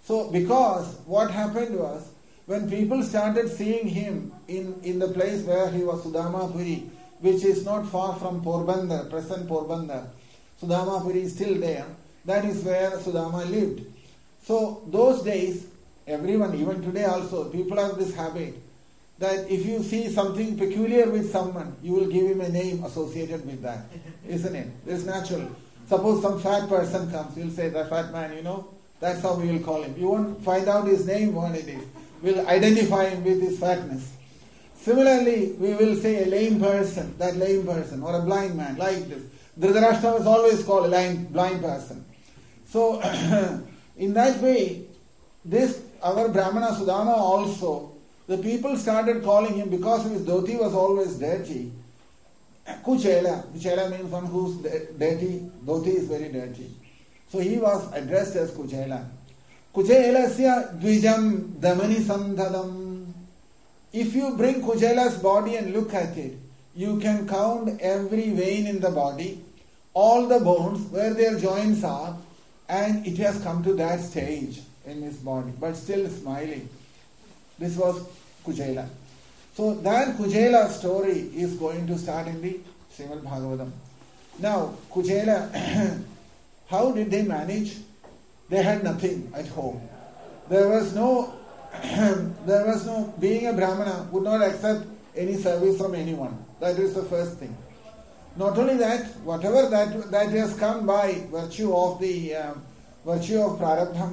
So because what happened was, when people started seeing him in, in the place where he was, Sudama Puri, which is not far from Porbandar, present Porbandar. Sudama Puri is still there. That is where Sudama lived. So those days, everyone, even today also, people have this habit that if you see something peculiar with someone, you will give him a name associated with that. Isn't it? It's natural. Suppose some fat person comes, you'll say, that fat man, you know, that's how we will call him. You won't find out his name, what it is. We'll identify him with his fatness. Similarly, we will say a lame person, that lame person, or a blind man, like this. Dhritarashtra was always called a lame, blind person. So, in that way, this, our Brahmana Sudama also, the people started calling him, because his dhoti was always dirty, Kuchela. Kuchela means one who's dirty. Dhoti is very dirty. So he was addressed as Kuchela. Kuchelasya dvijam damani sandhadam. If you bring Kuchela's body and look at it, you can count every vein in the body, all the bones, where their joints are, and it has come to that stage in his body, but still smiling. This was Kuchela. So that Kuchela story is going to start in the Srimad Bhagavatam. Now, Kuchela, how did they manage? They had nothing at home. There was no, there was no, being a Brahmana would not accept any service from anyone. That is the first thing. Not only that, whatever that that has come by virtue of the um, virtue of Prarabdham,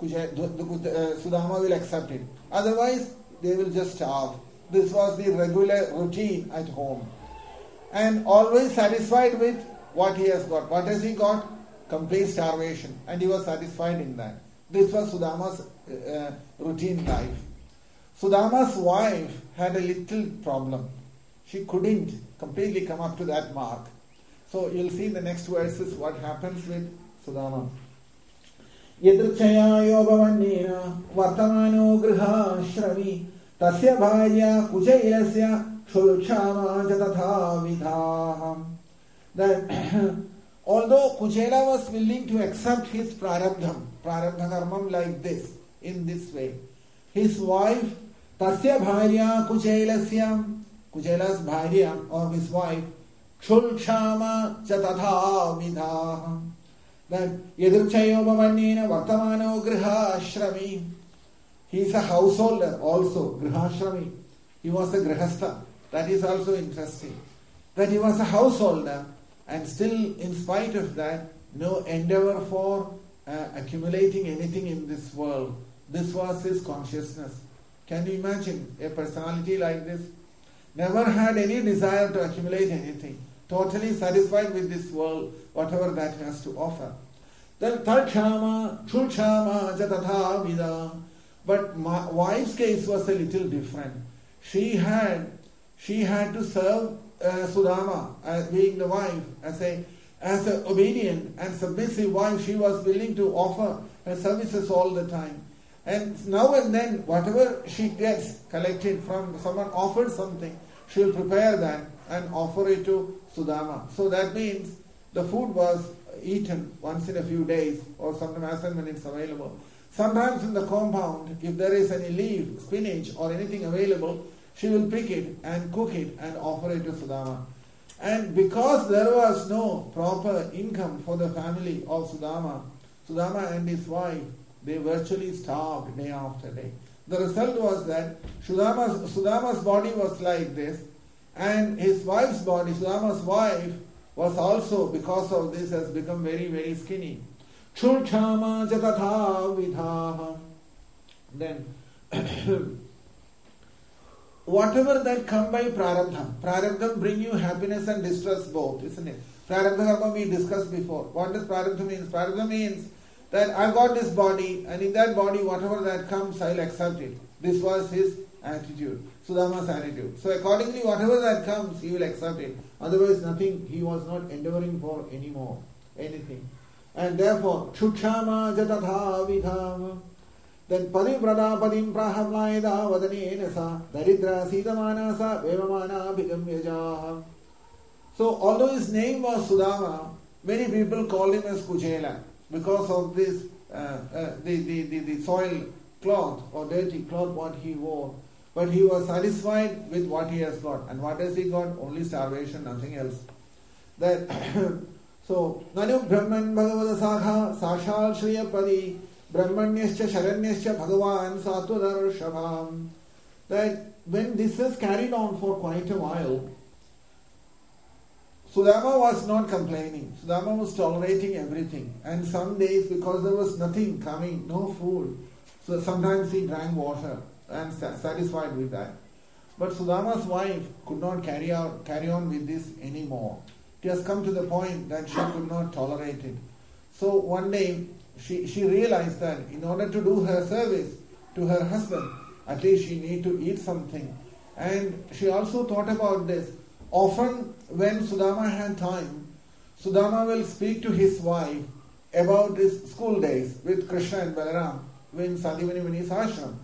Sudama will accept it. Otherwise, they will just starve. This was the regular routine at home. And always satisfied with what he has got. What has he got? Complete starvation. And he was satisfied in that. This was Sudama's uh, routine life. Sudama's wife had a little problem. She couldn't completely come up to that mark. So you'll see in the next verses what happens with Sudama. Yadruchaya yobhavannena vartamano griha shrami tasya bharya kuchailasya shulchama jatatha vidhaham. That although Kuchela was willing to accept his prarabdham, prarabdha karmam like this, in this way, his wife, tasya bharya kuchailasya, Kuchela's bharya or his wife, shulchama jatatha vidhaham. That yadruchayobhavannena vartamano griha ashrami. He is a householder also, grihashrami. He was a grihastha. That is also interesting. That he was a householder and still, in spite of that, no endeavor for uh, accumulating anything in this world. This was his consciousness. Can you imagine a personality like this? Never had any desire to accumulate anything. Totally satisfied with this world, whatever that has to offer. Then Tarchama, Chulchama, Jatatha Vida. But my wife's case was a little different. She had she had to serve uh, Sudama as being the wife, as a as an obedient and submissive wife. She was willing to offer her services all the time. And now and then, whatever she gets collected from someone offered something, she will prepare that and offer it to Sudama. So that means the food was eaten once in a few days, or sometimes as and when it's available. Sometimes in the compound, if there is any leaf, spinach or anything available, she will pick it and cook it and offer it to Sudama. And because there was no proper income for the family of Sudama, Sudama and his wife, they virtually starved day after day. The result was that Sudama's, Sudama's body was like this, and his wife's body, Sudama's wife, was also, because of this, has become very, very skinny. Chulchama jatatha vidhaha. Then, whatever that come by prarabdham, prarabdham bring you happiness and distress both, isn't it? Prarabdha karma we discussed before. What does prarabdha mean? Prarabdha means that I've got this body, and in that body, whatever that comes, I'll accept it. This was his attitude, Sudama's attitude. So accordingly, whatever that comes, he will accept it. Otherwise, nothing, he was not endeavoring for anymore, anything. And therefore, Chutchama jatatha vidhama. Then parivrada padim prahamlayada vadanena sa daridra sidamana sa vevamana bhigamyajaha. So although his name was Sudama, many people call him as Kuchela because of this uh, uh, the, the, the, the soiled cloth or dirty cloth what he wore. But he was satisfied with what he has got. And what has he got? Only starvation, nothing else. That so, Nanu Brahman Bhagavata Sakha Sakshal Shriyapadi Brahmanyascha Sharanyascha Bhagavan Satwadar Shabham. That when this is carried on for quite a while, Sudama was not complaining. Sudama was tolerating everything. And some days, because there was nothing coming, no food, so sometimes he drank water and satisfied with that. But Sudama's wife could not carry out carry on with this anymore. It has come to the point that she could not tolerate it. So one day she, she realized that in order to do her service to her husband, at least she need to eat something. And she also thought about this. Often when Sudama had time, Sudama will speak to his wife about his school days with Krishna and Balaram in Sandipani Muni's ashram.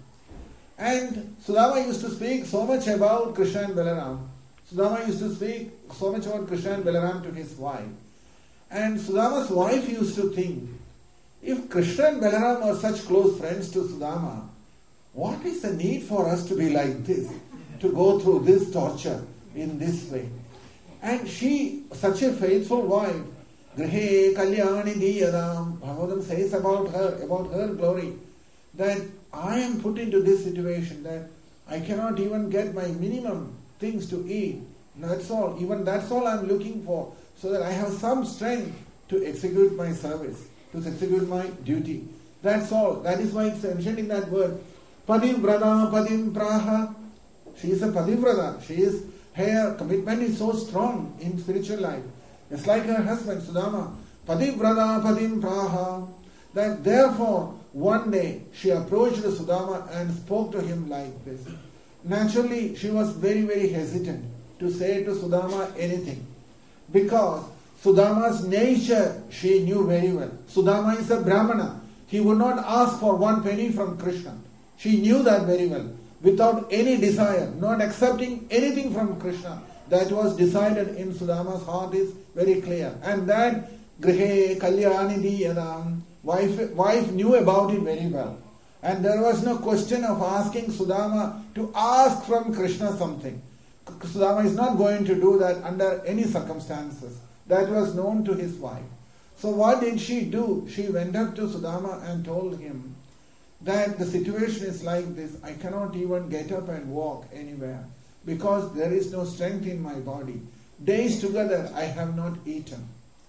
And Sudama used to speak so much about Krishna and Balaram. Sudama used to speak so much about Krishna and Balaram to his wife. And Sudama's wife used to think, if Krishna and Balaram are such close friends to Sudama, what is the need for us to be like this, to go through this torture in this way? And she, such a faithful wife, Grihe Kalyani Diyadam, Bhagavatam says about her, about her glory, that I am put into this situation that I cannot even get my minimum things to eat. That's all. Even that's all I'm looking for, so that I have some strength to execute my service, to execute my duty. That's all. That is why it's mentioned in that word. Padivrata Padim Praha. She is a Padivrata. She is, her commitment is so strong in spiritual life. It's like her husband Sudama. Padivrata Padim Praha. That therefore, one day she approached Sudama and spoke to him like this. Naturally, she was very, very hesitant to say to Sudama anything. Because Sudama's nature she knew very well. Sudama is a Brahmana. He would not ask for one penny from Krishna. She knew that very well. Without any desire, not accepting anything from Krishna. That was decided in Sudama's heart is very clear. And that Grihe Kalyani Diyadam, wife, wife knew about it very well. And there was no question of asking Sudama to ask from Krishna something. Sudama is not going to do that under any circumstances. That was known to his wife. So what did she do? She went up to Sudama and told him that the situation is like this. I cannot even get up and walk anywhere because there is no strength in my body. Days together I have not eaten.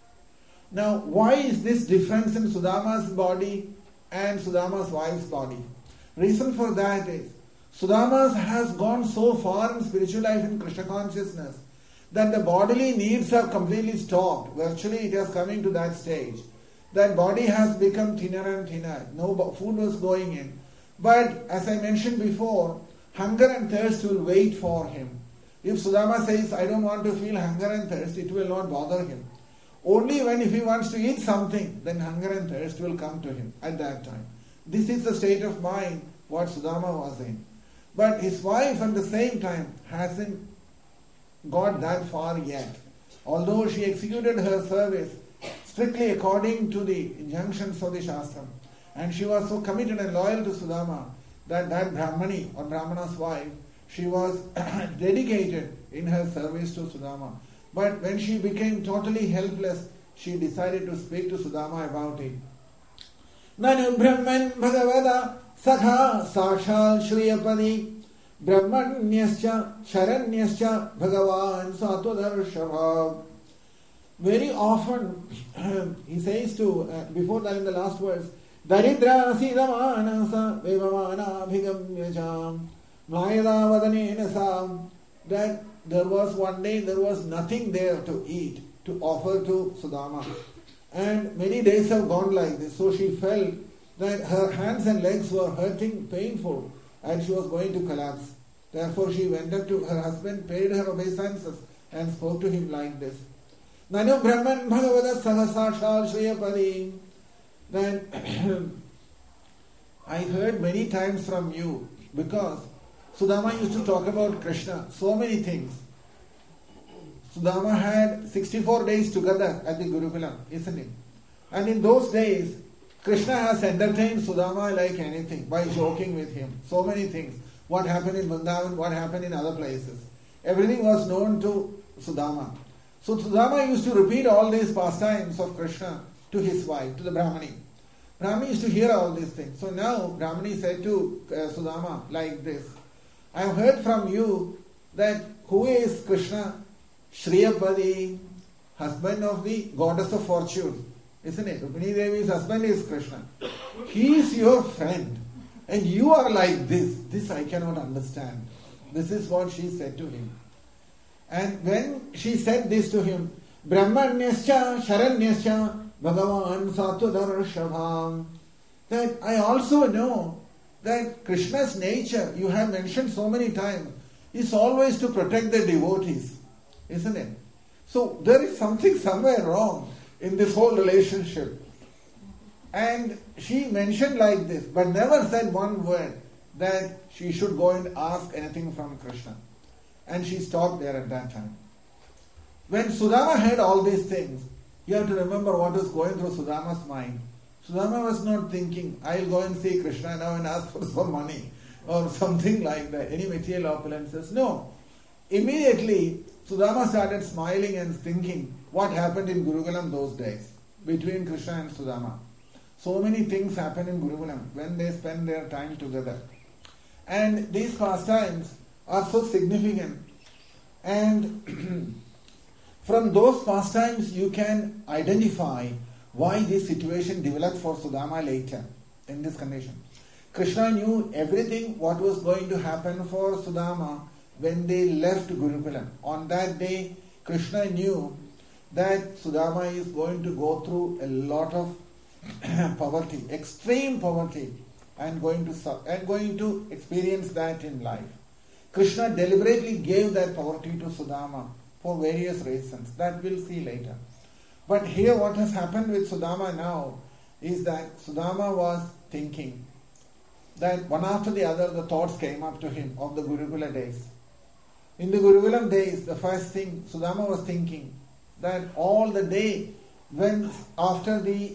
Now, why is this difference in Sudama's body and Sudama's wife's body? Reason for that is, Sudama has gone so far in spiritual life in Krishna consciousness that the bodily needs have completely stopped. Virtually it is coming to that stage. That body has become thinner and thinner. No food was going in. But as I mentioned before, hunger and thirst will wait for him. If Sudama says, I don't want to feel hunger and thirst, it will not bother him. Only when if he wants to eat something, then hunger and thirst will come to him at that time. This is the state of mind what Sudama was in. But his wife at the same time hasn't got that far yet. Although she executed her service strictly according to the injunctions of the Shastra. And she was so committed and loyal to Sudama that that Brahmani or Brahmana's wife, she was dedicated in her service to Sudama. But when she became totally helpless, she decided to speak to Sudama about it. Nanu Brahman Bhagavata Sakha Sakshal Shriyapadi Brahmanyascha Sharanyascha Bhagavan Satwadarshava. Very often, he says to, uh, before that in the last verse, Daridra Sidamanasa Vivamana Bhigamyajam Mayada Vadanenasa, that there was one day, there was nothing there to eat, to offer to Sudama. And many days have gone like this. So she felt that her hands and legs were hurting, painful, and she was going to collapse. Therefore she went up to her husband, paid her obeisances, and spoke to him like this. Nanu Brahman Bhagavata Sahasashal Shriyapadi. Then I heard many times from you, because Sudama used to talk about Krishna, so many things. Sudama had sixty-four days together at the Gurukulam, isn't it? And in those days, Krishna has entertained Sudama like anything by joking with him. So many things. What happened in Vrindavan, what happened in other places. Everything was known to Sudama. So Sudama used to repeat all these pastimes of Krishna to his wife, to the Brahmani. Brahmani used to hear all these things. So now Brahmani said to uh, Sudama like this, I have heard from you that who is Krishna? Shriyapadi, husband of the goddess of fortune. Isn't it? Rukmini Devi's husband is Krishna. He is your friend. And you are like this. This I cannot understand. This is what she said to him. And when she said this to him, Brahmanyascha Sharanyascha Bhagavan Satvadarashabham, that I also know that Krishna's nature, you have mentioned so many times, is always to protect the devotees. Isn't it? So there is something somewhere wrong in this whole relationship. And she mentioned like this, but never said one word that she should go and ask anything from Krishna. And she stopped there at that time. When Sudama heard all these things, you have to remember what was going through Sudama's mind. Sudama was not thinking, I'll go and see Krishna now and ask for some money or something like that, any material opulences. No. Immediately, Sudama started smiling and thinking what happened in Gurukulam those days between Krishna and Sudama. So many things happen in Gurukulam when they spend their time together. And these pastimes are so significant. And from those pastimes you can identify why this situation developed for Sudama later in this condition. Krishna knew everything what was going to happen for Sudama when they left Gurukulam. On that day, Krishna knew that Sudama is going to go through a lot of poverty, extreme poverty, and going to and going to experience that in life. Krishna deliberately gave that poverty to Sudama for various reasons that we'll see later. But here what has happened with Sudama now is that Sudama was thinking that one after the other the thoughts came up to him of the Gurukula days. In the Gurukulam days, the first thing Sudama was thinking that all the day when after the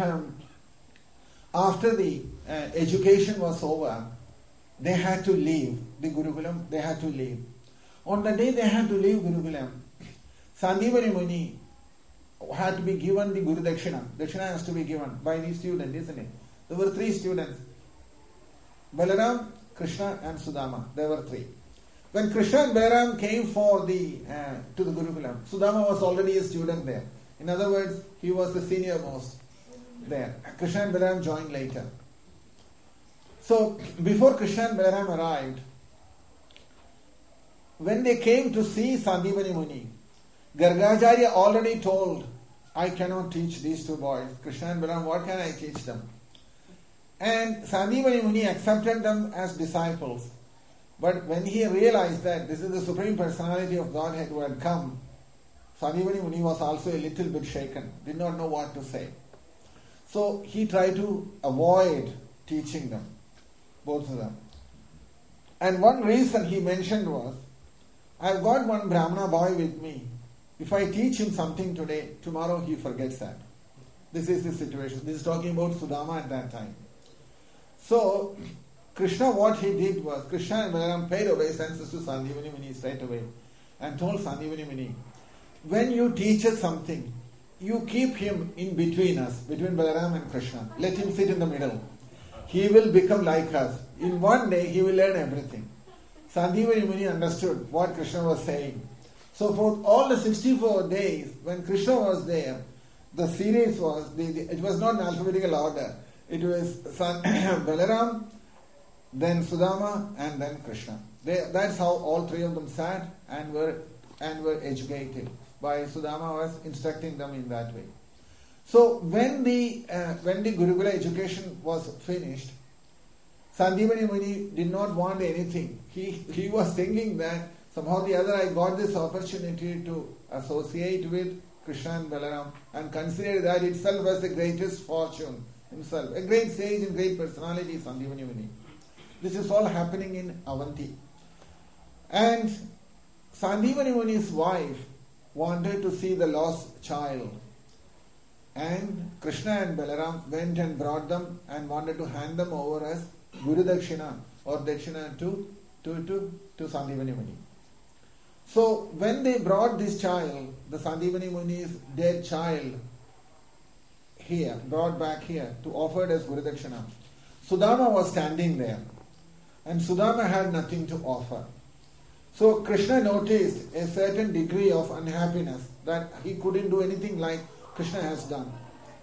after the uh, education was over, they had to leave the Gurukulam, they had to leave. On the day they had to leave Gurukulam, Sandeepani Muni had to be given the Guru Dakshina. Dakshina has to be given by the student, isn't it? There were three students. Balaram, Krishna and Sudama. There were three. When Krishna and Balaram came for the uh, to the Gurukulam, Sudama was already a student there. In other words, he was the senior most there. Krishna and Balaram joined later. So, before Krishna and Balaram arrived, when they came to see Sandeepani Muni, Gargacharya already told, I cannot teach these two boys. Krishna and Balaram, what can I teach them? And Sandeepani Muni accepted them as disciples. But when he realized that this is the Supreme Personality of Godhead who had come, Sandeepani Muni was also a little bit shaken, did not know what to say. So he tried to avoid teaching them, both of them. And one reason he mentioned was, I've got one Brahmana boy with me. If I teach him something today, tomorrow he forgets that. This is the situation. This is talking about Sudama at that time. So, Krishna, what he did was, Krishna and Balaram paid obeisances to Sandeepani Muni straight away and told Sandeepani Muni, when you teach us something, you keep him in between us, between Balaram and Krishna. Let him sit in the middle. He will become like us. In one day, he will learn everything. Sandeepani Muni understood what Krishna was saying. So for all the sixty-four days, when Krishna was there, the series was, the, the, it was not in alphabetical order. It was San, Balaram, then Sudama, and then Krishna. They, that's how all three of them sat and were and were educated. By Sudama was instructing them in that way. So when the uh, when the Gurukula education was finished, Sandeepani Muni did not want anything. He he was thinking that somehow or the other I got this opportunity to associate with Krishna and Balaram and consider that itself as the greatest fortune himself. A great sage and great personality, Sandeepani Muni. This is all happening in Avanti. And Sandeepani Muni's wife wanted to see the lost child. And Krishna and Balaram went and brought them and wanted to hand them over as Guru Dakshina or Dakshina to, to, to, to Sandipani Muni. So when they brought this child, the Sandipani Muni's dead child, here, brought back here to offer it as Guru Dakshina, Sudama was standing there. And Sudama had nothing to offer. So Krishna noticed a certain degree of unhappiness that he couldn't do anything like Krishna has done.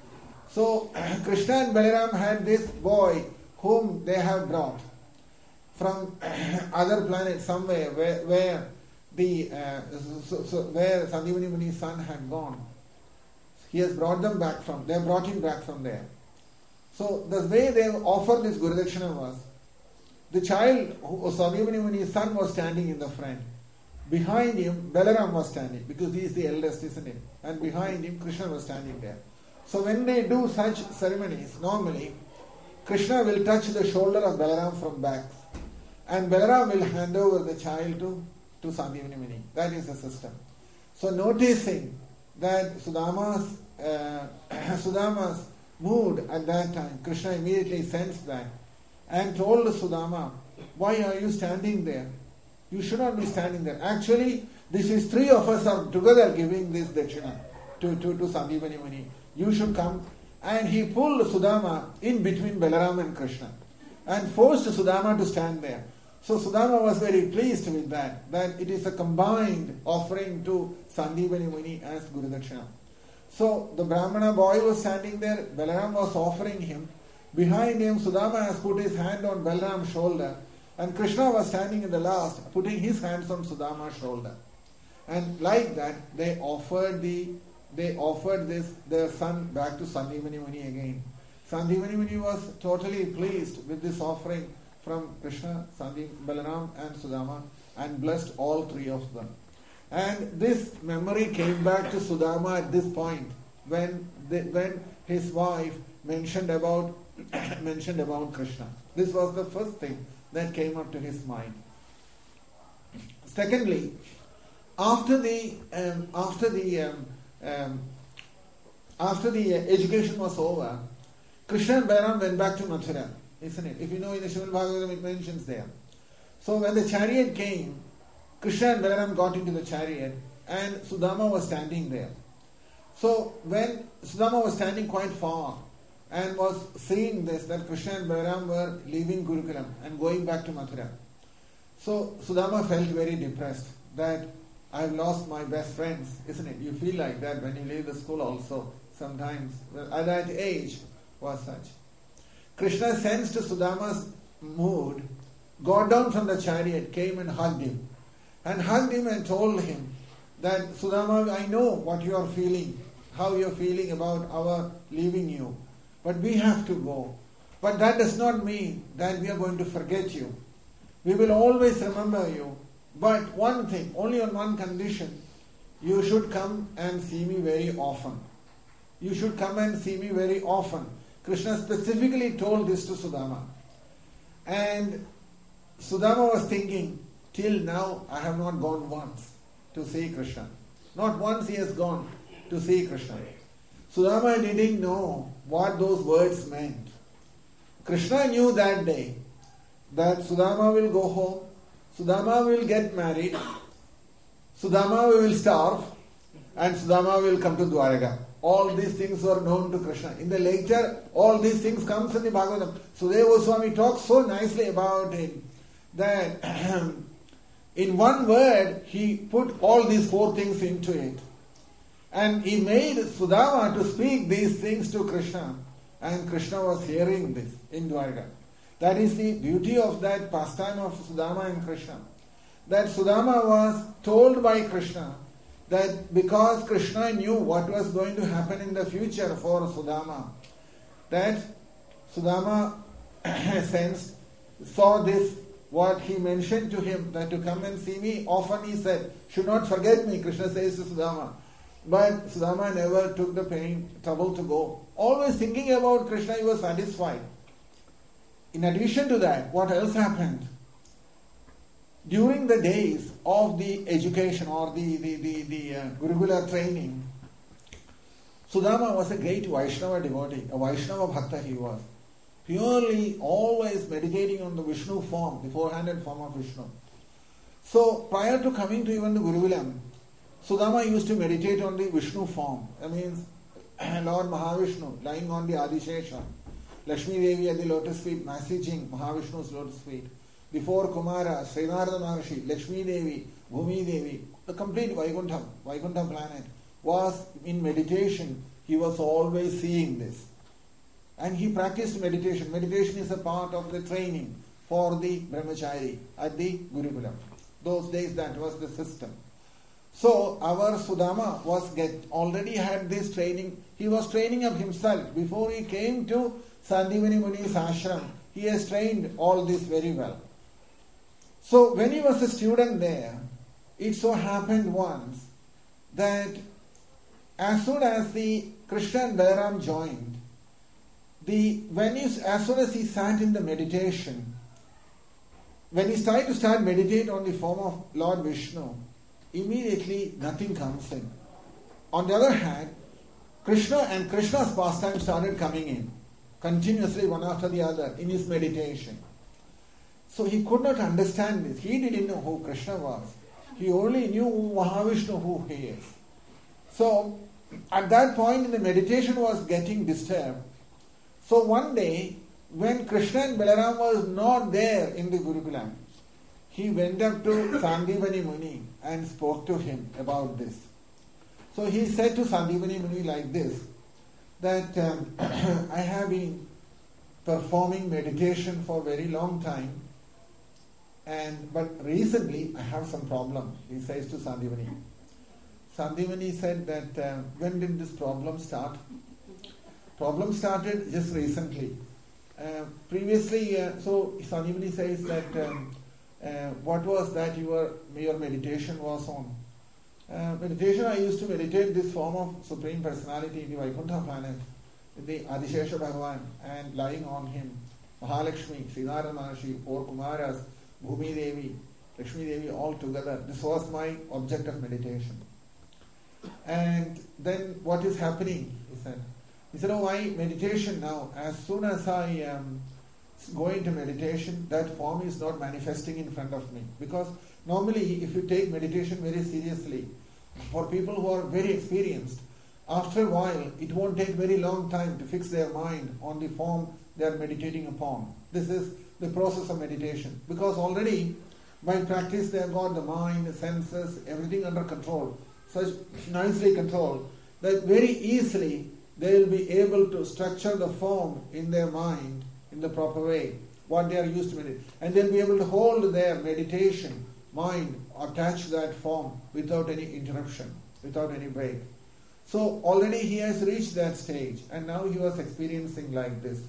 So Krishna and Balaram had this boy whom they have brought from other planet somewhere where, where the uh, so, so where Sandipani Muni's son had gone. He has brought them back from, they have brought him back from there. So the way they offered this Guru Dakshina was, the child, Sandipani Muni's son, was standing in the front. Behind him, Balaram was standing because he is the eldest, isn't it? And behind him, Krishna was standing there. So when they do such ceremonies, normally, Krishna will touch the shoulder of Balaram from back. And Balaram will hand over the child to, to Sandipani Muni. That is the system. So noticing that Sudama's, uh, Sudama's mood at that time, Krishna immediately sensed that and told Sudama, why are you standing there? You should not be standing there. Actually, this is three of us are together giving this dakshina to, to, to Sandipani Muni. You should come. And he pulled Sudama in between Balaram and Krishna and forced Sudama to stand there. So Sudama was very pleased with that, that it is a combined offering to Sandipani Muni as Guru Dakshina. So the Brahmana boy was standing there, Balaram was offering him. Behind him, Sudama has put his hand on Balaram's shoulder, and Krishna was standing in the last, putting his hands on Sudama's shoulder. And like that, they offered the they offered this their son back to Sandipani Muni again. Sandipani Muni was totally pleased with this offering from Krishna, Sandip, Balaram and Sudama, and blessed all three of them. And this memory came back to Sudama at this point when the, when his wife mentioned about mentioned about Krishna. This was the first thing that came up to his mind. Secondly, after the um, after the um, um, after the uh, education was over, Krishna and Balaram went back to Mathura, isn't it? If you know in the Srimad Bhagavatam it mentions there. So when the chariot came, Krishna and Balaram got into the chariot and Sudama was standing there. So when Sudama was standing quite far and was seeing this, that Krishna and Balaram were leaving Gurukulam and going back to Mathura. So Sudama felt very depressed that I've lost my best friends, isn't it? You feel like that when you leave the school also sometimes. Well, at that age was such. Krishna sensed Sudama's mood, got down from the chariot, came and hugged him. And hugged him and told him that, Sudama, I know what you are feeling, how you are feeling about our leaving you. But we have to go. But that does not mean that we are going to forget you. We will always remember you. But one thing, only on one condition, you should come and see me very often. You should come and see me very often. Krishna specifically told this to Sudama. And Sudama was thinking, till now I have not gone once to see Krishna. Not once he has gone to see Krishna. Sudama didn't know what those words meant. Krishna knew that day that Sudama will go home, Sudama will get married, Sudama will starve, and Sudama will come to Dwaraka. All these things were known to Krishna. In the later, all these things comes in the Bhagavatam. Sudeva Goswami talks so nicely about it that in one word he put all these four things into it. And he made Sudama to speak these things to Krishna. And Krishna was hearing this in Dwaraka. That is the beauty of that pastime of Sudama and Krishna. That Sudama was told by Krishna that because Krishna knew what was going to happen in the future for Sudama, that Sudama sensed, saw this, what he mentioned to him, that to come and see me often, he said, should not forget me, Krishna says to Sudama. But Sudama never took the pain, trouble to go. Always thinking about Krishna, he was satisfied. In addition to that, what else happened? During the days of the education or the, the, the, the uh, Gurukula training, Sudama was a great Vaishnava devotee, a Vaishnava bhakta he was. Purely, always meditating on the Vishnu form, the four-handed form of Vishnu. So, prior to coming to even the Gurukulam, Sudama used to meditate on the Vishnu form. That means Lord Mahavishnu lying on the Adishesha, Lakshmi Devi at the lotus feet, massaging Mahavishnu's lotus feet. Before Kumara, Srinarada Maharshi, Lakshmi Devi, Bhumi Devi, the complete Vaikuntha, Vaikuntha planet was in meditation. He was always seeing this. And he practiced meditation. Meditation is a part of the training for the Brahmachari at the Gurukulam. Those days that was the system. So our Sudama was get already had this training. He was training up himself. Before he came to Sandivani Muni's ashram, he has trained all this very well. So when he was a student there, it so happened once that as soon as the Krishna and Balaram joined, the when he, as soon as he sat in the meditation, when he started to start meditate on the form of Lord Vishnu, immediately nothing comes in. On the other hand, Krishna and Krishna's pastime started coming in, continuously one after the other in his meditation. So he could not understand this. He didn't know who Krishna was. He only knew Mahavishnu who he is. So at that point in the meditation was getting disturbed. So one day, when Krishna and Balaram was not there in the Gurukulam, he went up to Sandivani Muni and spoke to him about this. So he said to Sandivani Muni like this, that um, I have been performing meditation for a very long time, and but recently I have some problem, he says to Sandivani. Sandivani said that uh, when did this problem start? Problem started just recently. Uh, previously, uh, so Sandivani says that um, uh, what was that your, your meditation was on? Uh, meditation, I used to meditate this form of Supreme Personality in the Vaikuntha planet, the Adishesha Bhagavan, and lying on him, Mahalakshmi, Srinarada Maharshi, four Kumaras, Bhumi Devi, Lakshmi Devi, all together. This was my object of meditation. And then what is happening? He said. He said, oh, I meditation now. As soon as I um, go into meditation, that form is not manifesting in front of me. Because normally, if you take meditation very seriously, for people who are very experienced, after a while, it won't take very long time to fix their mind on the form they are meditating upon. This is the process of meditation. Because already, by practice, they have got the mind, the senses, everything under control. Such nicely controlled that very easily they will be able to structure the form in their mind in the proper way, what they are used to meditate. And they'll be able to hold their meditation, mind, attached to that form without any interruption, without any break. So already he has reached that stage, and now he was experiencing like this.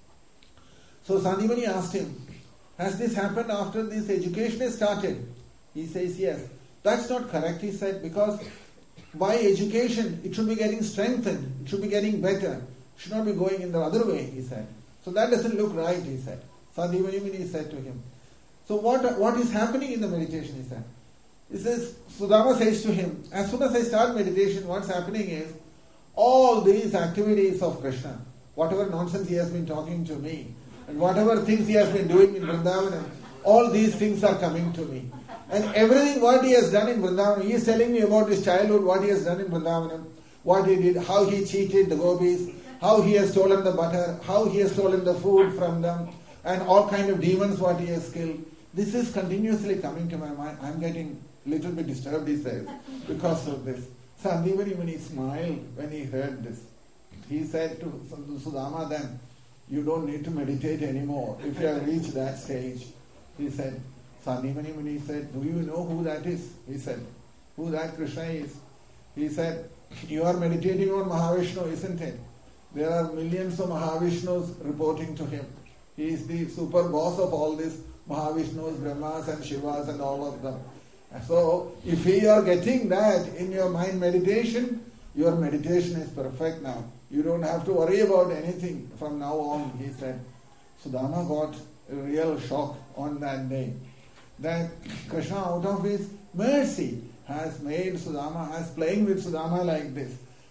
So Sandivani asked him, has this happened after this education is started? He says, yes. That's not correct, he said, because by education, it should be getting strengthened, it should be getting better, it should not be going in the other way, he said. So that doesn't look right, he said. Sandivani Muni said to him. So what, what is happening in the meditation, he said? He says, Sudama says to him, as soon as I start meditation, what's happening is, all these activities of Krishna, whatever nonsense he has been talking to me, and whatever things he has been doing in Vrindavanam, all these things are coming to me. And everything what he has done in Vrindavanam, he is telling me about his childhood, what he has done in Vrindavanam, what he did, how he cheated the gopis, how he has stolen the butter, how he has stolen the food from them, and all kind of demons what he has killed. This is continuously coming to my mind. I am getting a little bit disturbed, he says, because of this. Sandivani Muni smiled when he heard this. He said to Sudama then, you don't need to meditate anymore if you have reached that stage. He said, Sandivani Muni said, do you know who that is? He said, who that Krishna is? He said, you are meditating on Mahavishnu, isn't it? There are millions of Mahavishnus reporting to him. He is the super boss of all these Mahavishnus, Brahmas and Shivas and all of them. So, if you are getting that in your mind meditation, your meditation is perfect now. You don't have to worry about anything from now on, he said. Sudama got a real shock on that day. That Krishna, out of his mercy, has made Sudama, has playing with Sudama like this.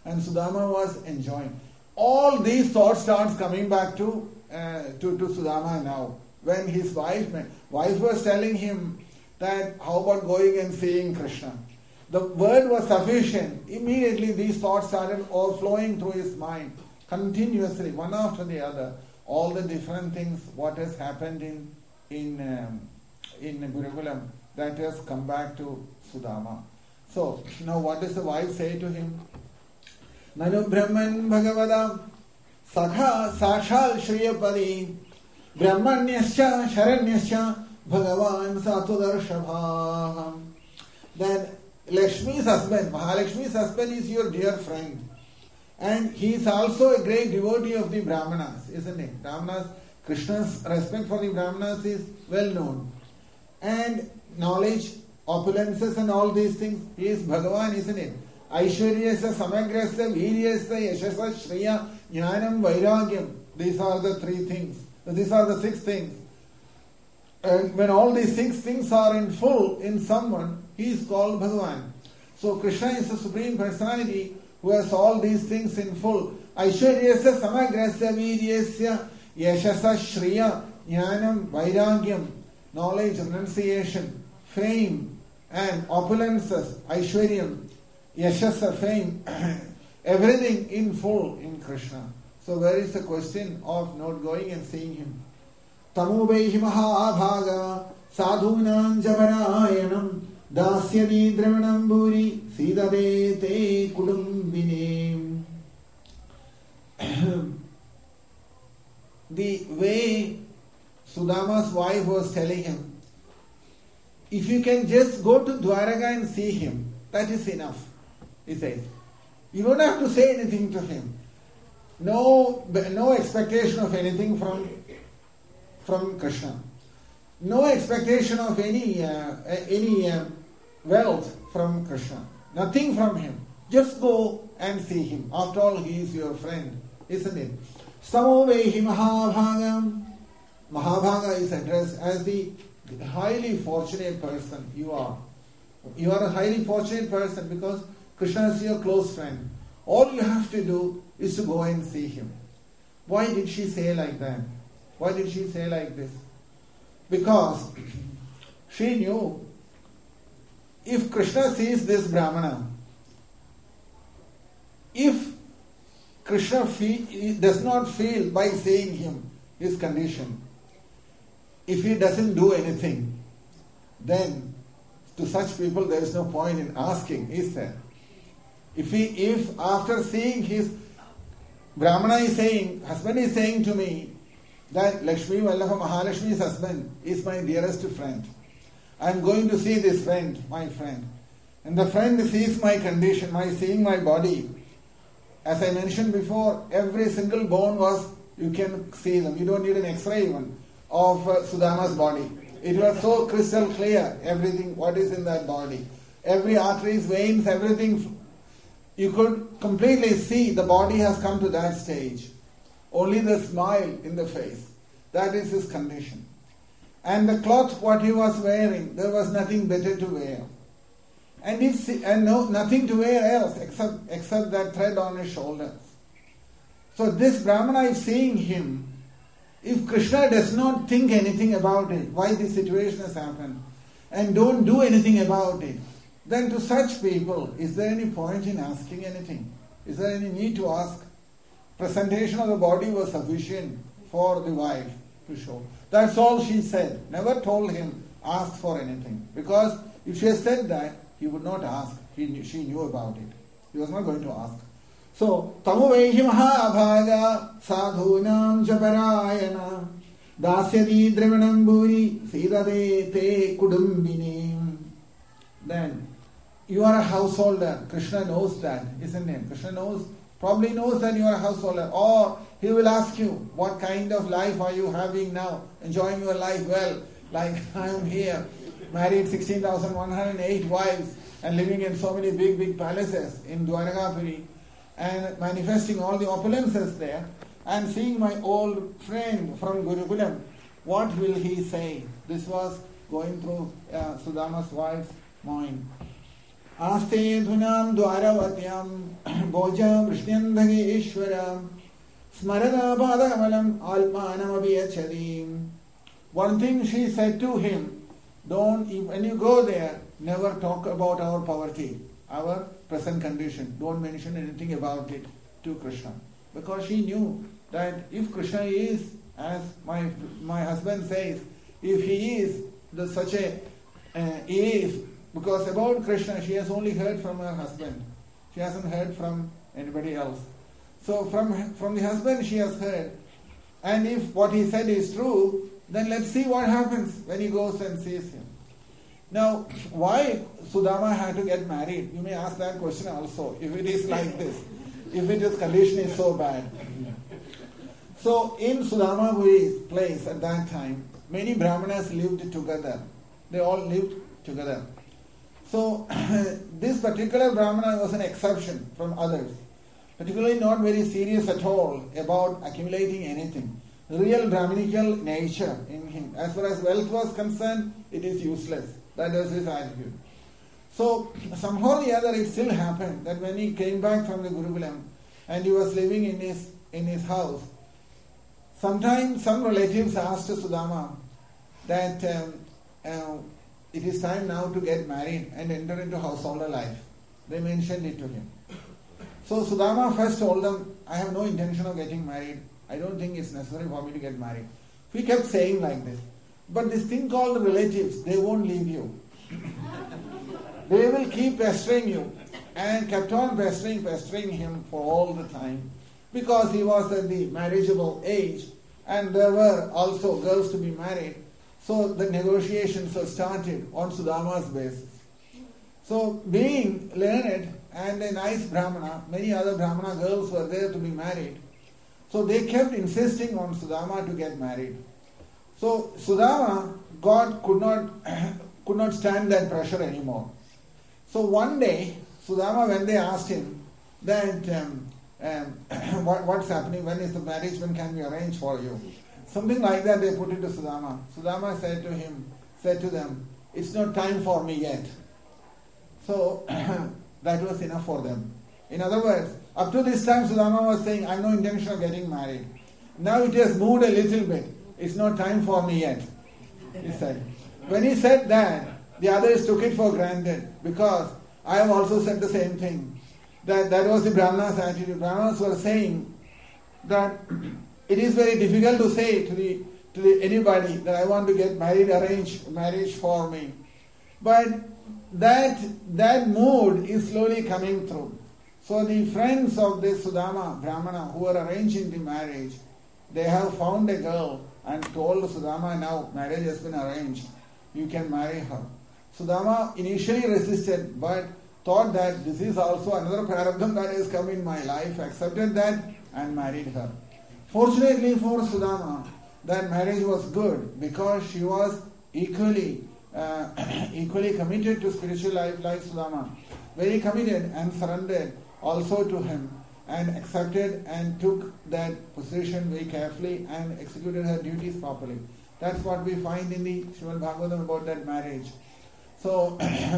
and Sudama was enjoying. All these thoughts starts coming back to uh, to, to Sudama now. When his wife, wife was telling him that how about going and seeing Krishna? The word was sufficient. Immediately these thoughts started overflowing through his mind, continuously, one after the other. All the different things, what has happened in in um, in Gurukulam, that has come back to Sudama. So now what does the wife say to him? Nanu Brahman Bhagavada Sakha Sakshal Shriyapadi Brahmanyascha Sharanyascha Bhagavan Satudarshabha. Then Lakshmi's husband, Mahalakshmi's husband is your dear friend. And he is also a great devotee of the Brahmanas, isn't it? Brahmanas, Krishna's respect for the Brahmanas is well known. And knowledge, opulences and all these things, he is Bhagavan, isn't it? Aishwaryasa, Samagrasa, Viryasa, Yashasa, Shriya, Jnanam, Vairagyam. These are the three things. These are the six things. And when all these six things are in full in someone, he is called Bhagavan. So Krishna is the Supreme Personality who has all these things in full. Aishwaryasa, Samagrasa, Viryasya, Yashasa, Shriya, Jnanam, Vairagyam. Knowledge, renunciation, fame, and opulences, Aishwaryam, Yashasa, fame, everything in full in Krishna. So where is the question of not going and seeing him? Tamubaihi mahabhaga sadhunam jabarayanam dasyadi dravanam bhuri sidade te kudumbine. The way Sudama's wife was telling him, if you can just go to Dwaraka and see him, that is enough, he says. You don't have to say anything to him. No, no expectation of anything from, from Krishna. No expectation of any, uh, any uh, wealth from Krishna. Nothing from him. Just go and see him. After all, he is your friend, isn't it? Samovehi Mahabhagam. Mahabhaga is addressed as the highly fortunate person you are. You are a highly fortunate person because Krishna is your close friend. All you have to do is to go and see him. Why did she say like that? Why did she say like this? Because she knew if Krishna sees this Brahmana, if Krishna feel, does not feel by seeing him his condition, if he doesn't do anything, then to such people there is no point in asking, is there? If he, if after seeing his Brahmana is saying, husband is saying to me that Lakshmi Vallabha Mahalakshmi's husband is my dearest friend. I am going to see this friend, my friend. And the friend sees my condition, my seeing my body. As I mentioned before, every single bone was, you can see them. You don't need an X-ray even of uh, Sudama's body. It was so crystal clear, everything, what is in that body. Every arteries, veins, everything. You could completely see the body has come to that stage. Only the smile in the face. That is his condition. And the cloth, what he was wearing, there was nothing better to wear. And, it's, and no, nothing to wear else except, except that thread on his shoulders. So this Brahmana is seeing him. If Krishna does not think anything about it, why this situation has happened, and don't do anything about it, then to such people, is there any point in asking anything? Is there any need to ask? Presentation of the body was sufficient for the wife to show. That's all she said. Never told him, ask for anything. Because if she had said that, he would not ask. He knew, she knew about it. He was not going to ask. So, Tamuvaihi Mahabhaga Sadhunam Japarayana Dasyadi Dravanam Bhuri Sidade Te Kudumbine. Then, you are a householder. Krishna knows that, isn't it? Krishna knows, probably knows that you are a householder. Or he will ask you, what kind of life are you having now? Enjoying your life well, like I am here, married sixteen thousand one hundred eight wives and living in so many big, big palaces in Dwarakapuri and manifesting all the opulences there and seeing my old friend from Gurukulam. What will he say? This was going through uh, Sudama's wife's mind. Aste dhunam dwaravatyam bhoja vrishnyandageeshwaram smarada padakamalam almanam abhiyachadim. One thing she said to him, don't, when you go there, never talk about our poverty, our present condition. Don't mention anything about it to Krishna. Because she knew that if Krishna is, as my my husband says, if he is the, such a, uh, he is, because about Krishna she has only heard from her husband. She hasn't heard from anybody else. So from, from the husband she has heard. And if what he said is true, then let's see what happens when he goes and sees him. Now, why Sudama had to get married? You may ask that question also, if it is like this, if it is condition is so bad. So, in Sudama's place at that time, many Brahmanas lived together. They all lived together. So, this particular Brahmana was an exception from others. Particularly not very serious at all about accumulating anything. Real Brahminical nature in him. As far as wealth was concerned, it is useless. That was his attitude. So, somehow or the other it still happened that when he came back from the Gurukulam and he was living in his in his house, sometimes some relatives asked Sudama that um, uh, it is time now to get married and enter into householder life. They mentioned it to him. So Sudama first told them, I have no intention of getting married. I don't think it's necessary for me to get married. He kept saying like this. But this thing called relatives, they won't leave you. They will keep pestering you. And kept on pestering, pestering him for all the time. Because he was at the marriageable age. And there were also girls to be married. So the negotiations were started on Sudama's basis. So being learned and a nice Brahmana, many other Brahmana girls were there to be married. So they kept insisting on Sudama to get married. So Sudama, God could not could not stand that pressure anymore. So one day, Sudama, when they asked him that um, um, what, what's happening, when is the marriage, when can we arrange for you? Something like that they put it to Sudama. Sudama said to him, said to them, it's not time for me yet. So that was enough for them. In other words, up to this time Sudama was saying, I have no intention of getting married. Now it has moved a little bit. It's not time for me yet, he said. When he said that, the others took it for granted because I have also said the same thing. That that was the Brahmana's attitude. Brahmanas were saying that it is very difficult to say to the to the, anybody that I want to get married, arrange marriage for me. But that that mood is slowly coming through. So the friends of this Sudama Brahmana who are arranging the marriage, they have found a girl and told Sudama, now marriage has been arranged. You can marry her. Sudama initially resisted but thought that this is also another prarabdham that has come in my life, accepted that and married her. Fortunately for Sudama, that marriage was good because she was equally uh, equally committed to spiritual life like Sudama. Very committed and surrendered also to him and accepted and took that position very carefully and executed her duties properly. That's what we find in the Srimad Bhagavatam about that marriage. So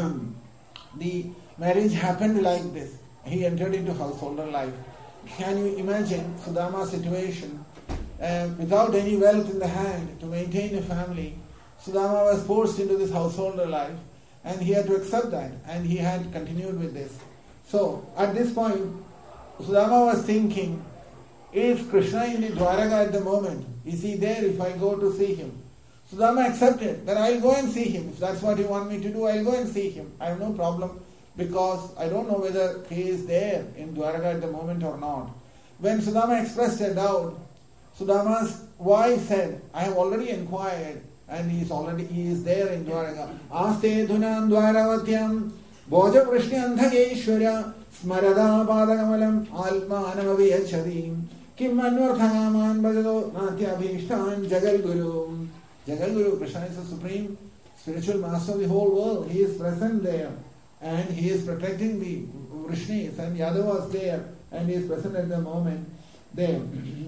the marriage happened like this. He entered into householder life. Can you imagine Sudama's situation? Uh, without any wealth in the hand to maintain a family, Sudama was forced into this householder life and he had to accept that and he had continued with this. So at this point, Sudama was thinking, is Krishna in the Dwaraka at the moment? Is he there if I go to see him? Sudama accepted that I'll go and see him. If that's what you want me to do, I'll go and see him. I have no problem because I don't know whether he is there in Dwaraka at the moment or not. When Sudama expressed a doubt, Sudama's wife said, I have already inquired and he is already he is there in Dwaraka. Aste dhunam dwaravatyam bhoja vrishnyandhageshwarya smarada padakamalam alma anavaviyachadhim kim anvarthaman bhajado natyabhishtan jagal guru. Jagal Guru, Krishna is the supreme spiritual master of the whole world. He is present there and he is protecting the Vrishnis and Yadavas there and he is present at the moment there.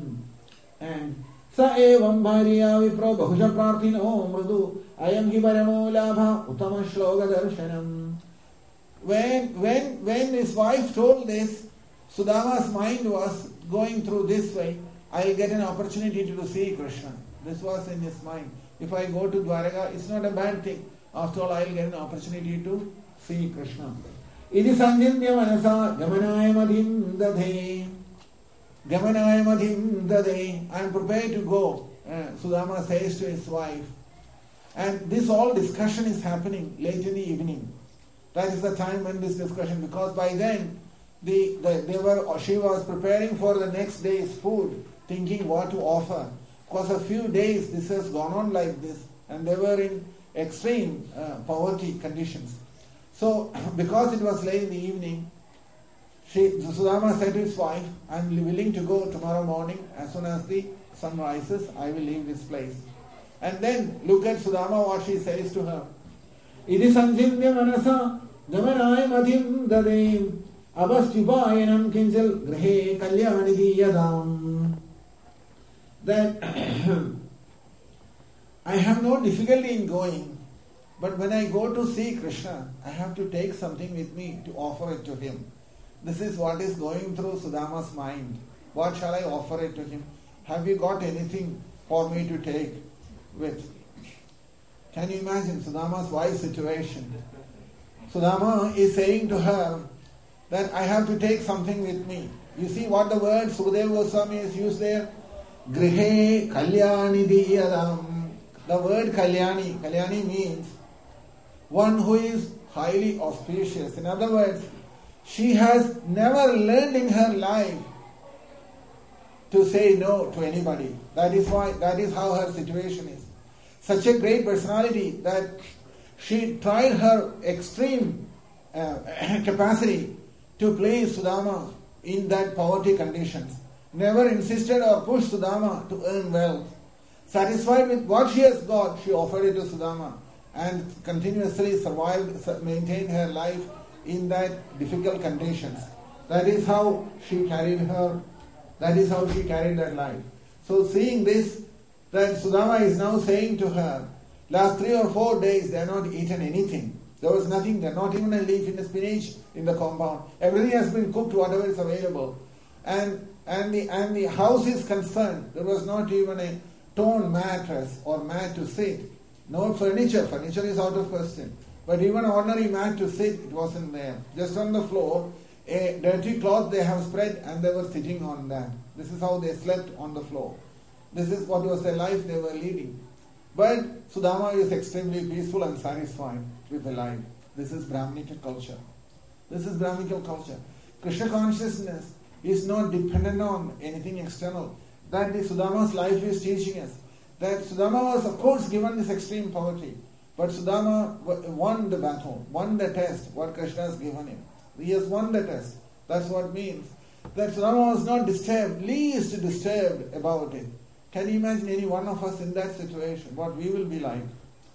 And Sa evam bharya vipro bahusha prarthino mrudu ayam hi paramo labha utama shloka darshanam. when, when, when his wife told this, Sudama's mind was going through this way, I'll get an opportunity to see Krishna. This was in his mind. If I go to Dwaraka, it's not a bad thing. After all, I'll get an opportunity to see Krishna. Iti sanjanya manasa gamanaya madhim dadhe. Gamanaya madhim dadhe. I am prepared to go. Uh, Sudama says to his wife. And this all discussion is happening late in the evening. That is the time when this discussion, because by then the, the they were she was preparing for the next day's food, thinking what to offer. Because a few days this has gone on like this, and they were in extreme uh, poverty conditions. So, because it was late in the evening, she, Sudama said to his wife, I am willing to go tomorrow morning. As soon as the sun rises, I will leave this place. And then, look at Sudama, what she says to her. Iti sanjimya manasa gamanaya madhim dadem avastipayanam kinjal grahe kalyani diyadam. That I have no difficulty in going, but when I go to see Krishna, I have to take something with me to offer it to him. This is what is going through Sudama's mind. What shall I offer it to him? Have you got anything for me to take with? Can you imagine Sudama's wife's situation? Sudama is saying to her that I have to take something with me. You see what the word Sukadeva Goswami is used there? Grihe Kalyani Diyadam. The word Kalyani, Kalyani means one who is highly auspicious. In other words, she has never learned in her life to say no to anybody. That is why, that is how her situation is. Such a great personality that she tried her extreme uh, capacity to please Sudama in that poverty conditions. Never insisted or pushed Sudama to earn wealth. Satisfied with what she has got, she offered it to Sudama and continuously survived, maintained her life in that difficult conditions. That is how she carried her, that is how she carried that life. So seeing this, that Sudama is now saying to her, last three or four days they have not eaten anything. There was nothing there, not even a leaf in the spinach in the compound. Everything has been cooked, whatever is available. And and the and the house is concerned, there was not even a torn mattress or mat to sit. No furniture, furniture is out of question. But even an ordinary mat to sit, it wasn't there. Just on the floor, a dirty cloth they have spread and they were sitting on that. This is how they slept on the floor. This is what was the life they were leading. But Sudama is extremely peaceful and satisfied with the life. This is Brahminical culture. This is Brahminical culture. Krishna consciousness is not dependent on anything external. That the Sudama's life is teaching us. That Sudama was of course given this extreme poverty. But Sudama won the battle, won the test, what Krishna has given him. He has won the test. That's what it means. That Sudama was not disturbed, least disturbed about it. Can you imagine any one of us in that situation, what we will be like?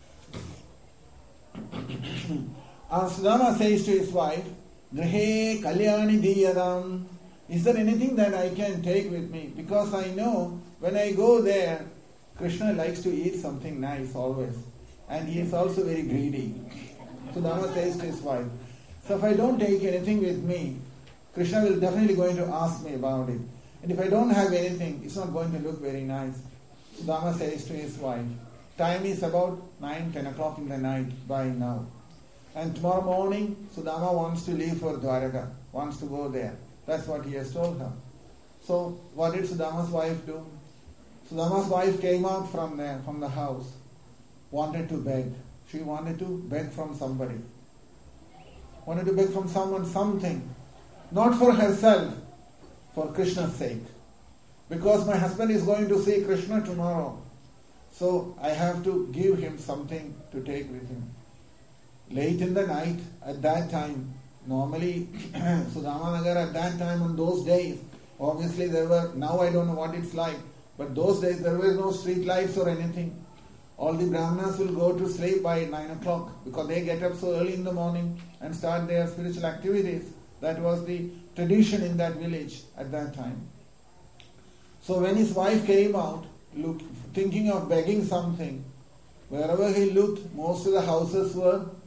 And Sudama says to his wife, Grihe Kalyani Diyadam. Is there anything that I can take with me? Because I know when I go there, Krishna likes to eat something nice always. And he is also very greedy. Sudama says to his wife, so if I don't take anything with me, Krishna will definitely going to ask me about it. And if I don't have anything, it's not going to look very nice. Sudama says to his wife, time is about nine, ten o'clock in the night by now. And tomorrow morning, Sudama wants to leave for Dwaraka, wants to go there. That's what he has told her. So, what did Sudama's wife do? Sudama's wife came out from there, from the house, wanted to beg. She wanted to beg from somebody. Wanted to beg from someone something. Not for herself, for Krishna's sake. Because my husband is going to see Krishna tomorrow. So, I have to give him something to take with him. Late in the night, at that time, normally, Sudama Nagar at that time on those days, obviously there were, now I don't know what it's like, but those days there were no street lights or anything. All the Brahmanas will go to sleep by nine o'clock because they get up so early in the morning and start their spiritual activities. That was the tradition in that village at that time. So when his wife came out, look, thinking of begging something, wherever he looked, most of the houses were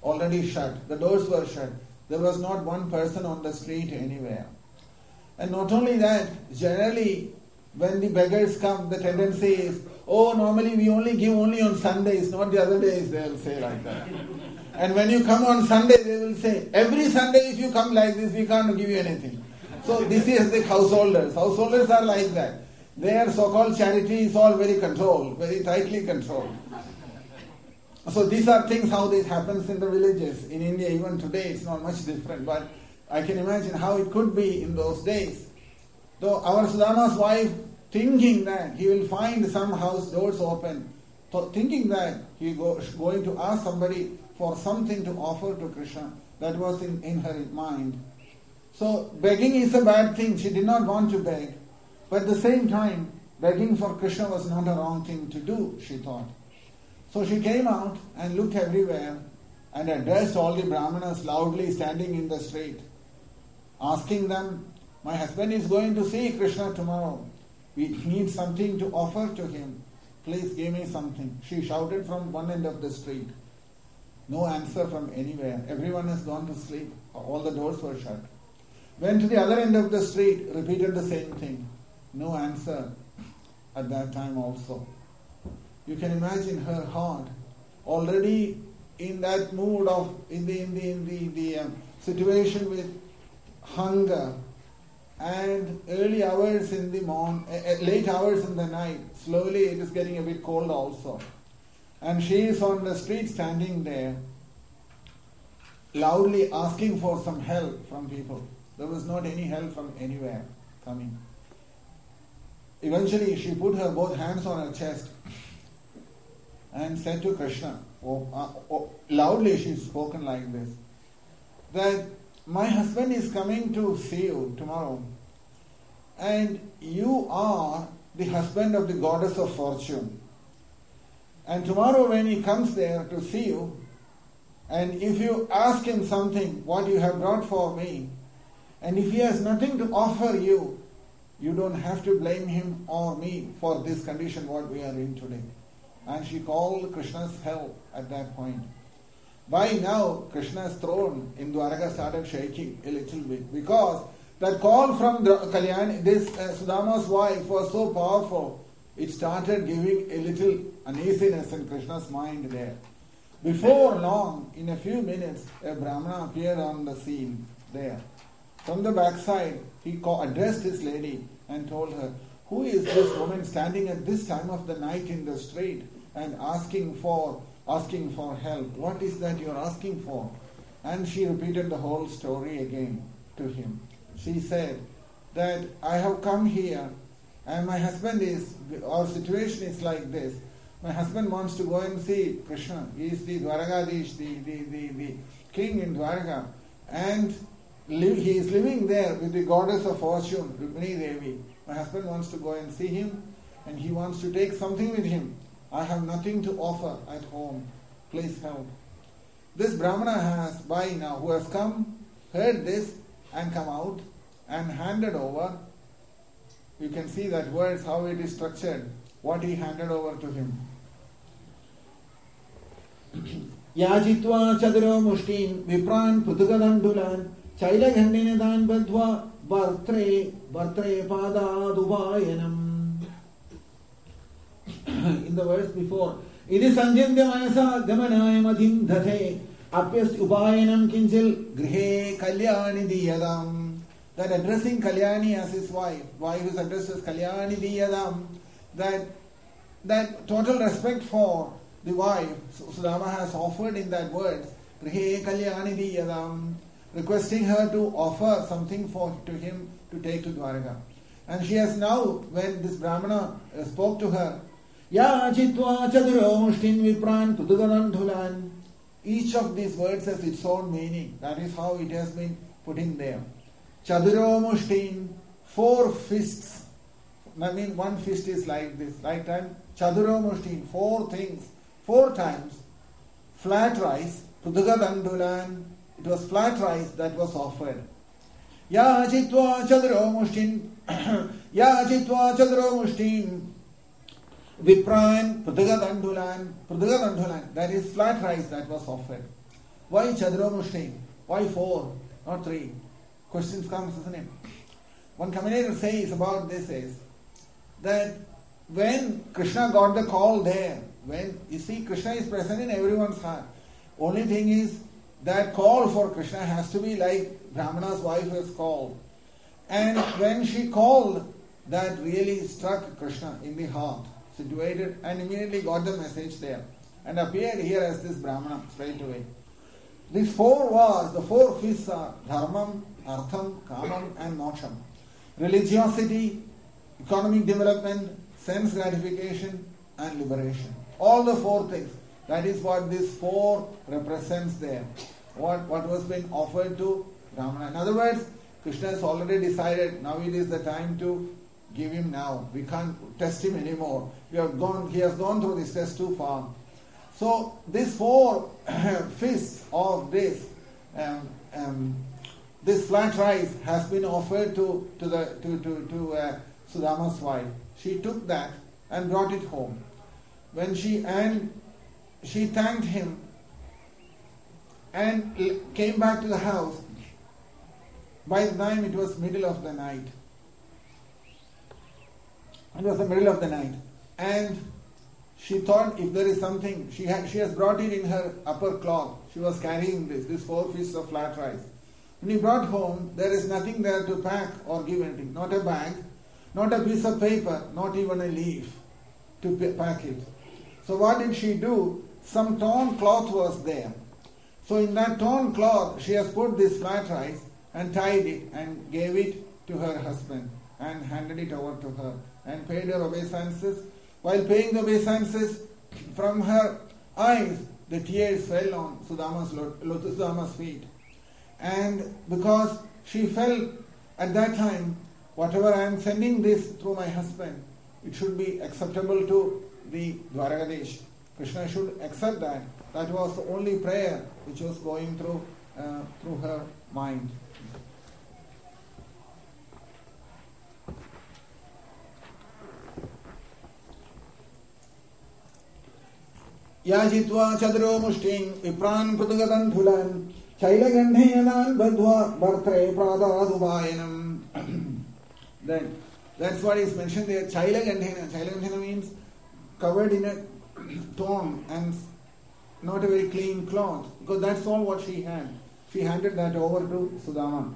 already shut. The doors were shut. There was not one person on the street anywhere. And not only that, generally when the beggars come, the tendency is, oh, normally we only give only on Sundays, not the other days, they will say like that. And when you come on Sunday, they will say, every Sunday if you come like this, we can't give you anything. So this is the householders. Householders are like that. Their so-called charity is all very controlled, very tightly controlled. So these are things how this happens in the villages. In India, even today, it's not much different. But I can imagine how it could be in those days. So our Sudama's wife, thinking that he will find some house doors open, so thinking that he is going to ask somebody for something to offer to Krishna, that was in, in her mind. So begging is a bad thing. She did not want to beg. But at the same time, begging for Krishna was not a wrong thing to do, she thought. So she came out and looked everywhere and addressed all the Brahmanas loudly standing in the street, asking them, my husband is going to see Krishna tomorrow. We need something to offer to him. Please give me something. She shouted from one end of the street. No answer from anywhere. Everyone has gone to sleep. All the doors were shut. Went to the other end of the street, repeated the same thing. No answer at that time also. You can imagine her heart already in that mood of, in the, in the, in the, the um, situation with hunger and early hours in the morning, uh, late hours in the night. Slowly it is getting a bit cold also. And she is on the street standing there, loudly asking for some help from people. There was not any help from anywhere coming. Eventually she put her both hands on her chest and said to Krishna, oh, uh, oh, loudly she spoken like this, that my husband is coming to see you tomorrow, and you are the husband of the goddess of fortune. And tomorrow when he comes there to see you, and if you ask him something, what you have brought for me, and if he has nothing to offer you, you don't have to blame him or me for this condition what we are in today. And she called Krishna's help at that point. By now, Krishna's throne in Dwaraka started shaking a little bit, because that call from Kalyani, this uh, Sudama's wife, was so powerful, it started giving a little uneasiness in Krishna's mind there. Before long, in a few minutes, a Brahmana appeared on the scene there. From the backside, he addressed his lady and told her, who is this woman standing at this time of the night in the street and asking for asking for help? What is that you are asking for? And she repeated the whole story again to him. She said that I have come here and my husband is, our situation is like this. My husband wants to go and see Krishna. He is the Dwaragadish, the, the, the, the king in Dwaraka. And live, he is living there with the goddess of fortune, Rukmini Devi. My husband wants to go and see him, and he wants to take something with him. I have nothing to offer at home. Please help. This Brahmana has, by now, who has come, heard this, and come out, and handed over. You can see that words, how it is structured, what he handed over to him. Yajitva chadro mushtin vipran putugadandulan chaila ghandinadan badhva vartre vartre padaduvayanam. In the verse before, Idi sanjandya manasa gamanaya madhim dhathe apyast upayanam kinchil grihe kalyani diyadam. That addressing Kalyani as his wife, wife is addressed as Kalyani diyadam, that, that total respect for the wife, Sudama has offered in that words, Grihe Kalyani diyadam, requesting her to offer something for to him to take to Dwaraka. And she has now, when this Brahmana spoke to her, Ya chitva chaduro mushtin vipran putugadandhulan. Each of these words has its own meaning. That is how it has been put in there. Chaduro mushtin, four fists. I mean, one fist is like this. Right time, chaduro mushtin, four things, four times. Flat rice, putugadandulan. It was flat rice that was offered. Ya chitva chaduro mushtin, Ya chitva chaduro mushtin. Vipran, Putugadandulan, Putugadandulan, that is flat rice that was offered. Why Chadromushti? Why four, not three? Questions comes, isn't it? One commentator says about this is that when Krishna got the call there, when you see Krishna is present in everyone's heart, only thing is that call for Krishna has to be like Brahmana's wife was called. And when she called, that really struck Krishna in the heart, situated, and immediately got the message there and appeared here as this Brahmana straight away. These four was, the four fists are Dharmam, Artham, Kamam and Moksham. Religiosity, economic development, sense gratification and liberation. All the four things. That is what this four represents there. What, what was being offered to Brahmana. In other words, Krishna has already decided now it is the time to give him now. We can't test him anymore. We have gone, he has gone through this test too far. So these four fists of this um, um, this flat rice has been offered to to the to to, to uh, Sudama's wife. She took that and brought it home. When she and she thanked him and came back to the house. By the time it was middle of the night. It was the middle of the night. And she thought if there is something, she had, she has brought it in her upper cloth. She was carrying this, this four fists of flat rice. When he brought home, there is nothing there to pack or give anything. Not a bag, not a piece of paper, not even a leaf to pack it. So what did she do? Some torn cloth was there. So in that torn cloth, she has put this flat rice and tied it and gave it to her husband and handed it over to her and paid her obeisances. While paying the obeisances, from her eyes, the tears fell on Sudama's, Sudama's feet. And because she felt at that time, whatever I am sending this through my husband, it should be acceptable to the Dwarakadesh. Krishna should accept that. That was the only prayer which was going through uh, through her mind. Yajitva chadro mushting vipran pudugatan thulan chailagandheyadan badhva bartre pradaraduvayanam. Then that's what is mentioned there. Chailagandhena. Chailagandhena means covered in a torn and not a very clean cloth, because that's all what she had. She handed that over to Sudama.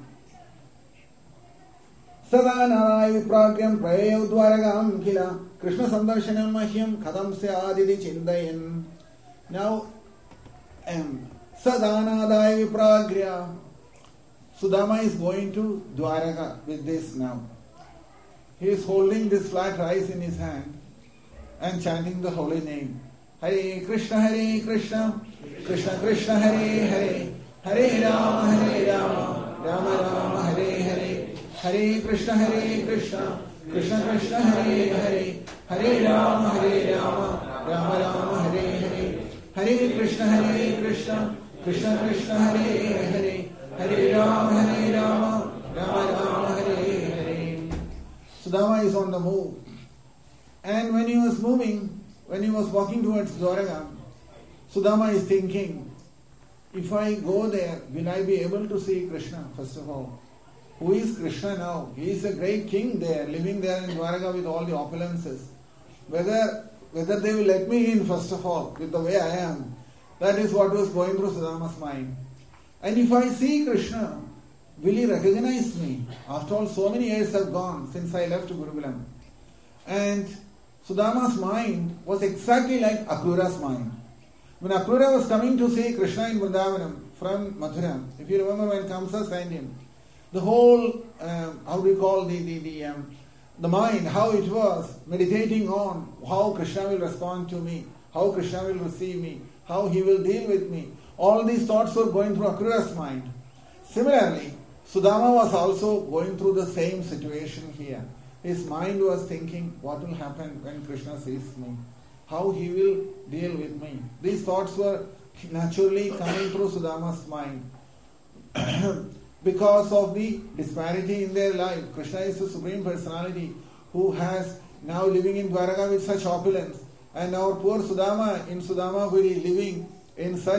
Sadanaraya vipragyam prayev dwaragam kila Krishna sandarshanam mahyam kadam syadidi chindayan. Now, um, Sadanadaya vipragya. Sudama is going to Dwaraka with this now. He is holding this flat rice in his hand and chanting the holy name. Hare Krishna, Hare Krishna, Krishna Krishna, Hare Hare, Hare Rama, Hare Rama, Rama Rama, Hare Hare, Hare Krishna, Hare Krishna, Krishna Krishna, Hare Hare, Hare Rama, Hare Rama, Rama Rama, Hare Hare, Hare Krishna, Hare Krishna, Krishna Krishna, Hare Hare, Hare Rama, Hare Rama, Rama Rama, Hare Hare. Sudama is on the move. And when he was moving, when he was walking towards Dwaraka, Sudama is thinking, if I go there, will I be able to see Krishna, first of all? Who is Krishna now? He is a great king there, living there in Dwaraka with all the opulences. Whether, whether they will let me in, first of all, with the way I am, that is what was going through Sudama's mind. And if I see Krishna, will he recognize me? After all, so many years have gone since I left Gurukulam. And Sudama's mind was exactly like Akrura's mind. When Akrura was coming to see Krishna in Vrindavanam from Mathura, if you remember when Kamsa sent him, the whole, um, how do you call the, the, the, um, the mind, how it was meditating on how Krishna will respond to me, how Krishna will receive me, how he will deal with me. All these thoughts were going through Akrura's mind. Similarly, Sudama was also going through the same situation here. His mind was thinking, what will happen when Krishna sees me? How he will deal with me? These thoughts were naturally coming through Sudama's mind. Because of the disparity in their life. Krishna is the Supreme Personality who has now living in Dwaraka with such opulence. And our poor Sudama in Sudamapuri living in such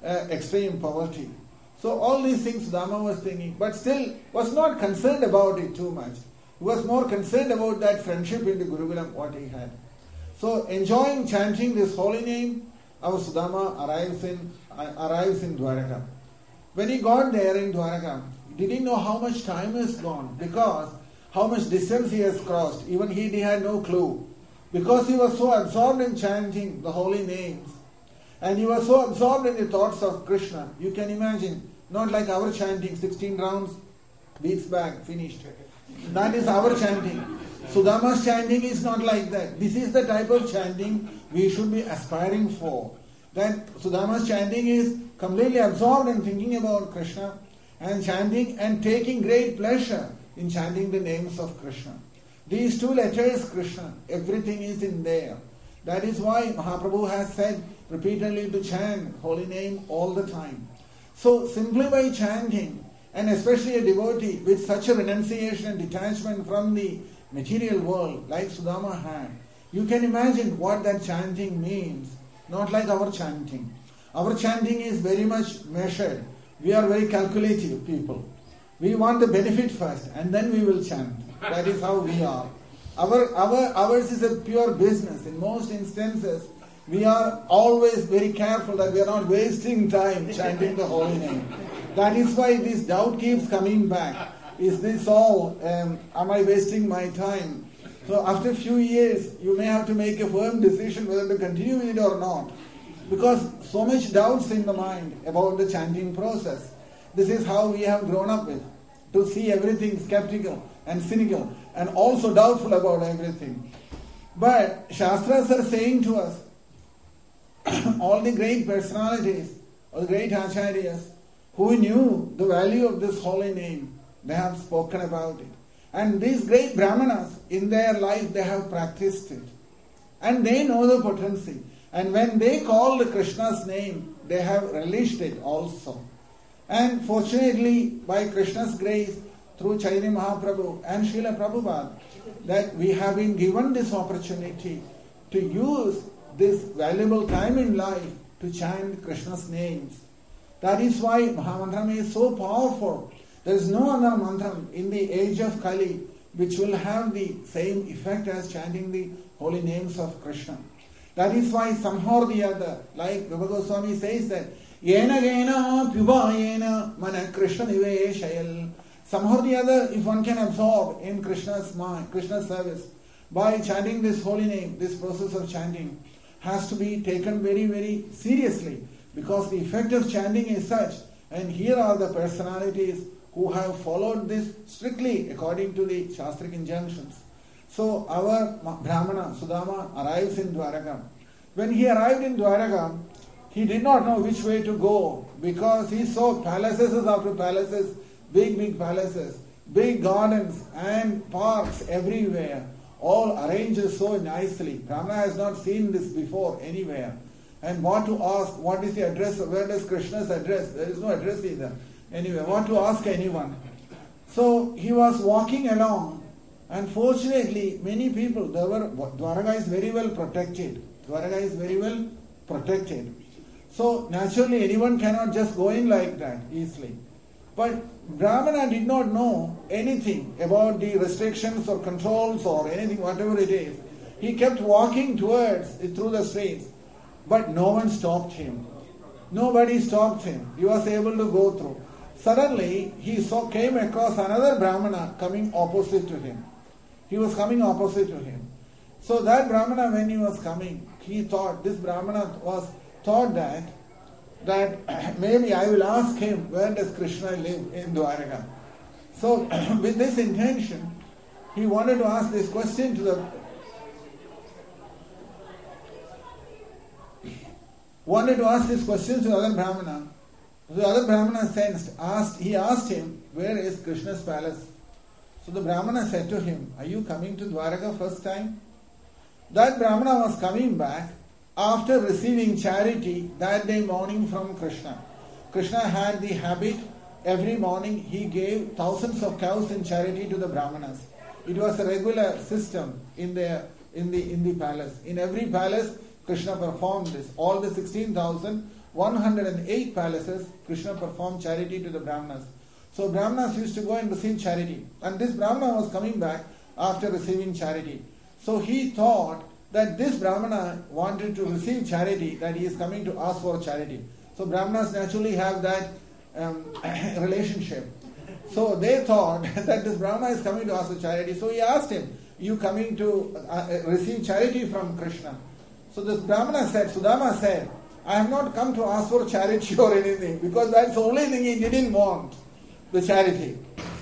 uh, extreme poverty. So all these things Sudama was thinking, but still was not concerned about it too much. He was more concerned about that friendship in the Gurukulam, what he had. So enjoying chanting this holy name, our Sudama arrives in, uh, arrives in Dwaraka. When he got there in Dwaraka, he didn't know how much time has gone, because how much distance he has crossed. Even he, he had no clue. Because he was so absorbed in chanting the holy names, and he was so absorbed in the thoughts of Krishna. You can imagine, not like our chanting, sixteen rounds, beats back, finished. That is our chanting. Sudama's chanting is not like that. This is the type of chanting we should be aspiring for. That Sudama's chanting is completely absorbed in thinking about Krishna and chanting and taking great pleasure in chanting the names of Krishna. These two letters, Krishna, everything is in there. That is why Mahaprabhu has said repeatedly to chant holy name all the time. So simply by chanting, and especially a devotee with such a renunciation and detachment from the material world like Sudama had, you can imagine what that chanting means. Not like our chanting. Our chanting is very much measured. We are very calculative people. We want the benefit first and then we will chant. That is how we are. Our, our, ours is a pure business. In most instances, we are always very careful that we are not wasting time chanting the holy name. That is why this doubt keeps coming back. Is this all? Um, am I wasting my time? So after a few years, you may have to make a firm decision whether to continue with it or not. Because so much doubts in the mind about the chanting process. This is how we have grown up with. To see everything skeptical and cynical and also doubtful about everything. But Shastras are saying to us, all the great personalities, all the great acharyas who knew the value of this holy name, they have spoken about it. And these great brahmanas, in their life, they have practiced it. And they know the potency. And when they call the Krishna's name, they have relished it also. And fortunately, by Krishna's grace, through Chaitanya Mahaprabhu and Srila Prabhupada, that we have been given this opportunity to use this valuable time in life to chant Krishna's names. That is why Mahamantram is so powerful. There is no other mantram in the age of Kali which will have the same effect as chanting the holy names of Krishna. That is why somehow or the other, like Rupa Goswami says that, Yena Gena Pyuba Yena Mana Krishna Niveshayal. Somehow or the other, if one can absorb in Krishna's mind, Krishna's service, by chanting this holy name, this process of chanting has to be taken very, very seriously, because the effect of chanting is such, and here are the personalities who have followed this strictly according to the Shastric injunctions. So our Brahmana, Sudama, arrives in Dwaraka. When he arrived in Dwaraka, he did not know which way to go, because he saw palaces after palaces, big, big palaces, big gardens and parks everywhere, all arranged so nicely. Brahmana has not seen this before anywhere. And what to ask, what is the address, where does Krishna's address? There is no address either. Anyway, what to ask anyone? So he was walking along, and fortunately, many people, there were, Dwaraka is very well protected. Dwaraka is very well protected. So naturally, anyone cannot just go in like that easily. But Brahmana did not know anything about the restrictions or controls or anything, whatever it is. He kept walking towards, through the streets, but no one stopped him. Nobody stopped him. He was able to go through. Suddenly, he saw, came across another Brahmana coming opposite to him. He was coming opposite to him. So that Brahmana, when he was coming, he thought, this Brahmana was thought that that maybe I will ask him, where does Krishna live in Dwaraka? So with this intention, he wanted to ask this question to the wanted to ask this question to the other Brahmana. The other Brahmana sensed, asked, he asked him, where is Krishna's palace? So the Brahmana said to him, are you coming to Dwaraka first time? That Brahmana was coming back after receiving charity that day morning from Krishna. Krishna had the habit, every morning he gave thousands of cows in charity to the Brahmanas. It was a regular system in the in the in the palace. In every palace, Krishna performed this. All the sixteen thousand one hundred eight palaces, Krishna performed charity to the Brahmanas. So Brahmanas used to go and receive charity. And this Brahmana was coming back after receiving charity. So he thought that this Brahmana wanted to receive charity, that he is coming to ask for charity. So Brahmanas naturally have that um, relationship. So they thought that this Brahmana is coming to ask for charity. So he asked him, you coming to uh, receive charity from Krishna? So this Brahmana said, Sudama said, I have not come to ask for charity or anything, because that's the only thing he didn't want, the charity.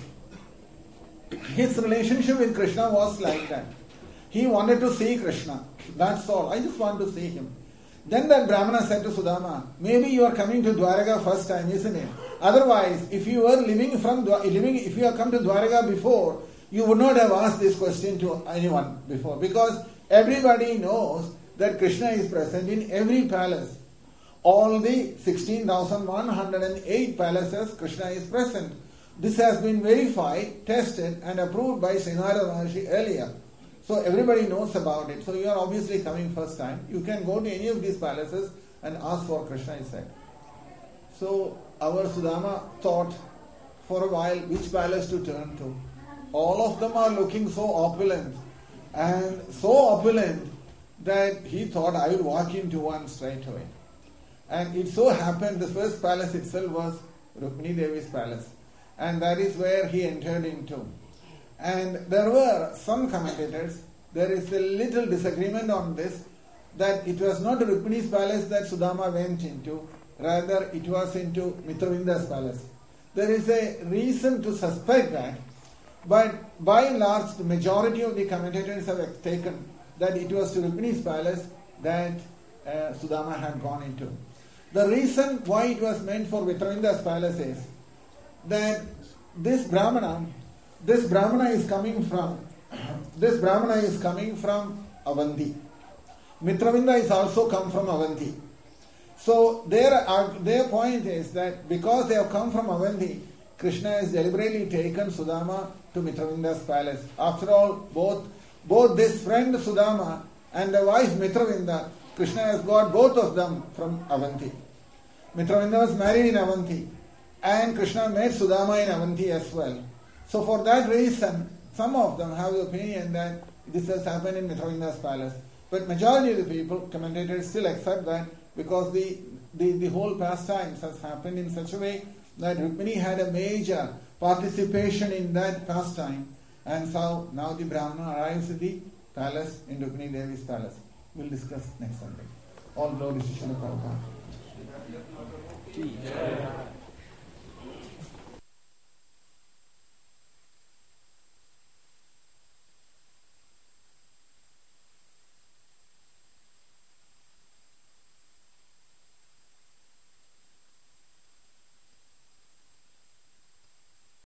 His relationship with Krishna was like that. He wanted to see Krishna. That's all. I just want to see him. Then that Brahmana said to Sudama, maybe you are coming to Dwaraka first time, isn't it? Otherwise, if you were living from living, if you have come to Dwaraka before, you would not have asked this question to anyone before, because everybody knows that Krishna is present in every palace. All the sixteen thousand one hundred eight palaces, Krishna is present. This has been verified, tested and approved by Srinara Maharshi earlier. So everybody knows about it. So you are obviously coming first time. You can go to any of these palaces and ask for Krishna, he said. So our Sudama thought for a while which palace to turn to. All of them are looking so opulent and so opulent that he thought I will walk into one straight away. And it so happened the first palace itself was Rukmini Devi's palace. And that is where he entered into. And there were some commentators, there is a little disagreement on this, that it was not Rukmini's palace that Sudama went into, rather it was into Mitravinda's palace. There is a reason to suspect that, but by and large the majority of the commentators have taken that it was to Rukmini's palace that uh, Sudama had gone into. The reason why it was meant for Mitravinda's palace is that this Brahmana, this Brahmana is coming from, this Brahmana is coming from Avanti. Mitravinda is also come from Avanti. So their, their point is that because they have come from Avanti, Krishna has deliberately taken Sudama to Mitravinda's palace. After all, both, both this friend Sudama and the wife Mitravinda, Krishna has got both of them from Avanti. Mitravinda was married in Avanti and Krishna met Sudama in Avanti as well. So for that reason, some of them have the opinion that this has happened in Mitravinda's palace. But majority of the people, commentators, still accept that because the, the, the whole pastimes has happened in such a way that Rukmini had a major participation in that pastime. And so now the Brahmana arrives at the palace in Rukmini Devi's palace. We'll discuss next Sunday. All glory to Srila Prabhupada.